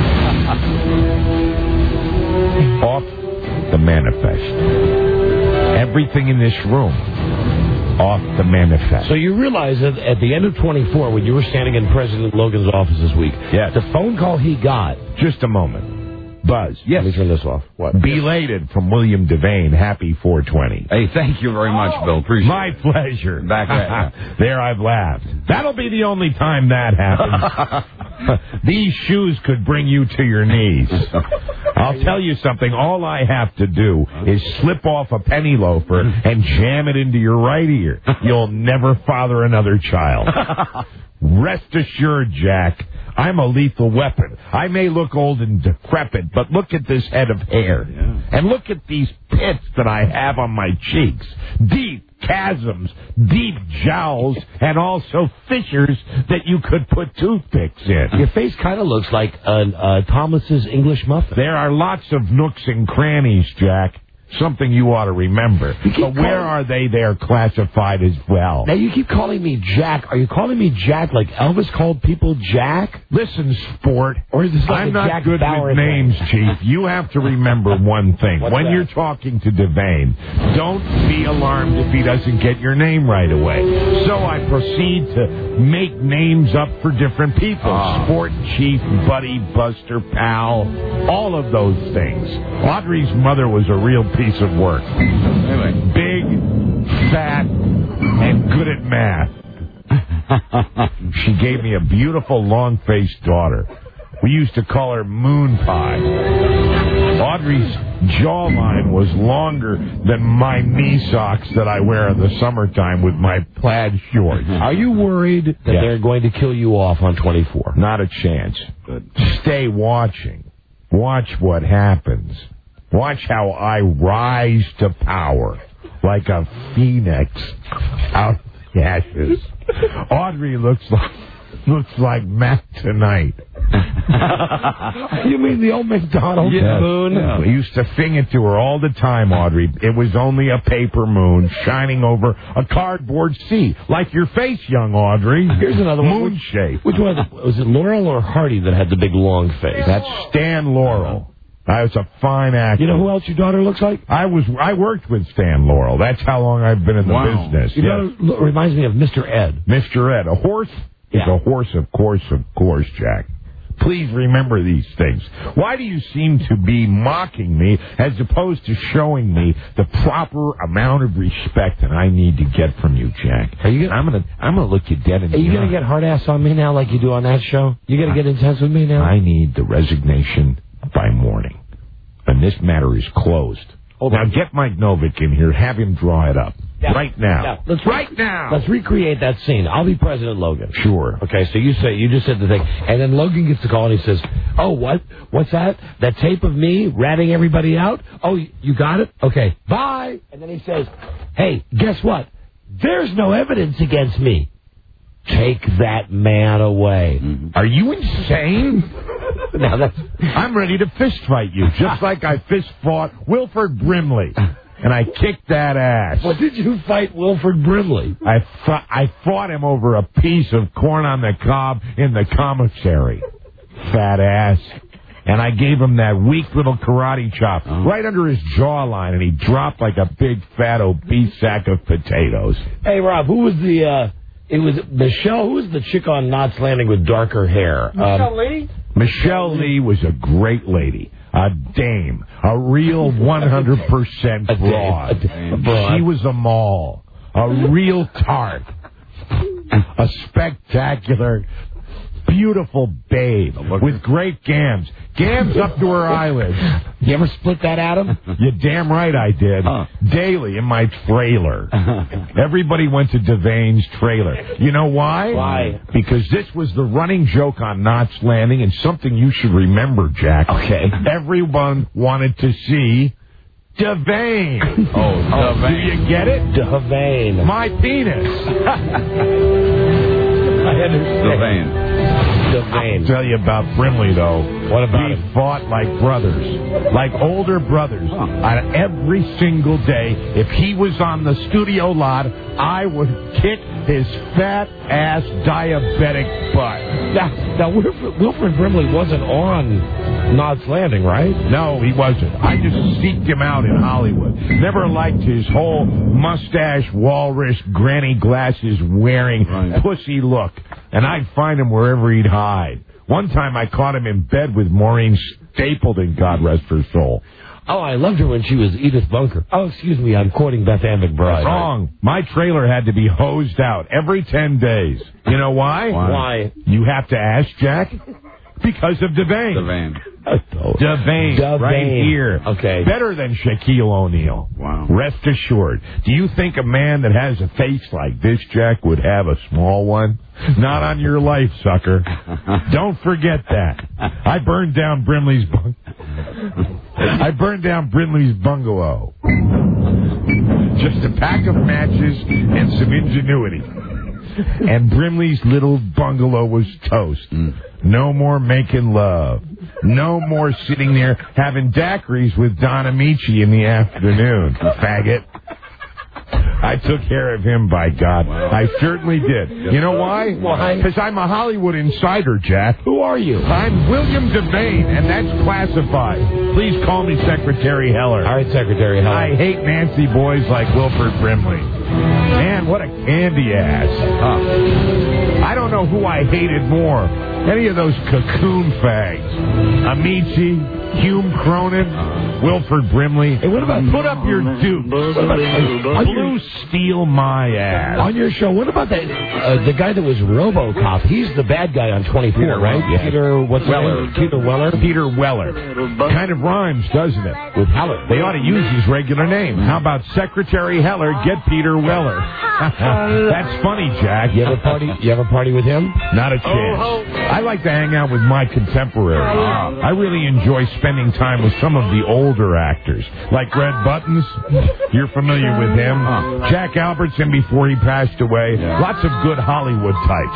Off the manifest. Everything in this room. Off the manifest. So you realize that at the end of 24, when you were standing in President Logan's office this week, the phone call he got... Just a moment. Buzz. Yes. Let me turn this off. What? Belated from William Devane. Happy 420. Hey, thank you very much, Bill. Appreciate My it. pleasure. Back at you. There I've laughed. That'll be the only time that happens. These shoes could bring you to your knees. I'll tell you something. All I have to do is slip off a penny loafer and jam it into your right ear. You'll never father another child. Rest assured, Jack, I'm a lethal weapon. I may look old and decrepit, but look at this head of hair. Yeah. And look at these pits that I have on my cheeks. Deep chasms, deep jowls, and also fissures that you could put toothpicks in. Your face kind of looks like Thomas's English muffin. There are lots of nooks and crannies, Jack. Something you ought to remember. But where are they? They're classified as well. Now, you keep calling me Jack. Are you calling me Jack like Elvis called people Jack? Listen, sport. Or is this like I'm not Jack good Bauer with names, Chief. You have to remember one thing. What's when that? You're talking to Devane, don't be alarmed if he doesn't get your name right away. So I proceed to make names up for different people. Sport, Chief, Buddy, Buster, Pal, all of those things. Audrey's mother was a real piece of work. Anyway, big, fat, and good at math. She gave me a beautiful, long-faced daughter. We used to call her Moon Pie. Audrey's jawline was longer than my knee socks that I wear in the summertime with my plaid shorts. Are you worried that they're going to kill you off on 24? Not a chance. Good. Stay watching. Watch what happens. Watch how I rise to power like a phoenix out of the ashes. Audrey looks like Matt tonight. You mean the old McDonald's moon? Yeah. We used to sing it to her all the time, Audrey. It was only a paper moon shining over a cardboard sea. Like your face, young Audrey. Here's another one. Moon shape. Which one? Was it Laurel or Hardy that had the big long face? That's Stan Laurel. I was a fine actor. You know who else your daughter looks like? I worked with Stan Laurel. That's how long I've been in the business. Your daughter reminds me of Mr. Ed. Mr. Ed. A horse is a horse, of course, Jack. Please remember these things. Why do you seem to be mocking me as opposed to showing me the proper amount of respect that I need to get from you, Jack? I'm gonna look you dead in the eye. Are you gonna get hard ass on me now like you do on that show? You gonna get intense with me now? I need the resignation by morning. And this matter is closed. Now get Mike Novick in here. Have him draw it up. Yeah. Right now. Yeah. Let's recreate that scene. I'll be President Logan. Sure. Okay, so you just said the thing. And then Logan gets the call and he says, oh, what? What's that? That tape of me ratting everybody out? Oh, you got it? Okay, bye. And then he says, hey, guess what? There's no evidence against me. Take that man away. Mm-hmm. Are you insane? Now I'm ready to fist fight you, just like I fist fought Wilford Brimley. And I kicked that ass. What did you fight Wilford Brimley? I fought him over a piece of corn on the cob in the commissary. Fat ass. And I gave him that weak little karate chop right under his jawline, and he dropped like a big, fat, obese sack of potatoes. Hey, Rob, who was the... It was Michelle. Who was the chick on Knots Landing with darker hair? Michelle Lee? Michelle Lee was a great lady. A dame. A real 100% broad. She was a mall. A real tart. A spectacular, beautiful babe with great gams. Gams up to her eyelids. You ever split that, Adam? You're damn right I did. Daily in my trailer. Everybody went to Devane's trailer. You know why? Why? Because this was the running joke on Knots Landing and something you should remember, Jack. Okay. Everyone wanted to see Devane. Devane. Do you get it? Devane. My penis. Devane. I'll tell you about Brimley, though. What about him? We fought like brothers, like older brothers. On every single day, if he was on the studio lot, I would kick his fat-ass diabetic butt. Now Wilford Brimley wasn't on Knots Landing, right? No, he wasn't. I just seeked him out in Hollywood. Never liked his whole mustache, walrus, granny glasses wearing pussy look. And I'd find him wherever he'd hide. One time I caught him in bed with Maureen Stapleton, God rest her soul. Oh, I loved her when she was Edith Bunker. Oh, excuse me, I'm quoting Beth Ann McBride. Wrong. My trailer had to be hosed out every 10 days. You know why? Why? You have to ask, Jack. Because of Devane. Devane. Right here. Okay. Better than Shaquille O'Neal. Wow. Rest assured. Do you think a man that has a face like this, Jack, would have a small one? Not on your life, sucker. Don't forget that. I burned down Brimley's bungalow. Just a pack of matches and some ingenuity. And Brimley's little bungalow was toast. No more making love. No more sitting there having daiquiris with Don Amici in the afternoon, faggot. I took care of him, by God. Wow. I certainly did. You know why? Why? Because I'm a Hollywood insider, Jack. Who are you? I'm William Devane, and that's classified. Please call me Secretary Heller. All right, Secretary Heller. I hate Nancy boys like Wilford Brimley. Man, what a candy ass. I don't know who I hated more. Any of those cocoon fags. Amici, Hume Cronin, Wilford Brimley. Hey, what about... Put up your dukes. Blue Steel my ass. On your show, what about that? The guy that was RoboCop. He's the bad guy on 24, right? Yes. Peter, what's his name? Peter Weller? Peter Weller. Kind of rhymes, doesn't it? With Heller. They ought to use his regular name. How about Secretary Heller, get Peter Weller? That's funny, Jack. You have a party with him? Not a chance. I like to hang out with my contemporaries. I really enjoy spending time with some of the older actors, like Red Buttons. You're familiar with him. Jack Albertson before he passed away. Lots of good Hollywood types.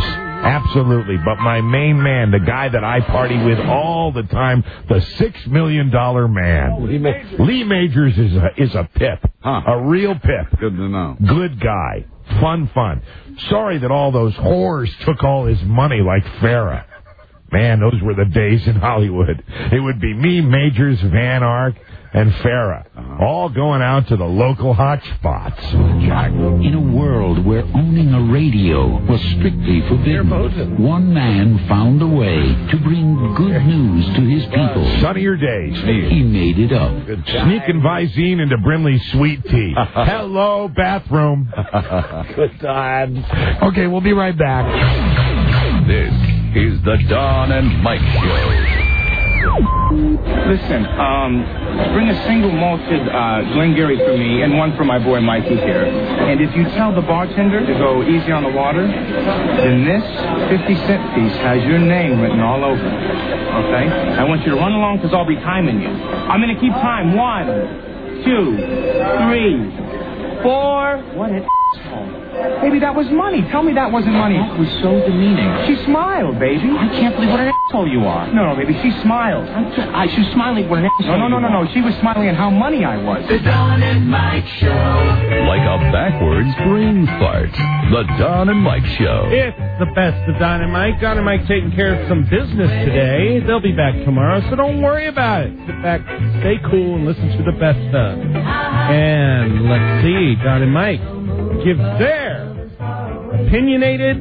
Absolutely. But my main man, the guy that I party with all the time, the $6 million man. Lee Majors is a pip. A real pip. Good to know. Good guy. Fun. Sorry that all those whores took all his money like Farrah. Man, those were the days in Hollywood. It would be me, Majors, Van Ark, and Farrah, all going out to the local hot spots. In a world where owning a radio was strictly forbidden, one man found a way to bring good news to his people. Sunnier days. He made it up. Sneaking Visine into Brimley's sweet tea. Hello, bathroom. Good times. Okay, we'll be right back. This is the Don and Mike Show. Listen, bring a single malted Glengarry for me and one for my boy Mikey here. And if you tell the bartender to go easy on the water, then this 50-cent piece has your name written all over it. Okay? I want you to run along because I'll be timing you. I'm going to keep time. 1, 2, 3, 4. What an asshole. Baby, that was money. Tell me that wasn't money. That was so demeaning. She smiled, baby. I can't believe what an asshole you are. No, baby, she smiled. She was smiling what an asshole No. She was smiling at how money I was. The Don and Mike Show. Like a backwards brain fart. The Don and Mike Show. It's the best of Don and Mike. Don and Mike taking care of some business today. They'll be back tomorrow, so don't worry about it. Sit back, stay cool, and listen to the best stuff. And let's see, Don and Mike gives their opinionated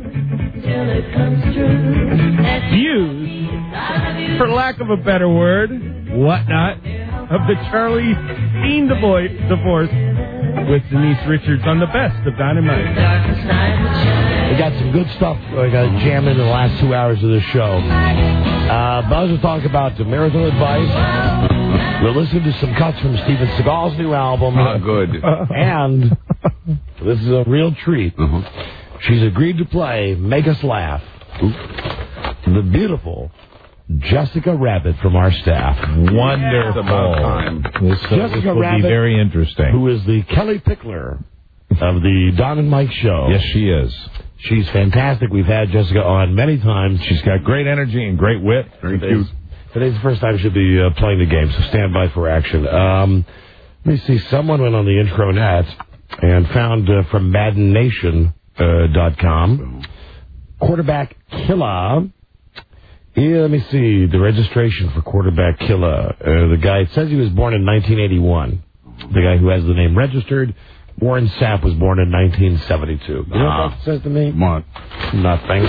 views, for lack of a better word, whatnot, of the Charlie Sheen divorce with Denise Richards on the best of Dynamite. We got some good stuff. We got to jam into the last 2 hours of the show. Buzz will talk about the marital advice. We'll listen to some cuts from Steven Seagal's new album. Good. And this is a real treat. She's agreed to play Make Us Laugh. The beautiful Jessica Rabbit from our staff. Wonderful. Jessica will Rabbit, be very interesting. Who is the Kelly Pickler of the Don and Mike Show. Yes, she is. She's fantastic. We've had Jessica on many times. She's got great energy and great wit. Very cute. Today's the first time she'll be playing the game, so stand by for action. Let me see. Someone went on the intranet and found from MaddenNation.com quarterback Killa. Yeah, let me see the registration for quarterback Killa. The guy, it says he was born in 1981. The guy who has the name registered, Warren Sapp, was born in 1972. You know what that says to me? What? Nothing.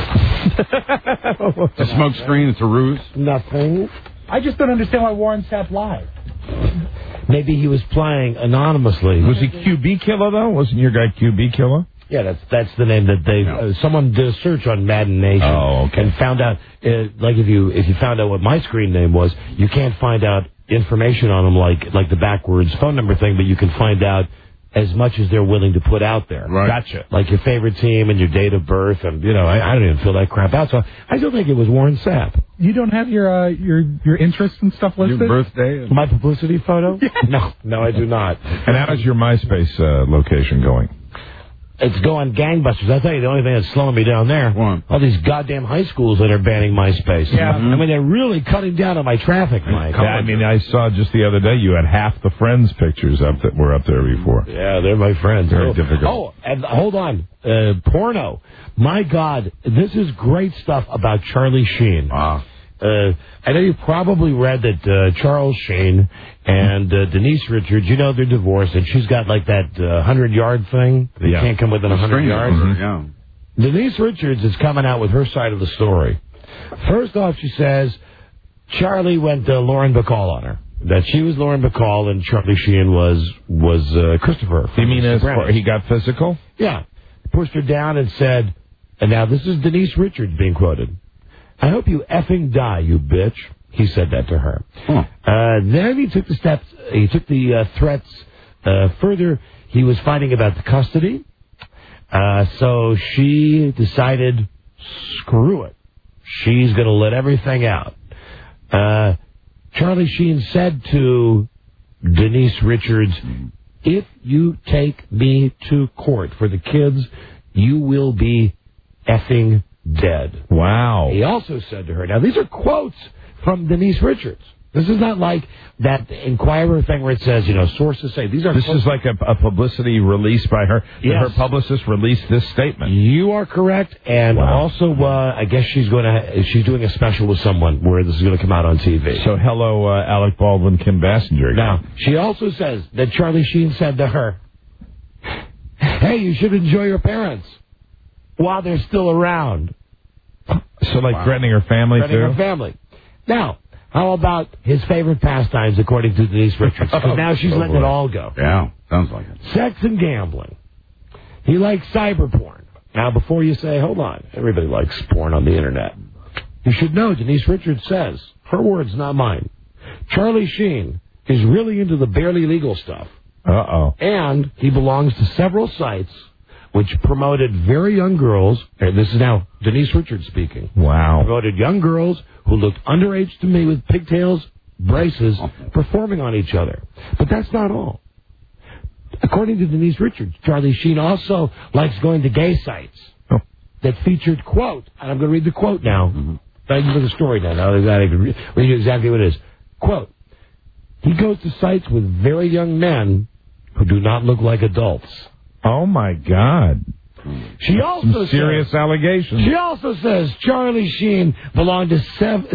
It's a smoke screen. It's a ruse. Nothing. I just don't understand why Warren Sapp lied. Maybe he was playing anonymously. Was he QB Killer, though? Wasn't your guy QB Killer? Yeah, that's the name that they... someone did a search on Madden Nation and found out... like, if you found out what my screen name was, you can't find out information on them like the backwards phone number thing, but you can find out as much as they're willing to put out there. Right. Gotcha. Like your favorite team and your date of birth, and, I don't even fill that crap out, so I still think it was Warren Sapp. You don't have your interests and stuff listed? Your birthday? My publicity photo? No, I do not. And how is your MySpace location going? It's going gangbusters. I'll tell you, the only thing that's slowing me down there, all these goddamn high schools that are banning MySpace. Yeah. I mean, they're really cutting down on my traffic, Mike. Yeah, I mean, I saw just the other day you had half the Friends pictures that were up there before. Yeah, they're my friends. Very difficult. Oh, and hold on. Porno. My God, this is great stuff about Charlie Sheen. Wow. I know you probably read that Charles Sheen and Denise Richards, they're divorced, and she's got like that 100-yard thing. They can't come within 100 yards. Yeah. Denise Richards is coming out with her side of the story. First off, she says Charlie went Lauren Bacall on her. That she was Lauren Bacall and Charlie Sheen was Christopher. You mean as far he got physical? Yeah. Pushed her down and said, and now this is Denise Richards being quoted, "I hope you effing die, you bitch." He said that to her. Then he took the steps. He took the threats further. He was fighting about the custody. So she decided, screw it. She's going to let everything out. Charlie Sheen said to Denise Richards, "If you take me to court for the kids, you will be effing dead. Wow. He also said to her, now these are quotes from Denise Richards. This is not like that Inquirer thing where it says, sources say. These are. This is like a publicity release by her. Yes. Her publicist released this statement. You are correct, and also I guess she's doing a special with someone where this is going to come out on TV. So hello, Alec Baldwin, Kim Basinger. Now she also says that Charlie Sheen said to her, "Hey, you should enjoy your parents while they're still around." So like threatening her family too. Threatening her family. Now. How about his favorite pastimes, according to Denise Richards? Because now she's letting it all go. Yeah, sounds like it. Sex and gambling. He likes cyber porn. Now, before you say, hold on, everybody likes porn on the Internet. You should know, Denise Richards says, her words, not mine, Charlie Sheen is really into the barely legal stuff. Uh-oh. And he belongs to several sites which promoted very young girls, and this is now Denise Richards speaking. Wow. Promoted young girls who looked underage to me with pigtails, braces, performing on each other. But that's not all. According to Denise Richards, Charlie Sheen also likes going to gay sites that featured, quote, and I'm going to read the quote now. Thank you for the story now. Now I can read you exactly what it is. Quote, he goes to sites with very young men who do not look like adults. Oh, my God. She also Some serious allegations. She also says Charlie Sheen belonged to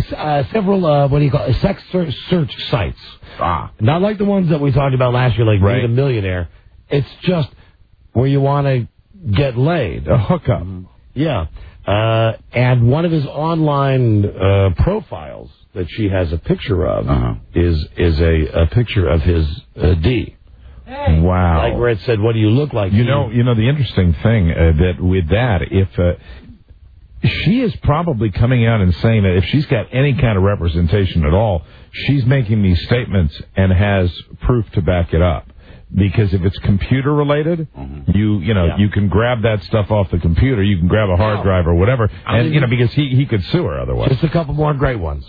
several, sex search sites. Not like the ones that we talked about last year, like Meet a Millionaire. It's just where you want to get laid. A hookup. Yeah. And one of his online profiles that she has a picture of is a picture of his D. Hey. Wow. Like where it said, what do you look like? You know, the interesting thing that with that, if she is probably coming out and saying that if she's got any kind of representation at all, she's making these statements and has proof to back it up. Because if it's computer related, you can grab that stuff off the computer. You can grab a hard drive or whatever, and because he could sue her otherwise. Just a couple more great ones.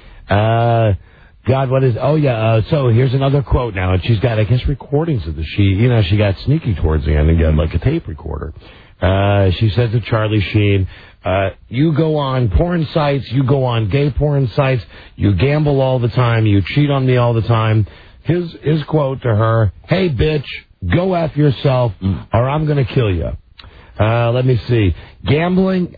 God, what is... Oh, yeah, so here's another quote now, and she's got, I guess, recordings of this. She got sneaky towards the end and got, like, a tape recorder. She said to Charlie Sheen, you go on porn sites, you go on gay porn sites, you gamble all the time, you cheat on me all the time. His quote to her, hey, bitch, go F yourself, or I'm going to kill you. Let me see. Gambling.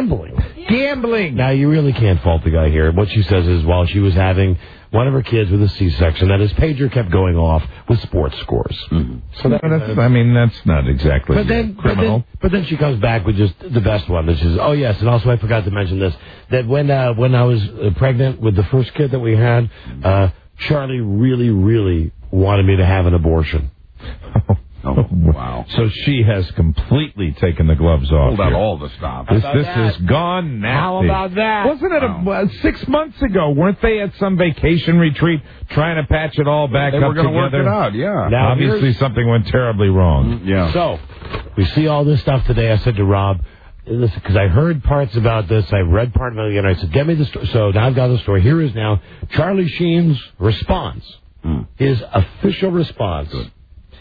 Now, you really can't fault the guy here. What she says is while she was having one of her kids with a C-section, that his pager kept going off with sports scores. So that's not exactly criminal. But then she comes back with just the best one. Which is, oh, yes, and also I forgot to mention this, that when I was pregnant with the first kid that we had, Charlie really, really wanted me to have an abortion. Oh, wow. So she has completely taken the gloves off. Pulled out all the stops. This has gone nasty. How about that? Wasn't it 6 months ago? Weren't they at some vacation retreat trying to patch it all back up together? They were going to work it out, yeah. Now, obviously something went terribly wrong. Yeah. So, we see all this stuff today. I said to Rob, listen, because I heard parts about this, I read part of it again, I said, get me the story. So now I've got the story. Here is now Charlie Sheen's response. His official response. Good.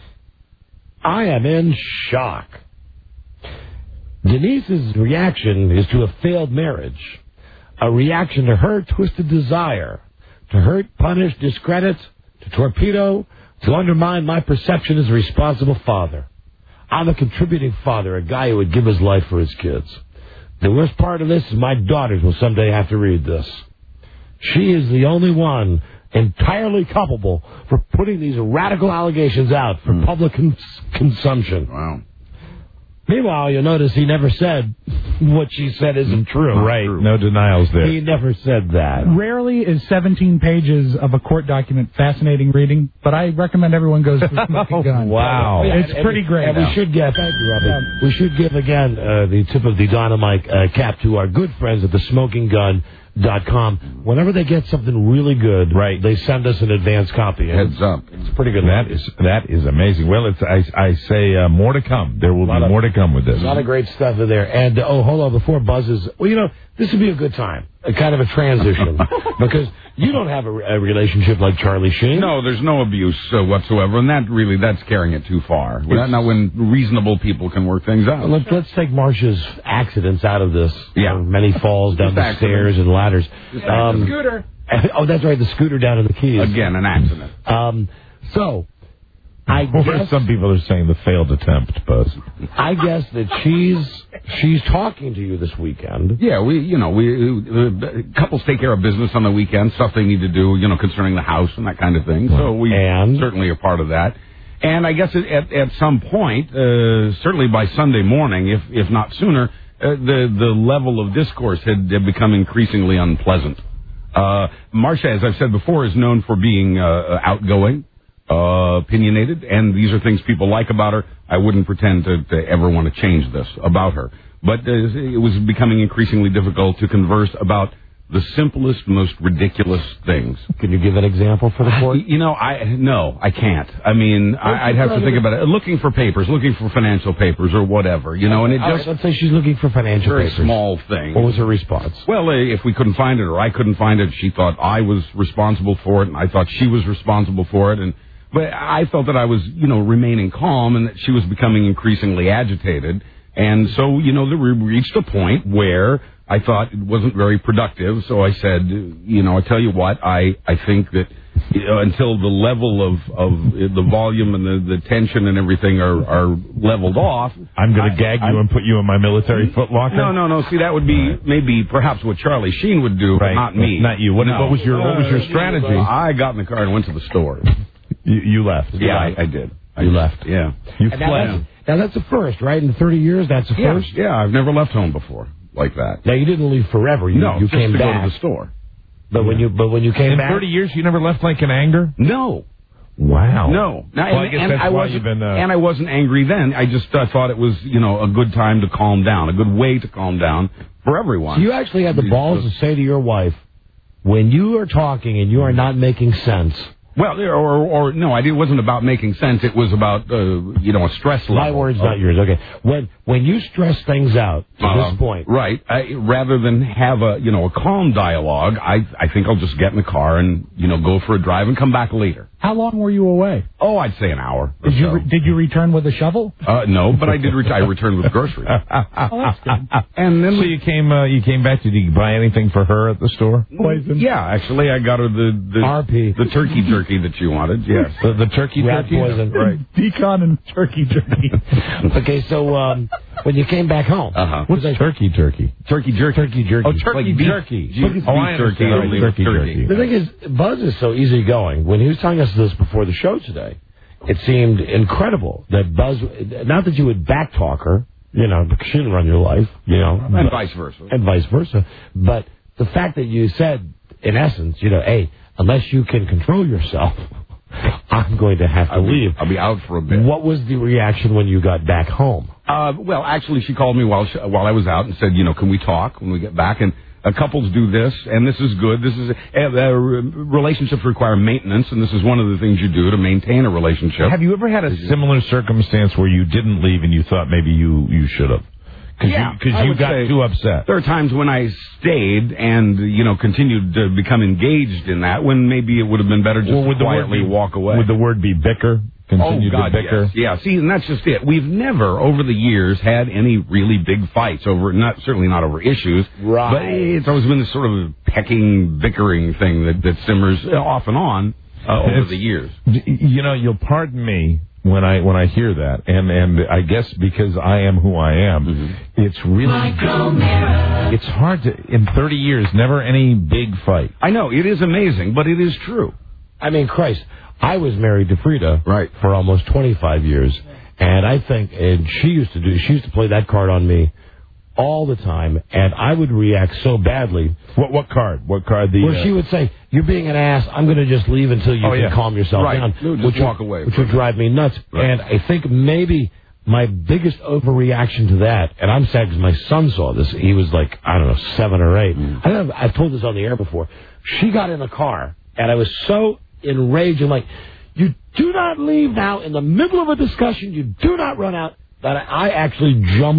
I am in shock. Denise's reaction is to a failed marriage, a reaction to her twisted desire to hurt, punish, discredit, to torpedo, to undermine my perception as a responsible father. I'm a contributing father, a guy who would give his life for his kids. The worst part of this is my daughters will someday have to read this. She is the only one entirely culpable for putting these radical allegations out for public consumption. Wow. Meanwhile, you'll notice he never said what she said isn't true. Right, no denials there. He never said that. Rarely is 17 pages of a court document fascinating reading, but I recommend everyone goes to Smoking Gun. Wow. It's pretty great. And we should give, thank you, Robbie. We should give again the tip of the dynamite cap to our good friends at the SmokingGun.com. Whenever they get something really good, right, they send us an advance copy. Heads up. It's pretty good. That is amazing. Well, I say more to come. There will be more to come with this. A lot of great stuff in there. And, hold on, before Buzz is... Well, this would be a good time, a kind of a transition, because you don't have a relationship like Charlie Sheen. No, there's no abuse whatsoever, and that's carrying it too far. Not when reasonable people can work things out. Let's take Marcia's accidents out of this. Yeah. Many falls down the stairs and ladders. The scooter. Oh, that's right, the scooter down in the Keys. Again, an accident. So, I guess some people are saying the failed attempt, Buzz. I guess that she's talking to you this weekend. Yeah, couples take care of business on the weekend, stuff they need to do, concerning the house and that kind of thing. So we certainly are part of that. And I guess at some point, certainly by Sunday morning, if not sooner, the level of discourse had become increasingly unpleasant. Marcia, as I've said before, is known for being outgoing, opinionated, and these are things people like about her. I wouldn't pretend to ever want to change this about her. But it was becoming increasingly difficult to converse about the simplest, most ridiculous things. Can you give an example for the court? No, I can't. I mean, I'd have to think about it. Looking for papers, looking for financial papers or whatever, and it just... let's say she's looking for financial papers. Very small thing. What was her response? Well, if we couldn't find it or I couldn't find it, she thought I was responsible for it, and I thought she was responsible for it, but I felt that I was, remaining calm and that she was becoming increasingly agitated. And so, we reached a point where I thought it wasn't very productive. So I said, I tell you what, I think that until the level of the volume and the tension and everything are leveled off. I'm going to gag you and put you in my military footlocker? No. See, that would be maybe perhaps what Charlie Sheen would do, but not me. Not you. What was your strategy? I got in the car and went to the store. You left. Yeah, I did. You left. Yeah. You fled. Now, that's a first, right? In 30 years, that's a first? Yeah, I've never left home before like that. Now, you didn't leave forever. You came to back. Go to the store. But when you came back... In 30 years, you never left like in anger? No. Wow. No. Well, I guess that's why you've been... And I wasn't angry then. I just thought it was, a good time to calm down, a good way to calm down for everyone. So you actually had the balls to say to your wife, when you are talking and you are not making sense... Well, or no, it wasn't about making sense. It was about, a stress level. My words, not yours. Okay. When you stress things out to this point. Right. Rather than have a calm dialogue, I think I'll just get in the car and, go for a drive and come back later. How long were you away? Oh, I'd say an hour. Did you return with a shovel? No, but I did. I returned with groceries. Oh, that's good. And then so you came back. Did you buy anything for her at the store? Poison. Yeah, actually, I got her the RP, the turkey jerky that she wanted. Yes, the turkey poison. Right. Decon and turkey jerky. Okay, so when you came back home, what's turkey jerky? Turkey jerky. Turkey jerky. Oh, turkey jerky. I understand. Turkey jerky. The thing is, Buzz is so easygoing. When he was telling us this before the show today, it seemed incredible that Buzz, not that you would backtalk her, because she didn't run your life, and vice versa. And vice versa. But the fact that you said, in essence, hey, unless you can control yourself, I'm going to have to leave. I'll be out for a bit. What was the reaction when you got back home? Well, actually, she called me while I was out and said, can we talk when we get back? And couples do this, and this is good. This is relationships require maintenance, and this is one of the things you do to maintain a relationship. Have you ever had a similar circumstance where you didn't leave and you thought maybe you should have? Because you got too upset. There are times when I stayed and, continued to become engaged in that when maybe it would have been better just to quietly walk away. Would the word be bicker? Continue to bicker? Yes. Yeah, see, and that's just it. We've never, over the years, had any really big fights over, certainly not over issues. Right. But it's always been this sort of pecking, bickering thing that simmers off and on over the years. You'll pardon me when I hear that, and I guess because I am who I am, it's really it's hard to, in 30 years, never any big fight. I know, it is amazing, but it is true. I mean, Christ, I was married to Frida for almost 25 years, and I think, and she used to play that card on me all the time, and I would react so badly. What card? What card? Where she would say, "You're being an ass. I'm going to just leave until you can calm yourself down." Just walk away. Which would drive me nuts. Right. And I think maybe my biggest overreaction to that, and I'm sad because my son saw this. He was like, I don't know, 7 or 8. I've told this on the air before. She got in the car, and I was so enraged and like, "You do not leave now in the middle of a discussion. You do not run out." That I actually jumped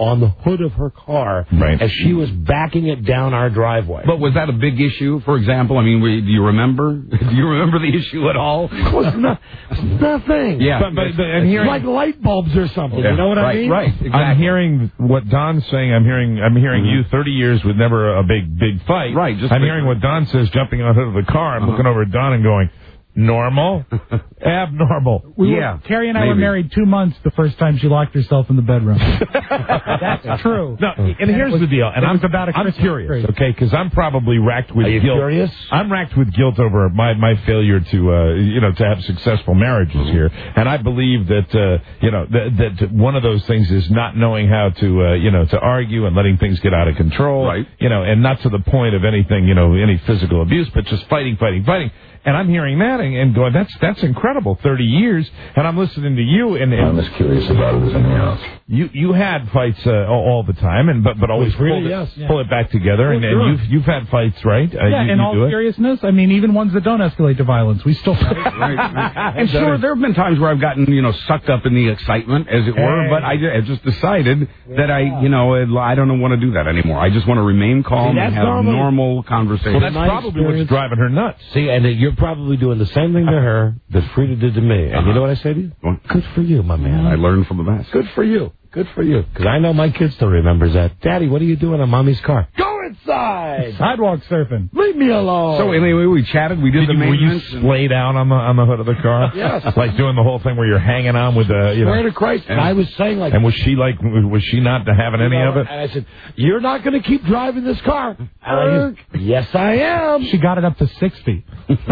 on the hood of her car as she was backing it down our driveway. But was that a big issue, for example? I mean, do you remember? Do you remember the issue at all? It was nothing. Yeah. And hearing, like light bulbs or something. You know what I mean? Right. Exactly. I'm hearing what Don's saying. I'm hearing you 30 years with never a big fight. Right. I'm hearing what Don says jumping on the hood of the car. I'm looking over at Don and going, normal? Abnormal. Terry and I were married 2 months the first time she locked herself in the bedroom. That's true. No, and here's the deal. And I'm curious, okay? Because I'm probably racked with guilt. Curious? I'm racked with guilt over my failure to have successful marriages here. And I believe that that one of those things is not knowing how to argue and letting things get out of control. Right. And not to the point of anything, any physical abuse, but just fighting. And I'm hearing that and going, that's incredible, 30 years. And I'm listening to you, and I'm as curious about it as anything else. You had fights all the time, but always pull it back together. And you've had fights, right? In all seriousness, I mean, even ones that don't escalate to violence, we still fight. Right. And sure, there have been times where I've gotten sucked up in the excitement, as it were. But I just decided that I don't want to do that anymore. I just want to remain calm and have normal conversation. Well, that's probably what's driving her nuts. See, and you're probably doing the same thing to her that Frida did to me. And you know what I say to you? Good for you, my man. I learned from the best. Good for you. Good for you. Because I know my kid still remembers that. Daddy, what are you doing on Mommy's car? Go inside! Sidewalk surfing. Leave me alone. So anyway, we chatted. We did the maintenance. Were you splayed out on the hood of the car? Yes. Like doing the whole thing where you're hanging on with the, Swear to Christ. And I was saying like... And was she not having any of it? And I said, you're not going to keep driving this car. Yes, I am. She got it up to 6 feet.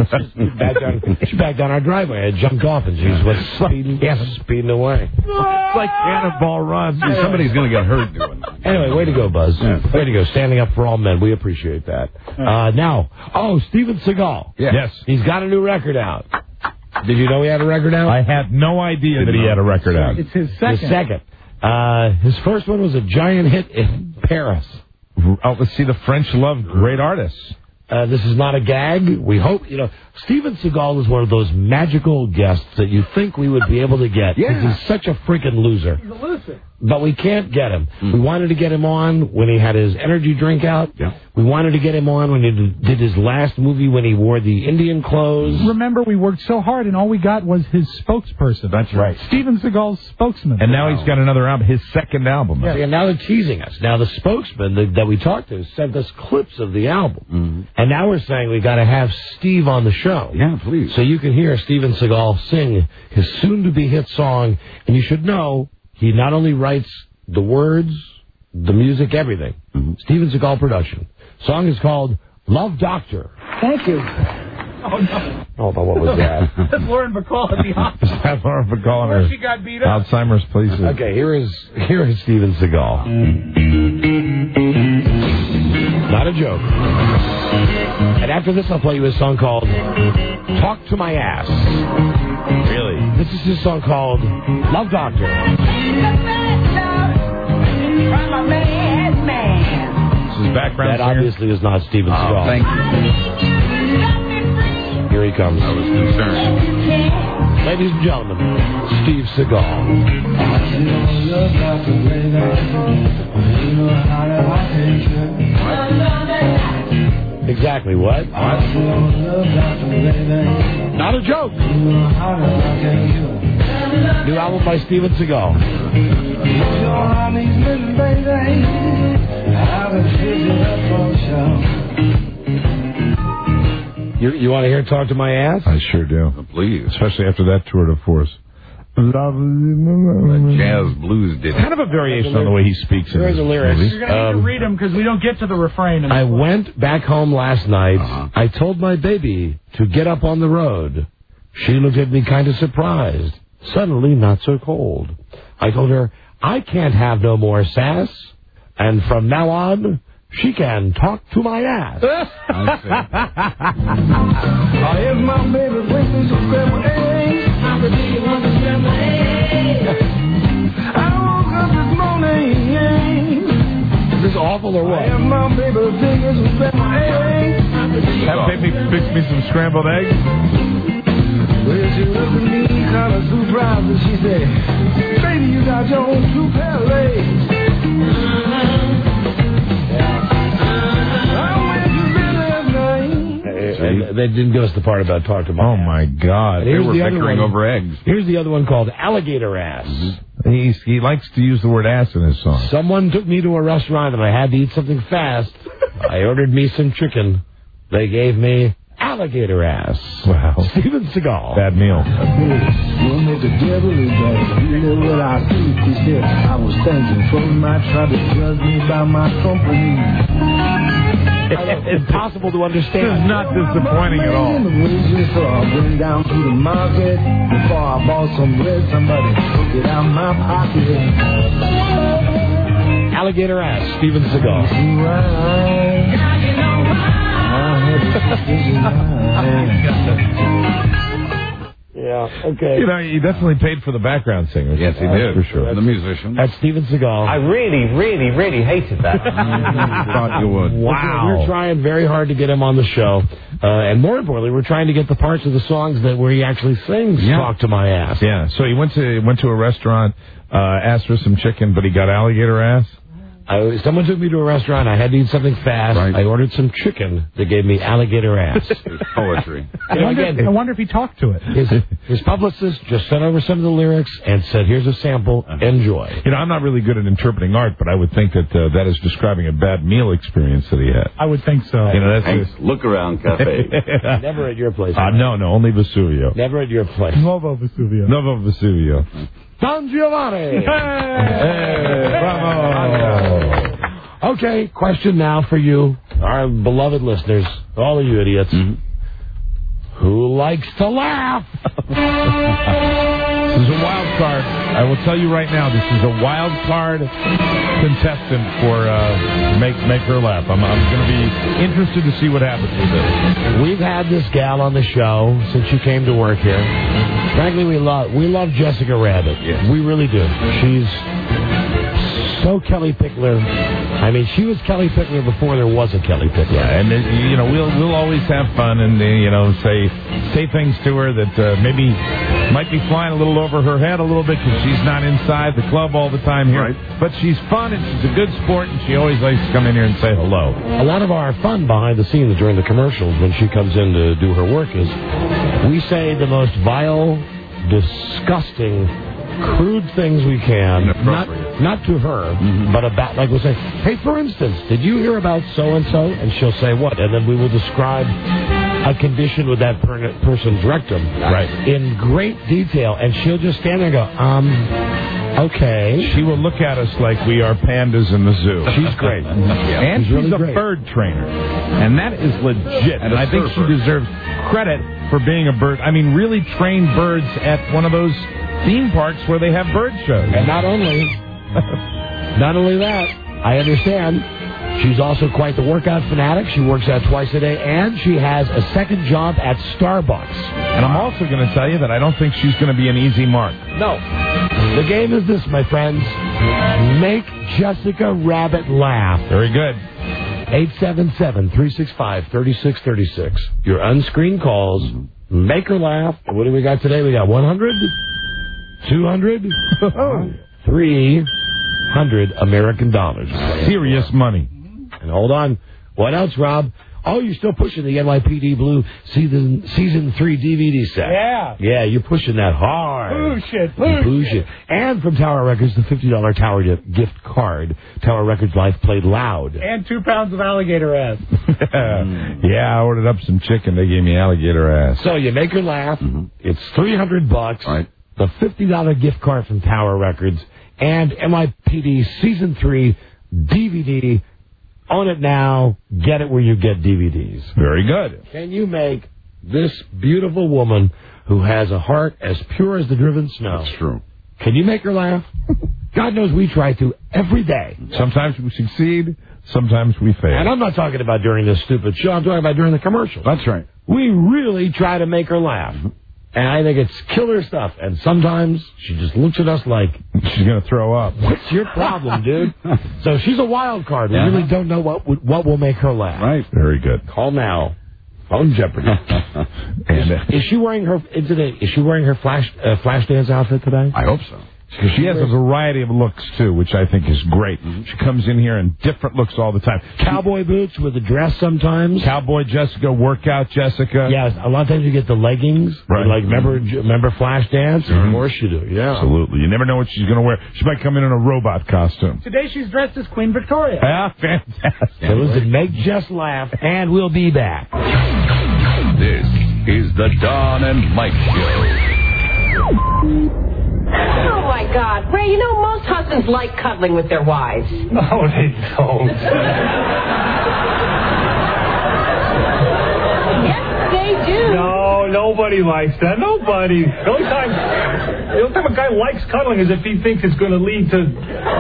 She backed down our driveway. I jumped off and she was speeding away. It's like Cannonball Run. Somebody's going to get hurt doing that. Anyway, way to go, Buzz. Yeah. Way to go. Standing up for all men. We appreciate that. Now, Steven Seagal. Yes. He's got a new record out. Did you know he had a record out? I had no idea that he had a record out. It's his second. His second. His first one was a giant hit in Paris. Oh, let's see, the French love great artists. This is not a gag. We hope, Steven Seagal is one of those magical guests that you think we would be able to get because he's such a freaking loser. He's a loser. But we can't get him. We wanted to get him on when he had his energy drink out. Yeah. We wanted to get him on when he did his last movie when he wore the Indian clothes. Remember, we worked so hard and all we got was his spokesperson. That's right. Steven Seagal's spokesman. And now he's got another album, his second album. Yeah. And now they're teasing us. Now the spokesman that we talked to sent us clips of the album. Mm-hmm. And now we're saying we got to have Steve on the show. Yeah, please. So you can hear Steven Seagal sing his soon-to-be hit song. And you should know he not only writes the words, the music, everything. Mm-hmm. Steven Seagal production. Song is called Love Doctor. Thank you. Oh, no. Oh, but what was that? That's Lauren Bacall at the office. That's Lauren Bacall in her she got beat up. Alzheimer's places. Okay, here is Steven Seagal. Not a joke. And after this, I'll play you a song called Talk to My Ass. Really? This is his song called Love Doctor. This is background That singer? obviously is not Steven Seagal. Thank you. Here he comes. I was concerned. Ladies and gentlemen, Steve Seagal. Exactly what? Not a joke. New album by Steven Seagal. You want to hear Talk to My Ass? I sure do. Please. Especially after that tour de force. Jazz blues did. Kind of a variation on the way he speaks. Here's the lyrics. You're going to have to read them because we don't get to the refrain. I went back home last night. I told my baby to get up on the road. She looked at me kind of surprised. Suddenly not so cold. I told her, I can't have no more sass. And from now on, she can talk to my ass. I have my baby bring me some scrambled eggs. How do you want the scrambled eggs? I woke up this morning. Is this awful or what? I have my baby bring me some scrambled eggs. Have baby fix me some scrambled eggs? Well, she looked at me kind of surprised and she said, baby, you got your own two pair of legs. they didn't give us the part about talk to my ass. Oh, my God. They Here's were the other bickering one. over eggs. Here's the other one called Alligator Ass. He likes to use the word ass in his song. Someone took me to a restaurant and I had to eat something fast. I ordered me some chicken. They gave me alligator ass. Wow. Steven Seagal. Bad meal. Well, met the devil is that. You know what I see? He said, I was thinking, folks might try to judge me by my company. Impossible to understand. This is not disappointing at all. So I went down to the market. Before I bought some bread, somebody took it out my pocket. Alligator ass, Steven Seagal. Yeah, okay. You know, he definitely paid for the background singers. Yes, he did. For sure. The musician. That's Steven Seagal. I really hated that. Thought you would. Wow. We're trying very hard to get him on the show. And more importantly, we're trying to get the parts of the songs where he actually sings Talk to My Ass. Yeah, so he went to a restaurant, asked for some chicken, but he got alligator ass. Someone took me to a restaurant. I had to eat something fast. Right. I ordered some chicken. They gave me alligator ass. Poetry. I wonder if he talked to it. His publicist just sent over some of the lyrics and said, here's a sample. Enjoy. You know, I'm not really good at interpreting art, but I would think that that is describing a bad meal experience that he had. I would think so. You know, Hank's Look Around Cafe. Never at your place. No, only Vesuvio. Never at your place. Novo Vesuvio. Novo Vesuvio. Don Giovanni. Hey, bravo. Okay, question now for you, our beloved listeners, all of you idiots. Who likes to laugh? This is a wild card. I will tell you right now, this is a wild card contestant for Make Her Laugh. I'm going to be interested to see what happens with this. We've had this gal on the show since she came to work here. Frankly, we love Jessica Rabbit. Yes. We really do. She's so Kelly Pickler. I mean, she was Kelly Pickler before there was a Kelly Pickler. Yeah, and you know, we'll always have fun and you know, say things to her that maybe might be flying a little over her head a little bit because she's not inside the club all the time here. Right. But she's fun and she's a good sport and she always likes to come in here and say hello. A lot of our fun behind the scenes during the commercials when she comes in to do her work is we say the most vile, disgusting, crude things we can, not to her, but about, like we'll say, hey, for instance, did you hear about so-and-so? And she'll say, what? And then we will describe a condition with that person's rectum in great detail, and she'll just stand there and go, okay. She will look at us like we are pandas in the zoo. She's great. And she's really a great. bird trainer. And that is legit. And I think she deserves credit for being a bird. I mean, really trained birds at one of those theme parks where they have bird shows. And not only that, I understand she's also quite the workout fanatic. She works out twice a day, and she has a second job at Starbucks. And I'm also going to tell you that I don't think she's going to be an easy mark. No. The game is this, my friends. Make Jessica Rabbit laugh. Very good. 877-365-3636. Your unscreened calls. Make her laugh. What do we got today? We got 100, 200, 300 American dollars. Serious money. And hold on. What else, Rob? Oh, you're still pushing the NYPD Blue Season 3 DVD set. Yeah. Yeah, you're pushing that hard. Push it. And from Tower Records, the $50 Tower gift card. Tower Records Life Played Loud. And 2 pounds of alligator ass. Yeah, I ordered up some chicken. They gave me alligator ass. So you make her laugh. It's $300. Right. The $50 gift card from Tower Records. And NYPD Season 3 DVD. Own it now. Get it where you get DVDs. Very good. Can you make this beautiful woman who has a heart as pure as the driven snow? That's true. Can you make her laugh? God knows we try to every day. Sometimes we succeed. Sometimes we fail. And I'm not talking about during this stupid show. I'm talking about during the commercial. That's right. We really try to make her laugh. And I think it's killer stuff. And sometimes she just looks at us like... She's going to throw up. What's your problem, dude? So she's a wild card. We really don't know what will make her laugh. Right. Very good. Call now. Phone Jeopardy. And is she wearing her Flashdance outfit today? I hope so. She has a variety of looks, too, which I think is great. She comes in here in different looks all the time. Cowboy boots with a dress sometimes. Cowboy Jessica, workout Jessica. Yes, a lot of times you get the leggings. Right. Like, remember Flashdance? Of course you do, yeah. Absolutely. You never know what she's going to wear. She might come in a robot costume. Today she's dressed as Queen Victoria. Ah, fantastic. So listen, make Jess laugh, and we'll be back. This is the Don and Mike Show. Oh, my God. Ray, you know, most husbands like cuddling with their wives. No, they don't. Yes, they do. No, nobody likes that. Nobody. The only time a guy likes cuddling is if he thinks it's going to lead to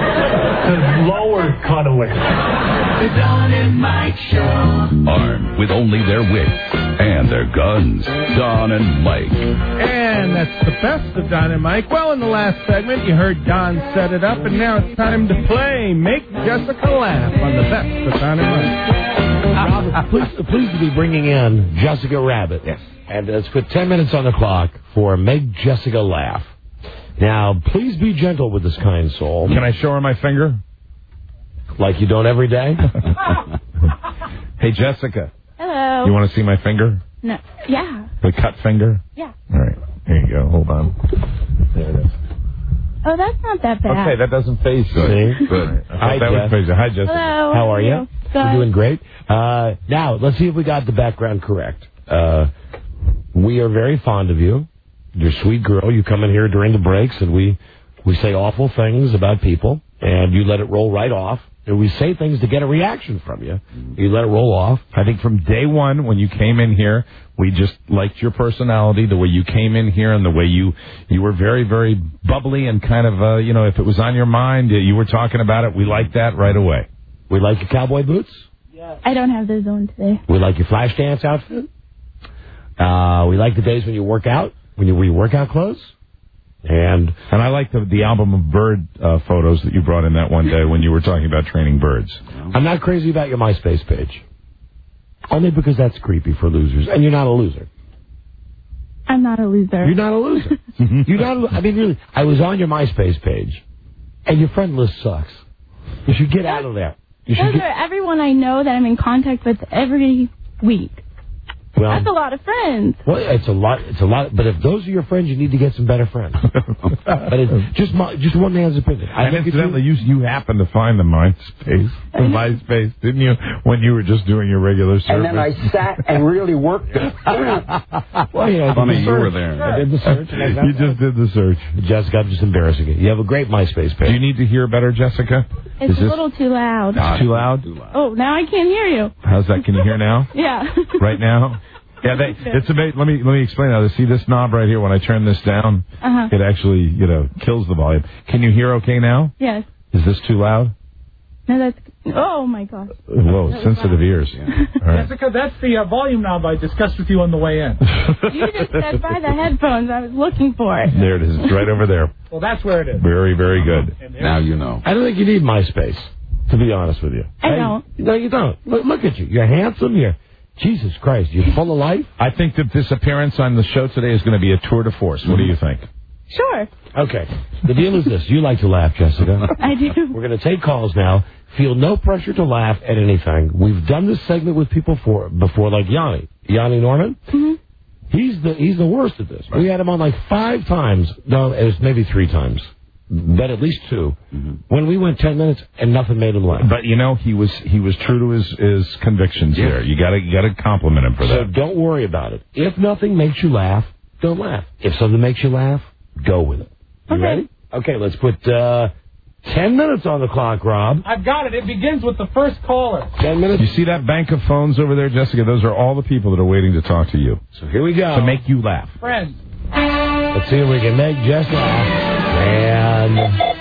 lower cuddling. The Don and Mike Show. Armed with only their wits and their guns, Don and Mike. And that's the best of Don and Mike. Well, in the last segment, you heard Don set it up, and now it's time to play Make Jessica Laugh on the best of Don and Mike. Pleased to be bringing in Jessica Rabbit. Yes. And let's put 10 minutes on the clock for Make Jessica Laugh. Now, please be gentle with this kind soul. Can I show her my finger? Like you don't every day? Hey, Jessica. Hello. You want to see my finger? No. Yeah. The cut finger? Yeah. All right. Here you go. Hold on. There it is. Oh, that's not that bad. Okay, that doesn't phase you. See? Good. Hi, that would phase you. Hi, Jessica. Hello. How are you? Good. We're doing great. Now, let's see if we got the background correct. We are very fond of you. You're a sweet girl. You come in here during the breaks, and we say awful things about people, and you let it roll right off. And we say things to get a reaction from you. You let it roll off. I think from day one when you came in here, we just liked your personality, the way you came in here and the way you were very, very bubbly and kind of, if it was on your mind, you were talking about it. We liked that right away. We like your cowboy boots. I don't have those on today. We like your Flashdance outfit. We like the days when you work out, when you wear your workout clothes. And I like the album of bird photos that you brought in that one day when you were talking about training birds. I'm not crazy about your MySpace page. Only because that's creepy for losers. And you're not a loser. I'm not a loser. You're not a loser. You're not. I mean, really. I was on your MySpace page, and your friend list sucks. You should get out of there. Those are everyone I know that I'm in contact with every week. Well, that's a lot of friends. Well, it's a lot. But if those are your friends, you need to get some better friends. But it's just one man's opinion. And incidentally, you happened to find the MySpace, didn't you? When you were just doing your regular service. And then I sat and really worked it. Well, yeah, funny you were there. I did the search. You just did the search. Jessica, I'm just embarrassing you. You have a great MySpace page. Do you need to hear better, Jessica? It's a little too loud. It's too loud? Oh, now I can't hear you. How's that? Can you hear now? Yeah. Right now? Yeah, it's amazing. Let me explain how to see this knob right here. When I turn this down, it actually, kills the volume. Can you hear okay now? Yes. Is this too loud? No, that's... Oh, my gosh. Whoa, sensitive ears. Yeah. All right. Jessica, that's the volume knob I discussed with you on the way in. You just said by the headphones. I was looking for it. There it is. It's right over there. Well, that's where it is. Very, very good. Now you know. I don't think you need MySpace, to be honest with you. I don't. No, you don't. Look at you. You're handsome. Jesus Christ, you're full of life. I think that this appearance on the show today is going to be a tour de force. What do you think? Sure. Okay. The deal is this. You like to laugh, Jessica. I do. We're going to take calls now. Feel no pressure to laugh at anything. We've done this segment with people before, like Yanni Norman. Mm-hmm. He's the worst at this. Right. We had him on like 5 times. No, it was maybe 3 times. But at least 2. Mm-hmm. When we went 10 minutes and nothing made him laugh. But he was true to his convictions there. You gotta compliment him for that. So don't worry about it. If nothing makes you laugh, don't laugh. If something makes you laugh, go with it. You ready? Okay, let's put 10 minutes on the clock, Rob. I've got it. It begins with the first caller. 10 minutes. You see that bank of phones over there, Jessica? Those are all the people that are waiting to talk to you. So here we go. To make you laugh. Friends. Let's see if we can make Jess laugh. And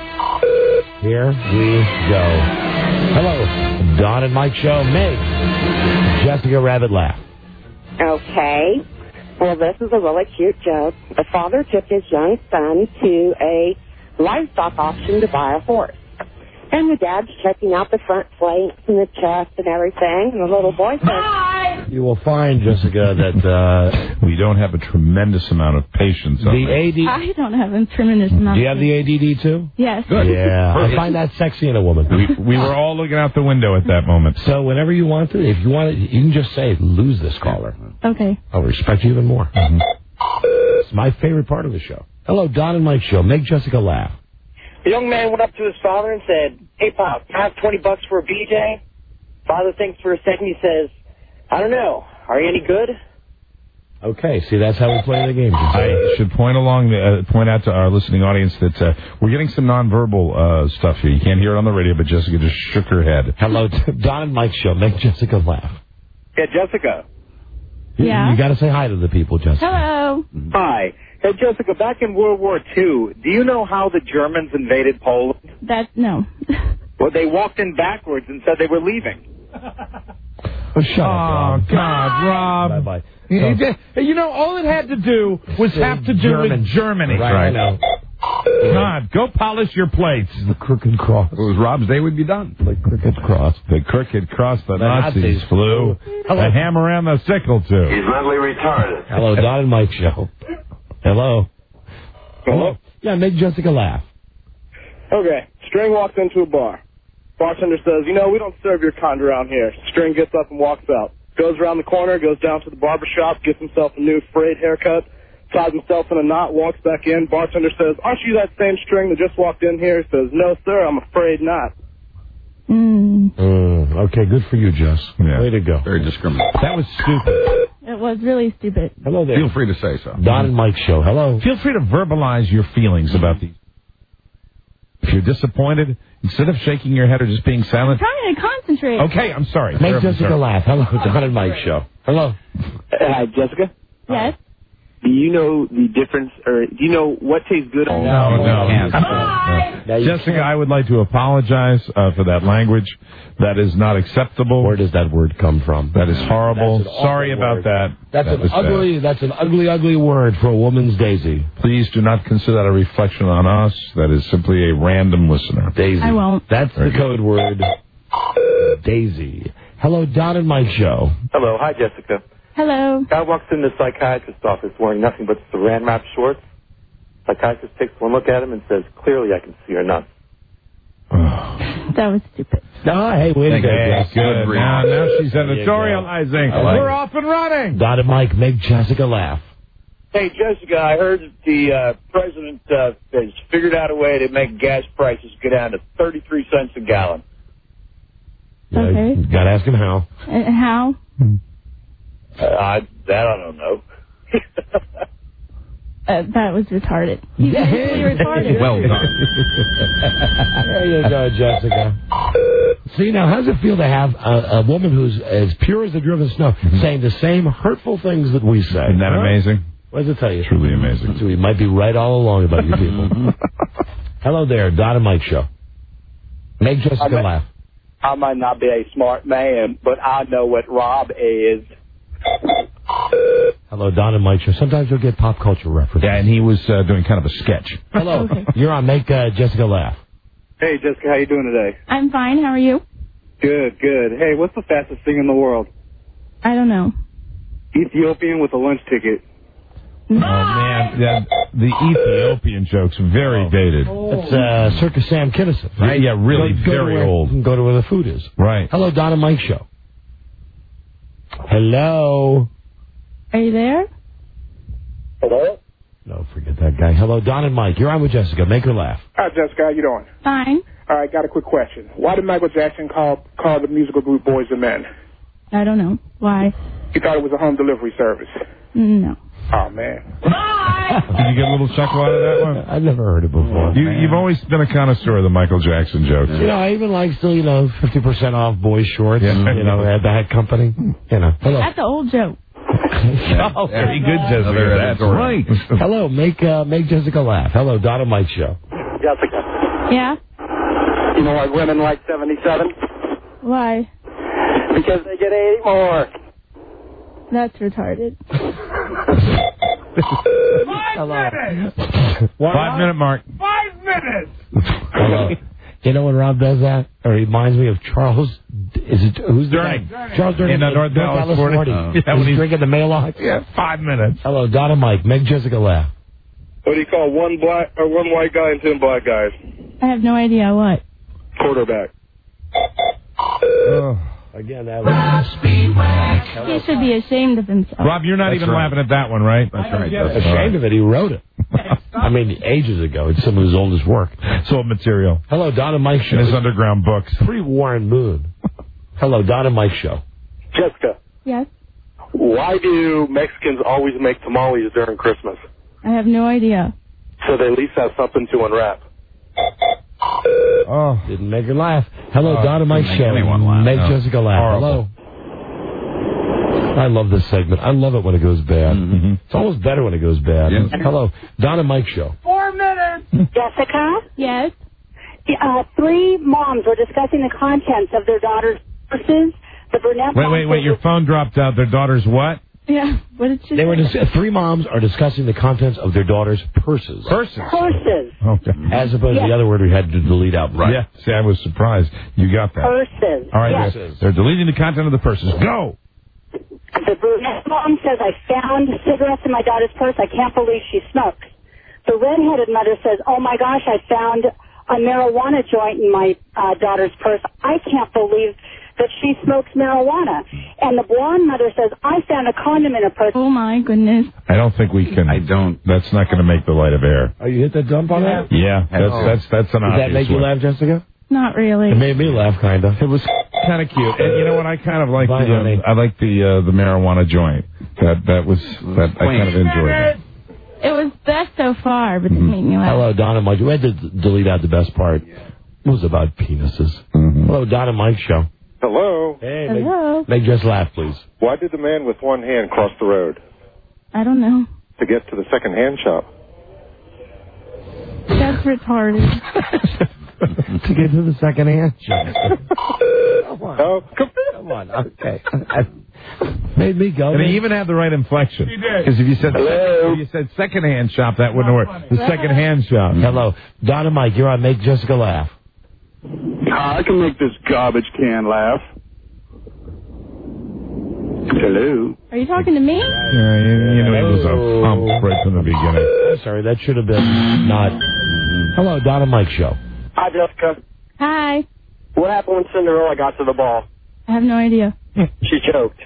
here we go. Hello, Don and Mike Show. Make Jessica Rabbit laugh. Okay. Well, this is a really cute joke. A father took his young son to a livestock auction to buy a horse. And the dad's checking out the front flanks and the chest and everything. And the little boy says, "Hi!" You will find, Jessica, that we don't have a tremendous amount of patience. the ADD. I don't have a tremendous amount. Do you have the ADD too? Yes. Good. Yeah, I find that sexy in a woman. We were all looking out the window at that moment. So whenever you want to, if you want to, you can just say, lose this caller. Okay. I'll respect you even more. It's my favorite part of the show. Hello, Don and Mike Show. Make Jessica laugh. A young man went up to his father and said, "Hey, Pop, can I have $20 for a BJ?" Father thinks for a second. He says, "I don't know. Are you any good?" Okay, see, that's how we play the game. I should point out to our listening audience that we're getting some nonverbal stuff here. You can't hear it on the radio, but Jessica just shook her head. Hello, Don and Mike Show. Make Jessica laugh. Yeah, Jessica. Yeah. You got to say hi to the people, Jessica. Hello. Hi. Hey, Jessica, back in World War II, do you know how the Germans invaded Poland? No. Well, they walked in backwards and said they were leaving. Oh, shut up, Rob. God, Rob. Bye-bye. You know, all it had to do was have to do with Germany. Right. I know. God, go polish your plates. The crooked cross. If it was Rob's day, we'd be done. The crooked cross. The crooked cross the Nazis flew. The hammer and the sickle, too. He's mentally retarded. Hello, Don and Mike Show. Hello. Hello? Yeah, make Jessica laugh. Okay. String walks into a bar. Bartender says, "You know, we don't serve your kind around here." String gets up and walks out. Goes around the corner, goes down to the barber shop, gets himself a new frayed haircut, ties himself in a knot, walks back in. Bartender says, "Aren't you that same String that just walked in here?" He says, "No, sir, I'm afraid not." Okay, good for you, Jess. Yeah. Way to go. Very discriminating. That was stupid. It was really stupid. Hello there. Feel free to say so. Don and Mike Show. Hello. Feel free to verbalize your feelings about these. If you're disappointed, instead of shaking your head or just being silent. I'm trying to concentrate. Okay, I'm sorry. Make Jessica laugh. Hello, Don and Mike Show. Hello. Hi, Jessica. Yes. Do you know the difference, or do you know what tastes good? No. Jessica, I would like to apologize for that language. That is not acceptable. Where does that word come from? That is horrible. Sorry about that. That's an ugly word for a woman's daisy. Please do not consider that a reflection on us. That is simply a random listener. Daisy. I won't. That's the code word. Daisy. Hello, Don and Mike Show. Hello. Hi, Jessica. Hello. Guy walks in the psychiatrist's office wearing nothing but saran wrap shorts. Psychiatrist takes one look at him and says, "Clearly I can see your nuts." That was stupid. Hey, way to go, Jess. Good. Now she's editorializing. We're off and running. Don and Mike, make Jessica laugh. Hey, Jessica, I heard that the president has figured out a way to make gas prices go down to 33 cents a gallon. Okay. Got to ask him how. How? That I don't know. That was retarded. He's really retarded. Well done. There you go, Jessica. See, now, how does it feel to have a woman who's as pure as the driven snow saying the same hurtful things that we say? Isn't that amazing? What does it tell you? Truly amazing. So we might be right all along about you people. Hello there, Don and Mike Show. Make Jessica laugh. I might not be a smart man, but I know what Rob is. Hello, Don and Mike Show. Sometimes you'll get pop culture references. Yeah, and he was doing kind of a sketch. Hello. Okay. You're on Make Jessica Laugh. Hey, Jessica, how you doing today? I'm fine. How are you? Good, good. Hey, what's the fastest thing in the world? I don't know. Ethiopian with a lunch ticket. Oh, man. Yeah, the Ethiopian joke's very dated. It's Circus Sam Kinison. Right? Yeah, really very old. Go to where the food is. Right. Hello, Don and Mike Show. Hello. Are you there? Hello? No, forget that guy. Hello, Don and Mike. You're on with Jessica. Make her laugh. Hi, Jessica. How you doing? Fine. All right, got a quick question. Why did Michael Jackson call the musical group Boys and Men? I don't know. Why? He thought it was a home delivery service. No. Oh, man. Did you get a little chuckle out of that one? I've never heard it before. You've always been a connoisseur of the Michael Jackson jokes. You know, I even like still, 50% off boys' shorts, at the hat company. Hello. That's an old joke. Oh, very good, Jessica. That's right. Hello, make Jessica laugh. Hello, Don and Mike Show. Jessica. Yeah? You know why women like 77? Why? Because they get 80 more. That's retarded. 5 minutes! 5 minute mark. 5 minutes! Hello. You know when Rob does that? Or he reminds me of Charles Is it who's the Durning. guy? Charles Durning In North Dallas 40. When he's drinking the mail off. Yeah, 5 minutes. Hello, Don and Mike. Make Jessica laugh. What do you call one white guy and 10 black guys? I have no idea what. Quarterback. Again, that was... He should be ashamed of himself. Rob, you're not even laughing at that one, right? That's right. Ashamed of it. He wrote it. I mean, ages ago. It's some of his oldest work. Sold material. Hello, Don and Mike Show. In his underground books. Pre-Warren Moon. Hello, Don and Mike Show. Jessica, Yes? why do Mexicans always make tamales during Christmas? I have no idea. So they at least have something to unwrap. Oh, didn't make her laugh. Hello, Don and Mike Make Show. anyone laugh. Make No. Jessica laugh. Horrible. Hello. I love this segment. I love it when it goes bad. Mm-hmm. It's almost better when it goes bad. Yes. Hello, Don and Mike Show. 4 minutes. Jessica? Yes? 3 moms were discussing the contents of their daughter's purses. The brunette mom Wait. Your phone dropped out. Their daughter's what? Yeah. What did she They say? were 3 moms are discussing the contents of their daughter's purses. Purses. Purses. Okay. As opposed to the other word we had to delete out. Right. Yeah. See, I was surprised. You got that. Purses. All right. Yes. They're deleting the content of the purses. Go. The brunette mom says, I found cigarettes in my daughter's purse. I can't believe she smokes. The redheaded mother says, oh my gosh, I found a marijuana joint in my daughter's purse. I can't believe that she smokes marijuana. And the blonde mother says, I found a condom in her purse. Oh my goodness. I don't think we can. I don't. That's not going to make the light of air. Oh, you hit that dump on that? Yeah. That's an Did obvious that make you one. laugh, Jessica? Not really. It made me laugh, kind of. It was kind of cute, and you know what? I kind of like honey. I like the marijuana joint. That I kind of enjoyed it. It was best so far, but it made me laugh. Hello, Don and Mike. We had to delete out the best part. It was about penises. Hello, Don and Mike Show. Hello. Hey, Hello. Make Jess laugh, please. Why did the man with one hand cross the road? I don't know. To get to the second-hand shop. That's retarded. To get to the second-hand shop. Come on. Okay. Made me go. And he even had the right inflection. He did. Because if you said second-hand shop, that wouldn't work. The second-hand shop. Hello, Don and Mike. You're on Make Jessica Laugh. I can make this garbage can laugh. Hello. Are you talking to me? Yeah, you know he was a pump right from the beginning. Sorry, that should have been not. Hello, Don and Mike Show. Hi, Jessica. Hi. What happened when Cinderella got to the ball? I have no idea. She choked.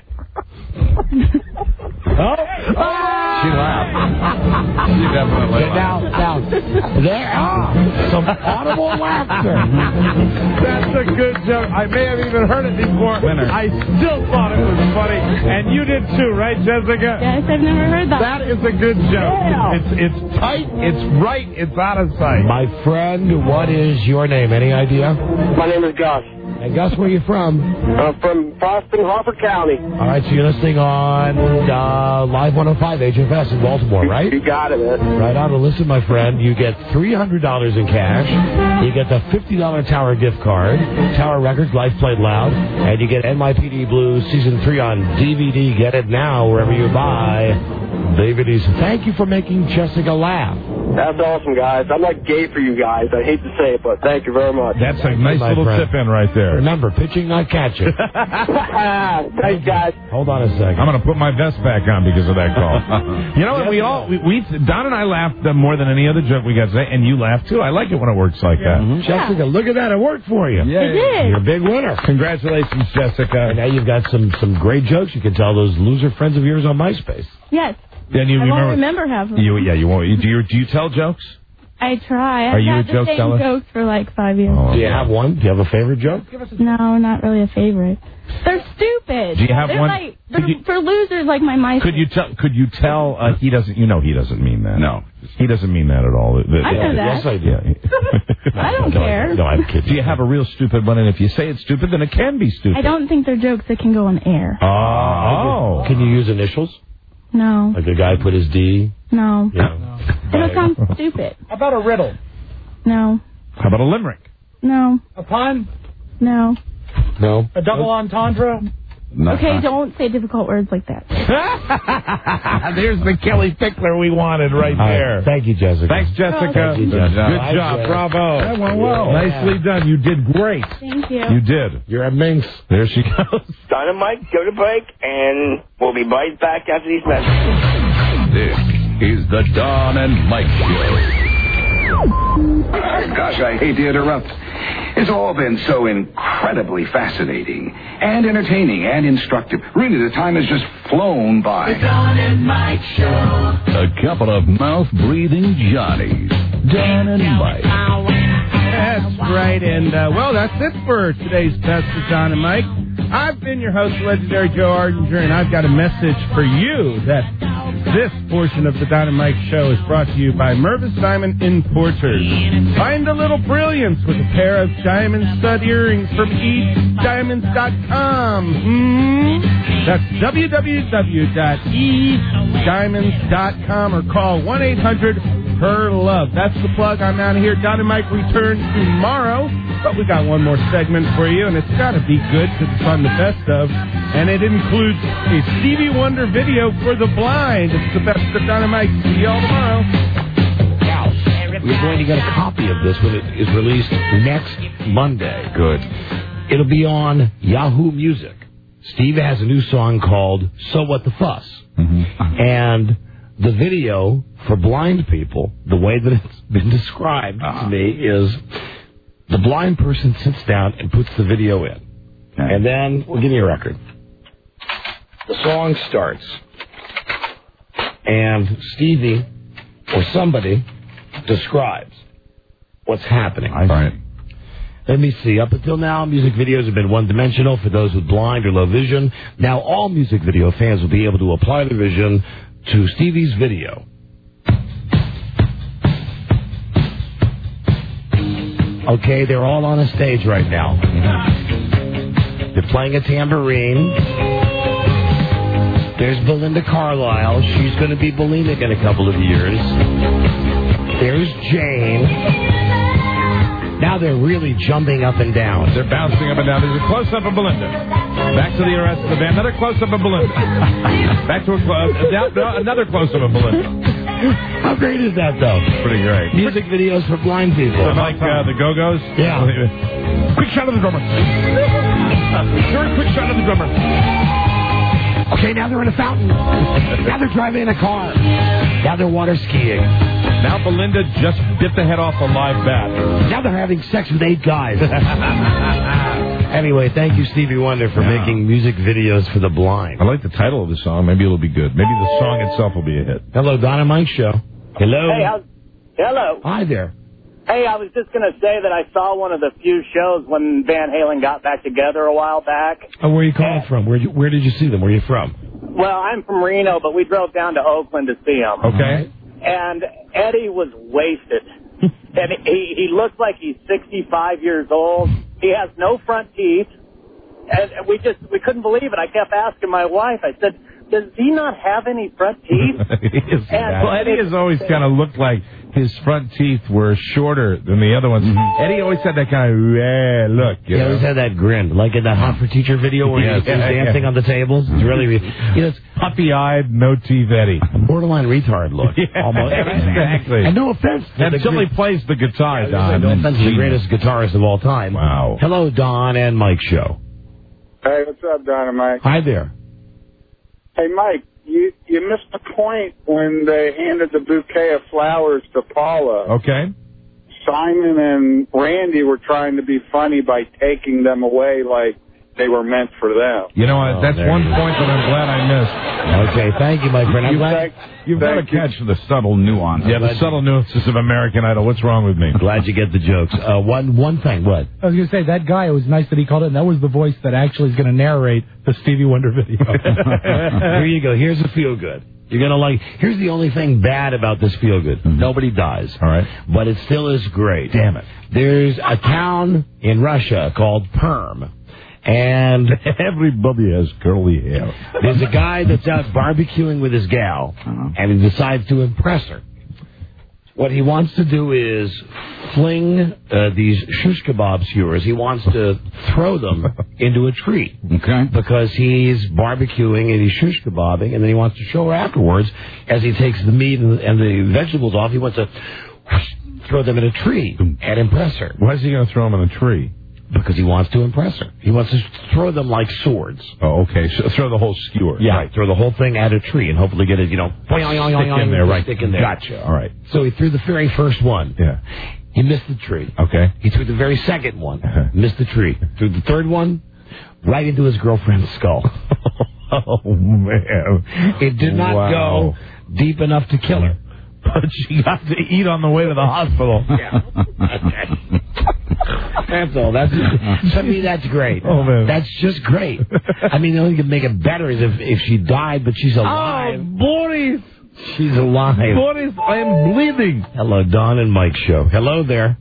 She laughed. She definitely laughed. Now, there are some audible laughter. That's a good joke. I may have even heard it before. I still thought it was funny. And you did too, right, Jessica? Yes, I've never heard that. That is a good joke. It's tight, it's right, it's out of sight. My friend, what is your name? Any idea? My name is Gus. And Gus, where are you from? I'm from Boston, Harford County. All right, so you're listening on Live 105 HFS in Baltimore, right? You got it, man. Right on. Well, listen, my friend, you get $300 in cash. You get the $50 Tower gift card, Tower Records, Life Played Loud, and you get NYPD Blue Season 3 on DVD. Get it now wherever you buy DVDs. Thank you for making Jessica laugh. That's awesome, guys. I'm like gay for you guys. I hate to say it, but thank you very much. That's a nice little tip in right there. Remember, pitching, not catching. Thanks, guys. Hold on a second. I'm going to put my vest back on because of that call. You know what? Don and I laughed more than any other joke we got today, and you laughed too. I like it when it works like that. Mm-hmm. Jessica, look at that. It worked for you. It did. You're a big winner. Congratulations, Jessica. And now you've got some great jokes you can tell those loser friends of yours on MySpace. Yes. And you I won't remember half of them. You won't. Do you tell jokes? I try. Are I've you had a the joke same teller? jokes for like 5 years. Oh, do you have one? Do you have a favorite joke? No, not really a favorite. They're stupid. Do you have they're one? Like, they're for losers like my MySpace. Could you tell? He doesn't. You know, he doesn't mean that. No, he doesn't mean that at all. I know that. Yes, I do. I don't care. No, I'm kidding. Do you have a real stupid one? And if you say it's stupid, then it can be stupid. I don't think they're jokes that can go on air. Oh. Can you use initials? No. Like a guy put his D? No. Yeah. It'll sound stupid. How about a riddle? No. How about a limerick? No. A pun? No. No. A double entendre? Okay, don't say difficult words like that. There's the Kelly Pickler we wanted right there. Thank you, Jessica. Thanks, Jessica. Thank you, Jessica. Good job. Bravo. That went well. Nicely done. You did great. Thank you. You did. You're a minx. There she goes. Don and Mike, go to break, and we'll be right back after these messages. This is the Don and Mike Show. Gosh, I hate to interrupt. It's all been so incredibly fascinating and entertaining and instructive. Really, the time has just flown by. The Don and Mike Show. A couple of mouth-breathing Johnnies. Don and Mike. That's right, and well, that's it for today's Best of Don and Mike. I've been your host, legendary Joe Ardinger, and I've got a message for you that this portion of the Don and Mike Show is brought to you by Mervis Diamond Importers. Find a little brilliance with a pair of diamond stud earrings from eDiamonds.com. That's www.ediamonds.com or call 1-800-PER-LOVE. That's the plug. I'm out of here. Don and Mike return tomorrow, but we got one more segment for you, and it's got to be good because it's on the best of, and it includes a Stevie Wonder video for the blind. It's the Best of Don and Mike. See you all tomorrow. We're going to get a copy of this when it is released next Monday. Good. It'll be on Yahoo Music. Steve has a new song called So What the Fuss. And the video for blind people, the way that it's been described to me, is the blind person sits down and puts the video in. And then, we'll give you a record. The song starts. And Stevie, or somebody, describes what's happening. All right. Let me see. Up until now, music videos have been one-dimensional for those with blind or low vision. Now all music video fans will be able to apply their vision to Stevie's video. Okay, they're all on a stage right now. They're playing a tambourine. There's Belinda Carlisle. She's going to be bulimic in a couple of years. There's Jane. Now they're really jumping up and down. They're bouncing up and down. There's a close-up of Belinda. Back to the rest of the band. Another close-up of Belinda. Back to another close-up of Belinda. How great is that, though? Pretty great. Music videos for blind people. So like the Go-Go's? Yeah. Quick shot of the drummer. Third quick shot of the drummer. Okay, now they're in a fountain. Now they're driving in a car. Now they're water skiing. Now Belinda just bit the head off a live bat. Now they're having sex with 8 guys. Anyway, thank you, Stevie Wonder, for making music videos for the blind. I like the title of the song. Maybe it'll be good. Maybe the song itself will be a hit. Hello, Don and Mike Show. Hello. Hey, hello. Hi there. Hey, I was just going to say that I saw one of the few shows when Van Halen got back together a while back. Oh, where are you calling from? Where did you see them? Where are you from? Well, I'm from Reno, but we drove down to Oakland to see him. Okay. And Eddie was wasted. And he looks like he's 65 years old. He has no front teeth. And we couldn't believe it. I kept asking my wife, I said, does he not have any front teeth? Well, Eddie has always kind of looked like his front teeth were shorter than the other ones. Eddie always had that kind of look. He always had that grin, like in the Hot for Teacher video where he's dancing on the tables. It's really, it's puppy-eyed, no teeth Eddie. A borderline retard look. Almost. Exactly. And no offense. Until he plays the guitar, Don. No offense to the greatest guitarist of all time. Wow. Hello, Don and Mike Show. Hey, what's up, Don and Mike? Hi there. Hey, Mike, you missed the point when they handed the bouquet of flowers to Paula. Okay. Simon and Randy were trying to be funny by taking them away like they were meant for them. You know what? That's one point that I'm glad I missed. Okay, thank you, my friend. You've got to catch the subtle nuance. Yeah, the subtle nuances of American Idol. What's wrong with me? Glad you get the jokes. One thing, what? I was going to say, that guy, it was nice that he called it, and that was the voice that actually is going to narrate the Stevie Wonder video. Here you go. Here's a feel-good. You're going to like... Here's the only thing bad about this feel-good. Nobody dies. All right. But it still is great. Damn it. There's a town in Russia called Perm. And everybody has curly hair. There's a guy that's out barbecuing with his gal, and he decides to impress her. What he wants to do is fling these shish kebab skewers. He wants to throw them into a tree. Okay. Because he's barbecuing and he's shish kebabbing, and then he wants to show her afterwards, as he takes the meat and the vegetables off, he wants to throw them in a tree and impress her. Why is he going to throw them in a tree? Because he wants to impress her. He wants to throw them like swords. Oh, okay. So throw the whole skewer. Yeah, Right. throw the whole thing at a tree and hopefully get it, stick in there, right. Stick in there. Gotcha. All right. So he threw the very first one. Yeah. He missed the tree. Okay. He threw the very second one. Missed the tree. Threw the third one right into his girlfriend's skull. Oh, man. It did not go deep enough to kill her. But she got to eat on the way to the hospital. Yeah. That's all. To me, that's great. Oh, man. That's just great. I mean, the only thing to make it better is if she died, but she's alive. Oh, Boris! She's alive. Boris, I am bleeding. Hello, Don and Mike Show. Hello there.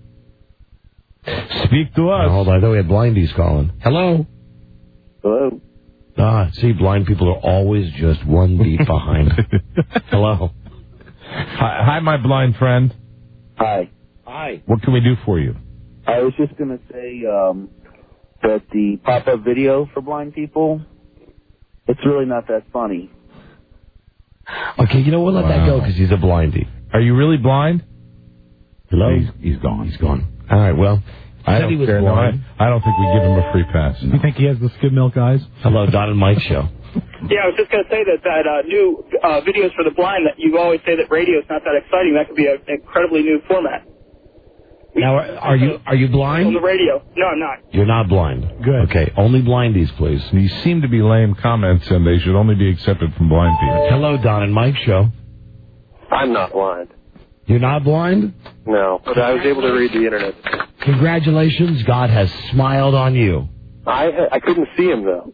Speak to us. Hold on, I thought we had blindies calling. Hello. Hello. See, blind people are always just one beat behind. Hello. Hi, my blind friend. Hi. Hi. What can we do for you? I was just going to say that the pop-up video for blind people, it's really not that funny. Okay, you know, we'll let that go because he's a blindie. Are you really blind? Hello? He's gone. He's gone. All right, well, I don't he was care. blind. No, I don't think we give him a free pass. You think he has the skim milk eyes? Hello, Don and Mike Show. Yeah, I was just going to say that new videos for the blind, that you always say that radio is not that exciting. That could be an incredibly new format. Now, are you blind? On the radio. No, I'm not. You're not blind. Good. Okay, only blindies, please. These seem to be lame comments, and they should only be accepted from blind people. Hello, Don and Mike Show. I'm not blind. You're not blind? No, but I was able to read the internet. Congratulations, God has smiled on you. I couldn't see him, though.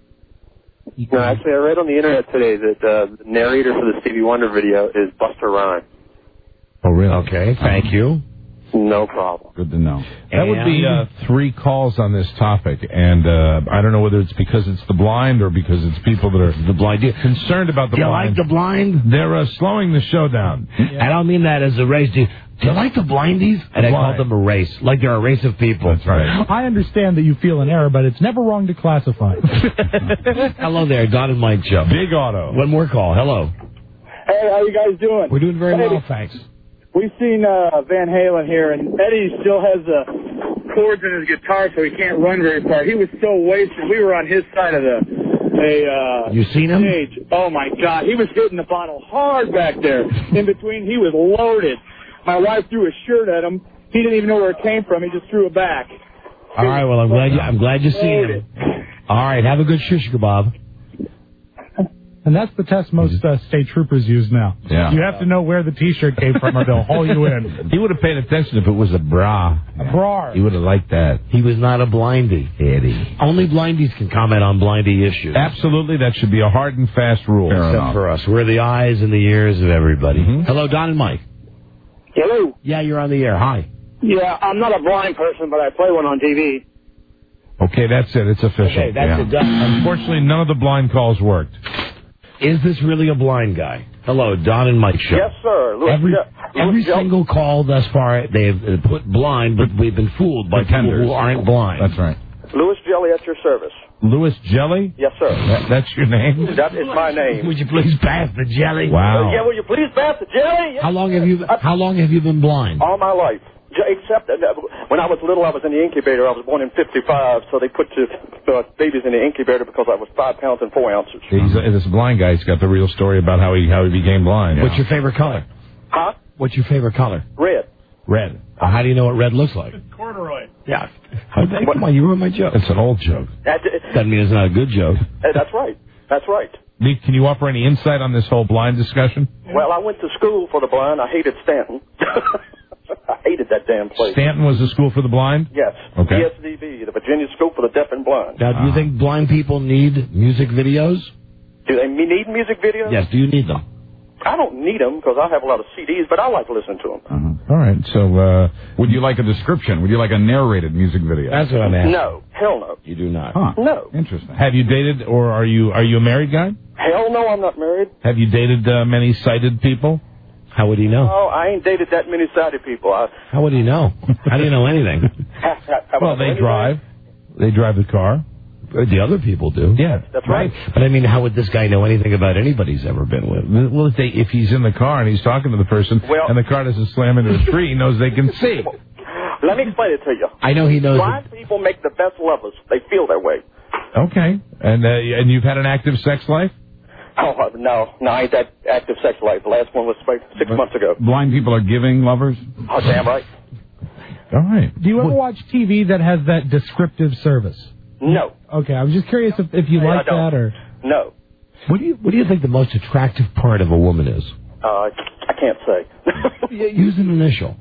No, actually, I read on the internet today that the narrator for the Stevie Wonder video is Buster Rhymes. Oh, really? Okay, thank you. No problem. Good to know. That would be 3 calls on this topic, and I don't know whether it's because it's the blind or because it's people that are the blind concerned about the blind. blind. Do you like the blind? They're slowing the show down. I don't mean that as a race. Do you like the blindies? And I call them a race, like they're a race of people. That's right. I understand that you feel an error, but it's never wrong to classify. Hello there, Don and Mike Show. Big Auto. One more call. Hello. Hey, how you guys doing? We're doing very well, thanks. We've seen Van Halen here, and Eddie still has the chords in his guitar, so he can't run very far. He was so wasted. We were on his side of the you seen him? stage. Oh, my God. He was hitting the bottle hard back there. In between, he was loaded. My wife threw a shirt at him. He didn't even know where it came from. He just threw it back. All right, well, I'm glad you seen him. All right, have a good shish kebab. And that's the test most state troopers use now. Yeah. You have to know where the T-shirt came from, or they'll haul you in. He would have paid attention if it was a bra. A bra. He would have liked that. He was not a blindie. Eddie. Only blindies can comment on blindie issues. Absolutely, that should be a hard and fast rule. Except for us. We're the eyes and the ears of everybody. Mm-hmm. Hello, Don and Mike. Hello. Yeah, you're on the air. Hi. Yeah, I'm not a blind person, but I play one on TV. Okay, that's it. It's official. Okay, that's it done. Unfortunately, none of the blind calls worked. Is this really a blind guy? Hello, Don and Mike Show. Yes, sir. Every single call thus far, they've put blind, but we've been fooled by people who aren't blind. That's right. Louis Jelly at your service. Louis Jelly? Yes, sir. That's your name? That is my name. Would you please pass the jelly? Wow. Yeah, will you please pass the jelly? Yes. How long have you been blind? All my life. Except when I was little, I was in the incubator. I was born in 55, so they put babies in the incubator because I was 5 pounds and 4 ounces. This blind guy. He's got the real story about how he became blind. What's your favorite color? Huh? What's your favorite color? Red. Red. How do you know what red looks like? Corduroy. Yeah. Come on, you ruined my joke. It's an old joke. Doesn't mean it's not a good joke. That's right. That's right. Can you offer any insight on this whole blind discussion? Well, I went to school for the blind. I hated Stanton. I hated that damn place. Stanton was the school for the blind? Yes. Okay. VSDB, the Virginia School for the Deaf and Blind. Now, do you think blind people need music videos? Do they need music videos? Yes, do you need them? I don't need them because I have a lot of CDs, but I like to listen to them. All right. So, would you like a description? Would you like a narrated music video? That's what I'm asking. No. Hell no. You do not. Huh. No. Interesting. Have you dated, or are you a married guy? Hell no, I'm not married. Have you dated many sighted people? How would he know? Oh, I ain't dated that many Saudi people. How would he know? How do you know anything? Well, they drive. They drive the car. The other people do. Yeah, that's right. But I mean, how would this guy know anything about anybody he's ever been with? Well, if he's in the car and he's talking to the person, and the car doesn't slam into a tree, he knows they can see. Let me explain it to you. I know he knows. Blind people make the best lovers. They feel that way. Okay. And you've had an active sex life? Oh, no, I ain't that active sex life. The last one was 6 months ago. Blind people are giving lovers? Oh, damn right. All right. Do you ever watch TV that has that descriptive service? No. Okay, I was just curious if you like that or... No. What do you think the most attractive part of a woman is? I can't say. Use an initial.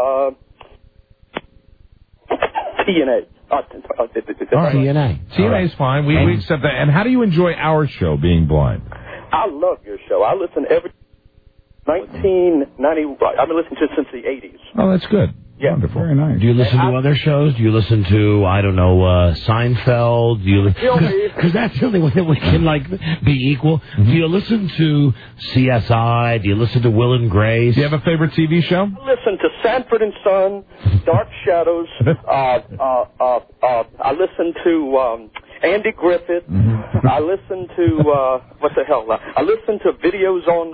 TNA. TNA. TNA is fine. We accept that. And how do you enjoy our show, being blind? I love your show. I listen every 1990. I've been listening to it since the 80s. Oh, that's good. Yeah. Wonderful. Very nice. Do you listen to other shows? Do you listen to, I don't know, Seinfeld? Because that's the only way that we can, be equal. Do you listen to CSI? Do you listen to Will and Grace? Do you have a favorite TV show? I listen to Sanford and Son, Dark Shadows. I listen to Andy Griffith. I listen to what the hell? I listen to videos on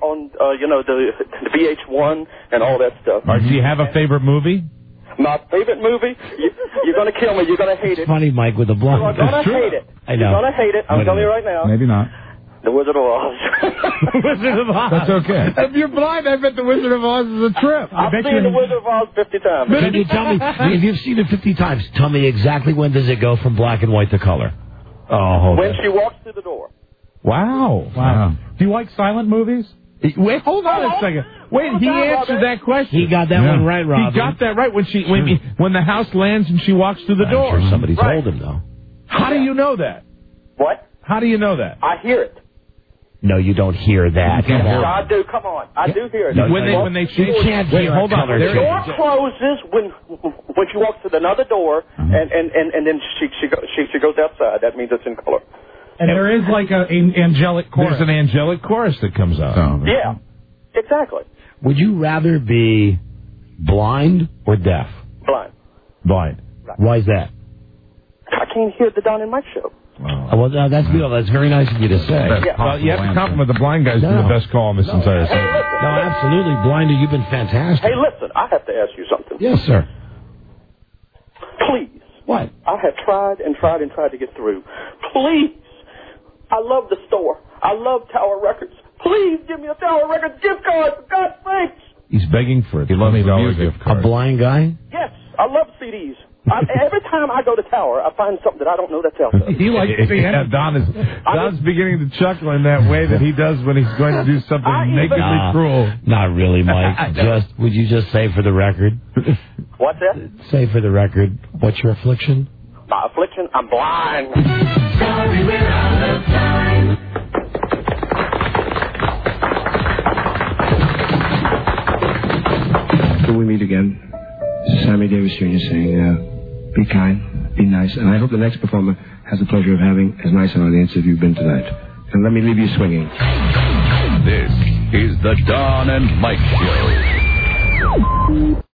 the VH1 and all that stuff. Do you have a favorite movie? My favorite movie? You're going to kill me. You're going to hate it. Funny, Mike, with the blonde. You're going to hate it. I know. You're going to hate it. I'm telling you right now. Maybe not. The Wizard of Oz. Wizard of Oz. That's okay. If you're blind, I bet the Wizard of Oz is a trip. I've seen the Wizard of Oz 50 times. Can you tell me, if you've seen it 50 times, tell me exactly when does it go from black and white to color? Oh, hold When on. she walks through the door. Wow. Do you like silent movies? Wait, hold on a second. Wait, he answered that question. He got that one right, Rob. He got that right when the house lands and she walks through the door. Sure somebody told him, though. How do you know that? What? How do you know that? I hear it. No, you don't hear that. Come on. I do. Come on. I do hear it. No, when they you can't hear hold on. The door closes when she walks to another door, and then she goes outside. That means it's in color. And there is an angelic chorus. There's an angelic chorus that comes out. Yeah, exactly. Would you rather be blind or deaf? Blind. Blind. Right. Why is that? I can't hear the Don and Mike show. Well, that's beautiful. That's very nice of you to say. Well, you have to compliment the blind guys. Do the best call on this entire thing. No, absolutely. Blinder, you've been fantastic. Hey, listen, I have to ask you something. Yes, sir. Please. What? I have tried and tried and tried to get through. Please. I love the store. I love Tower Records. Please give me a Tower Records gift card, for God's sakes. He's begging for a $20 gift card. A blind guy? Yes, I love CDs. Every time I go to Tower, I find something that I don't know that's out there. He likes to see yeah, Don's beginning to chuckle in that way that he does when he's going to do something nakedly cruel. Not really, Mike. Would you just say for the record? What's that? Say for the record, what's your affliction? My affliction? I'm blind. Sorry, we're out of time. Till we meet again, this is Sammy Davis Jr. saying, be kind, be nice, and I hope the next performer has the pleasure of having as nice an audience as you've been tonight. And let me leave you swinging. This is the Don and Mike Show.